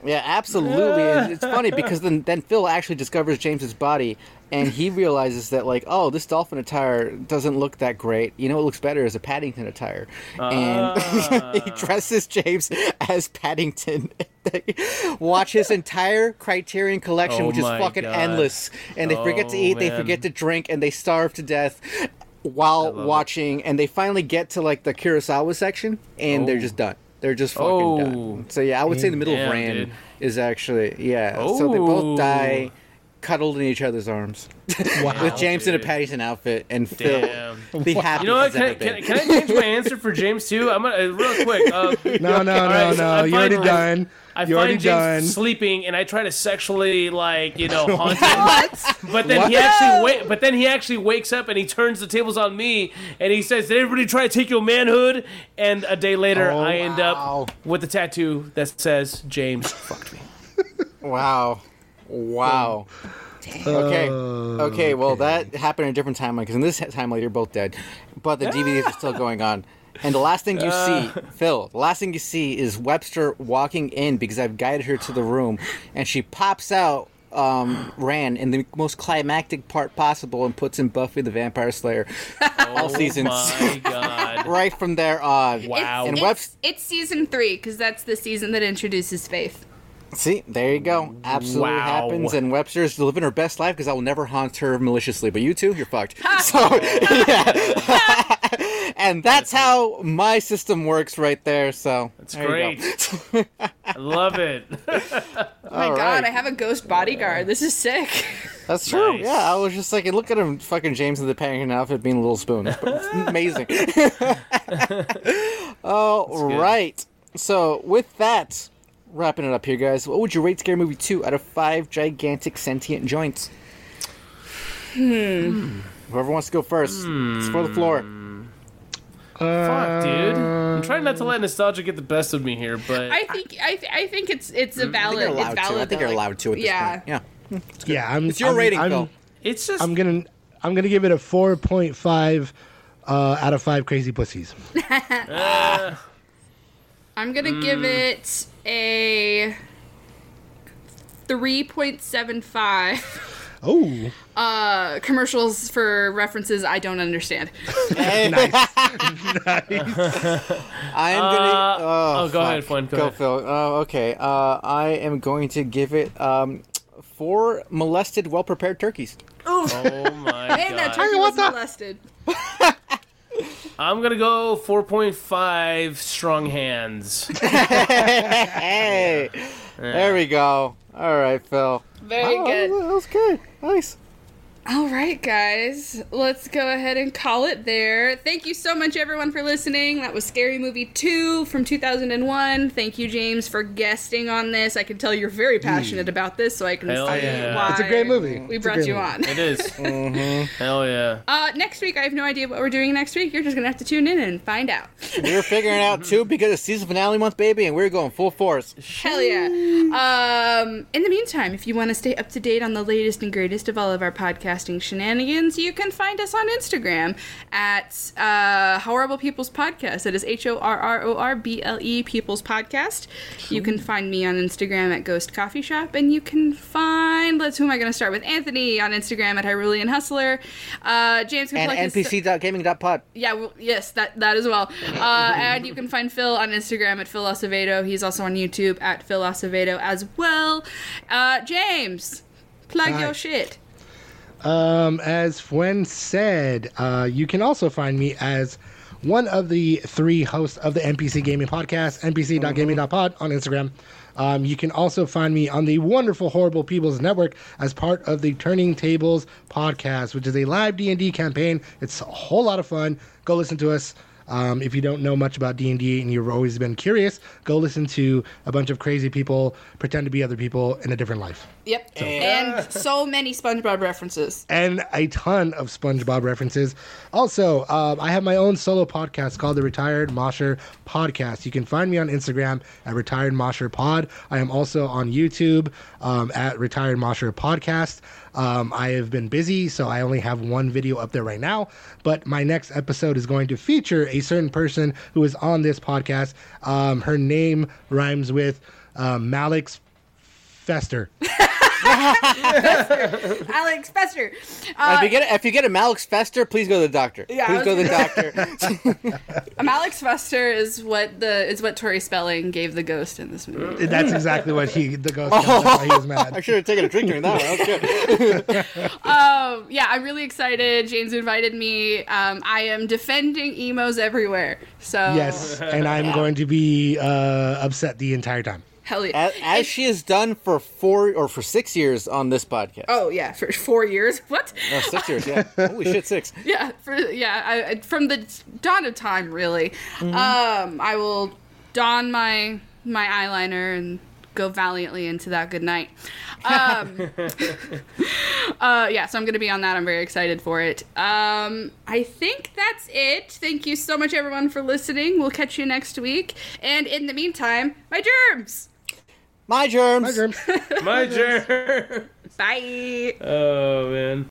Speaker 4: Yeah, absolutely. And it's funny because then, then Phil actually discovers James's body, and he realizes that, like, oh, this dolphin attire doesn't look that great. You know what looks better is a Paddington attire.
Speaker 5: Ah.
Speaker 4: And he dresses James as Paddington. Watch his entire Criterion collection,
Speaker 5: Oh
Speaker 4: which is
Speaker 5: my
Speaker 4: fucking
Speaker 5: God.
Speaker 4: endless. And they forget to
Speaker 5: Oh,
Speaker 4: eat, they
Speaker 5: man.
Speaker 4: forget to drink, and they starve to death while
Speaker 5: love it.
Speaker 4: watching. And they finally get to, like, the Kurosawa section, and they're
Speaker 5: Oh.
Speaker 4: just done. They're just fucking
Speaker 5: Oh.
Speaker 4: done. So yeah, I would say the middle
Speaker 5: Damn,
Speaker 4: of Ran
Speaker 5: dude.
Speaker 4: is actually yeah. So they
Speaker 5: Oh.
Speaker 4: both die, cuddled in each other's arms, with James in a
Speaker 5: dude.
Speaker 4: Paddington outfit and Phil
Speaker 5: Damn.
Speaker 4: the happiest
Speaker 5: You know what?
Speaker 4: he's
Speaker 5: Can I,
Speaker 4: ever
Speaker 5: can,
Speaker 4: been.
Speaker 5: can I change my answer for James too? I'm gonna uh, real quick. Um,
Speaker 6: No, no,
Speaker 5: All
Speaker 6: no,
Speaker 5: right, so
Speaker 6: no.
Speaker 5: I
Speaker 6: You
Speaker 5: find-
Speaker 6: already
Speaker 5: I-
Speaker 6: done.
Speaker 5: I
Speaker 6: You already
Speaker 5: find James
Speaker 6: done.
Speaker 5: sleeping, and I try to sexually, like, you know, haunt him. But then he
Speaker 6: What?
Speaker 5: actually, wa- but then he actually wakes up and he turns the tables on me, and he says, "Did everybody try to take your manhood?" And a day later,
Speaker 6: Oh,
Speaker 5: I end
Speaker 4: wow.
Speaker 5: up with a tattoo that says, "James fucked me."
Speaker 4: Wow, wow. Okay, okay. Well, that happened in a different timeline because in this timeline you're both dead, but the D V Ds are still going on. And the last thing you see, Phil, the last thing you see is Webster walking in because I've guided her to the room, and she pops out um, Ran in the most climactic part possible and puts in Buffy the Vampire Slayer all seasons.
Speaker 5: Oh my god!
Speaker 4: Right from there on.
Speaker 5: Wow.
Speaker 4: And
Speaker 2: It's,
Speaker 4: Webster,
Speaker 2: it's season three because that's the season that introduces Faith.
Speaker 4: see, there you go. Absolutely
Speaker 5: Wow.
Speaker 4: happens. And Webster's living her best life because I will never haunt her maliciously. But you two, you're fucked. So, yeah. And that's how my system works right there. So,
Speaker 5: That's
Speaker 4: there you go.
Speaker 5: great. I love it.
Speaker 2: Oh my
Speaker 4: All
Speaker 2: god,
Speaker 4: right.
Speaker 2: I have a ghost bodyguard. This is sick.
Speaker 4: That's true.
Speaker 5: Nice.
Speaker 4: Yeah, I was just like, look at him, fucking James in the Paddington outfit being a little spoon. It's amazing. All right. So, with that, wrapping it up here, guys, what would you rate Scary Movie two out of five gigantic sentient joints? Hmm. Whoever wants to go first. It's for the floor.
Speaker 5: Fuck, dude. I'm trying not to let nostalgia get the best of me here, but
Speaker 2: I think I, th- I think it's it's a
Speaker 4: I think
Speaker 2: valid.
Speaker 4: you're
Speaker 2: It's
Speaker 4: allowed
Speaker 2: valid.
Speaker 4: to. I think
Speaker 2: though,
Speaker 4: you're
Speaker 2: like-
Speaker 4: allowed to at this
Speaker 2: yeah.
Speaker 4: point. Yeah.
Speaker 6: Yeah, I'm.
Speaker 4: It's your
Speaker 6: I'm-
Speaker 4: rating,
Speaker 6: I'm,
Speaker 4: Phil.
Speaker 5: it's just
Speaker 6: I'm gonna. I'm gonna give it a four point five uh, out of five crazy pussies.
Speaker 2: I'm gonna give it a three point seven five.
Speaker 6: Oh,
Speaker 2: Uh, commercials for references I don't understand.
Speaker 4: I am gonna. Oh,
Speaker 5: oh, go
Speaker 4: fuck.
Speaker 5: ahead, Fun. Go,
Speaker 4: Go,
Speaker 5: ahead.
Speaker 4: Phil. Oh, okay. Uh, I am going to give it um, four molested, well-prepared turkeys.
Speaker 5: Oh my
Speaker 2: And that
Speaker 5: god.
Speaker 2: turkey
Speaker 6: what
Speaker 2: was
Speaker 6: the-
Speaker 2: molested.
Speaker 5: I'm gonna go four point five strong hands.
Speaker 4: Hey, there we go. All right, Phil.
Speaker 2: Very
Speaker 4: Oh,
Speaker 2: good.
Speaker 4: That was good. Nice.
Speaker 2: All right, guys, let's go ahead and call it there. Thank you so much, everyone, for listening. That was Scary Movie two from two thousand one. Thank you, James, for guesting on this. I can tell you're very passionate about this, so I can
Speaker 5: Hell
Speaker 2: see
Speaker 5: yeah.
Speaker 2: why
Speaker 6: it's a great movie.
Speaker 2: we
Speaker 6: It's a
Speaker 2: brought
Speaker 6: great
Speaker 2: you
Speaker 6: movie.
Speaker 2: on.
Speaker 5: It is.
Speaker 4: Mm-hmm.
Speaker 5: Hell yeah.
Speaker 2: Uh, next week, I have no idea what we're doing next week. You're just going to have to tune in and find out.
Speaker 4: We're figuring it out too because it's season finale month, baby, and we're going full force.
Speaker 2: Hell yeah. Um, in the meantime, if you want to stay up to date on the latest and greatest of all of our podcasting shenanigans, you can find us on Instagram at uh, Horrible People's Podcast. That is H O R R O R B L E People's Podcast. You can find me on Instagram at Ghost Coffee Shop, and you can find, let's, who am I going to start with? Anthony on Instagram at Hyrulean Hustler. Uh, James can
Speaker 4: And
Speaker 2: plug
Speaker 4: N
Speaker 2: his
Speaker 4: P C dot gaming dot pod.
Speaker 2: yeah, well, yes, that that as well. Uh, and you can find Phil on Instagram at Phil Acevedo. He's also on YouTube at Phil Acevedo as well. Uh, James, plug
Speaker 6: Hi.
Speaker 2: your shit.
Speaker 6: Um, as Fwen said, uh, you can also find me as one of the three hosts of the N P C Gaming Podcast, N P C dot gaming dot pod on Instagram. Um, you can also find me on the wonderful Horrible People's Network as part of the Turning Tables Podcast, which is a live D and D campaign. It's a whole lot of fun. Go listen to us. Um, if you don't know much about D and D and you've always been curious, go listen to a bunch of crazy people pretend to be other people in a different life.
Speaker 2: Yep. And so many SpongeBob references.
Speaker 6: And a ton of SpongeBob references. Also, um, I have my own solo podcast called the Retired Mosher Podcast. You can find me on Instagram at Retired Mosher Pod. I am also on YouTube um, at Retired Mosher Podcast. Um, I have been busy, so I only have one video up there right now. But my next episode is going to feature a certain person who is on this podcast. Um, her name rhymes with um, Malik's Fester.
Speaker 2: Alex Fester. Uh,
Speaker 4: if you get if you get a Alex Fester, please go to the doctor.
Speaker 2: Yeah, I
Speaker 4: please
Speaker 2: was
Speaker 4: go to the
Speaker 2: gonna-
Speaker 4: doctor.
Speaker 2: um, Alex Fester is what the is what Tori Spelling gave the ghost in this movie.
Speaker 6: That's exactly what he the ghost. Got. That's why he was mad.
Speaker 4: I should have taken a drink during that one. That was good.
Speaker 2: Um, yeah, I'm really excited. James invited me. Um, I am defending emos everywhere. So
Speaker 6: Yes, and I'm going to be uh, upset the entire time.
Speaker 2: hell yeah.
Speaker 4: As, as she has done for four or for six years on this podcast.
Speaker 2: Oh yeah, for four years. What?
Speaker 4: No, six years. Yeah. Holy shit, six.
Speaker 2: Yeah, for yeah, I, I- from the dawn of time, really. Um, I will don my my eyeliner and go valiantly into that good night. Um, uh, yeah, so I'm going to be on that. I'm very excited for it. Um, I think that's it. Thank you so much, everyone, for listening. We'll catch you next week. And in the meantime, my germs.
Speaker 4: My germs.
Speaker 6: My germs.
Speaker 5: My germ.
Speaker 2: Bye.
Speaker 5: Oh man.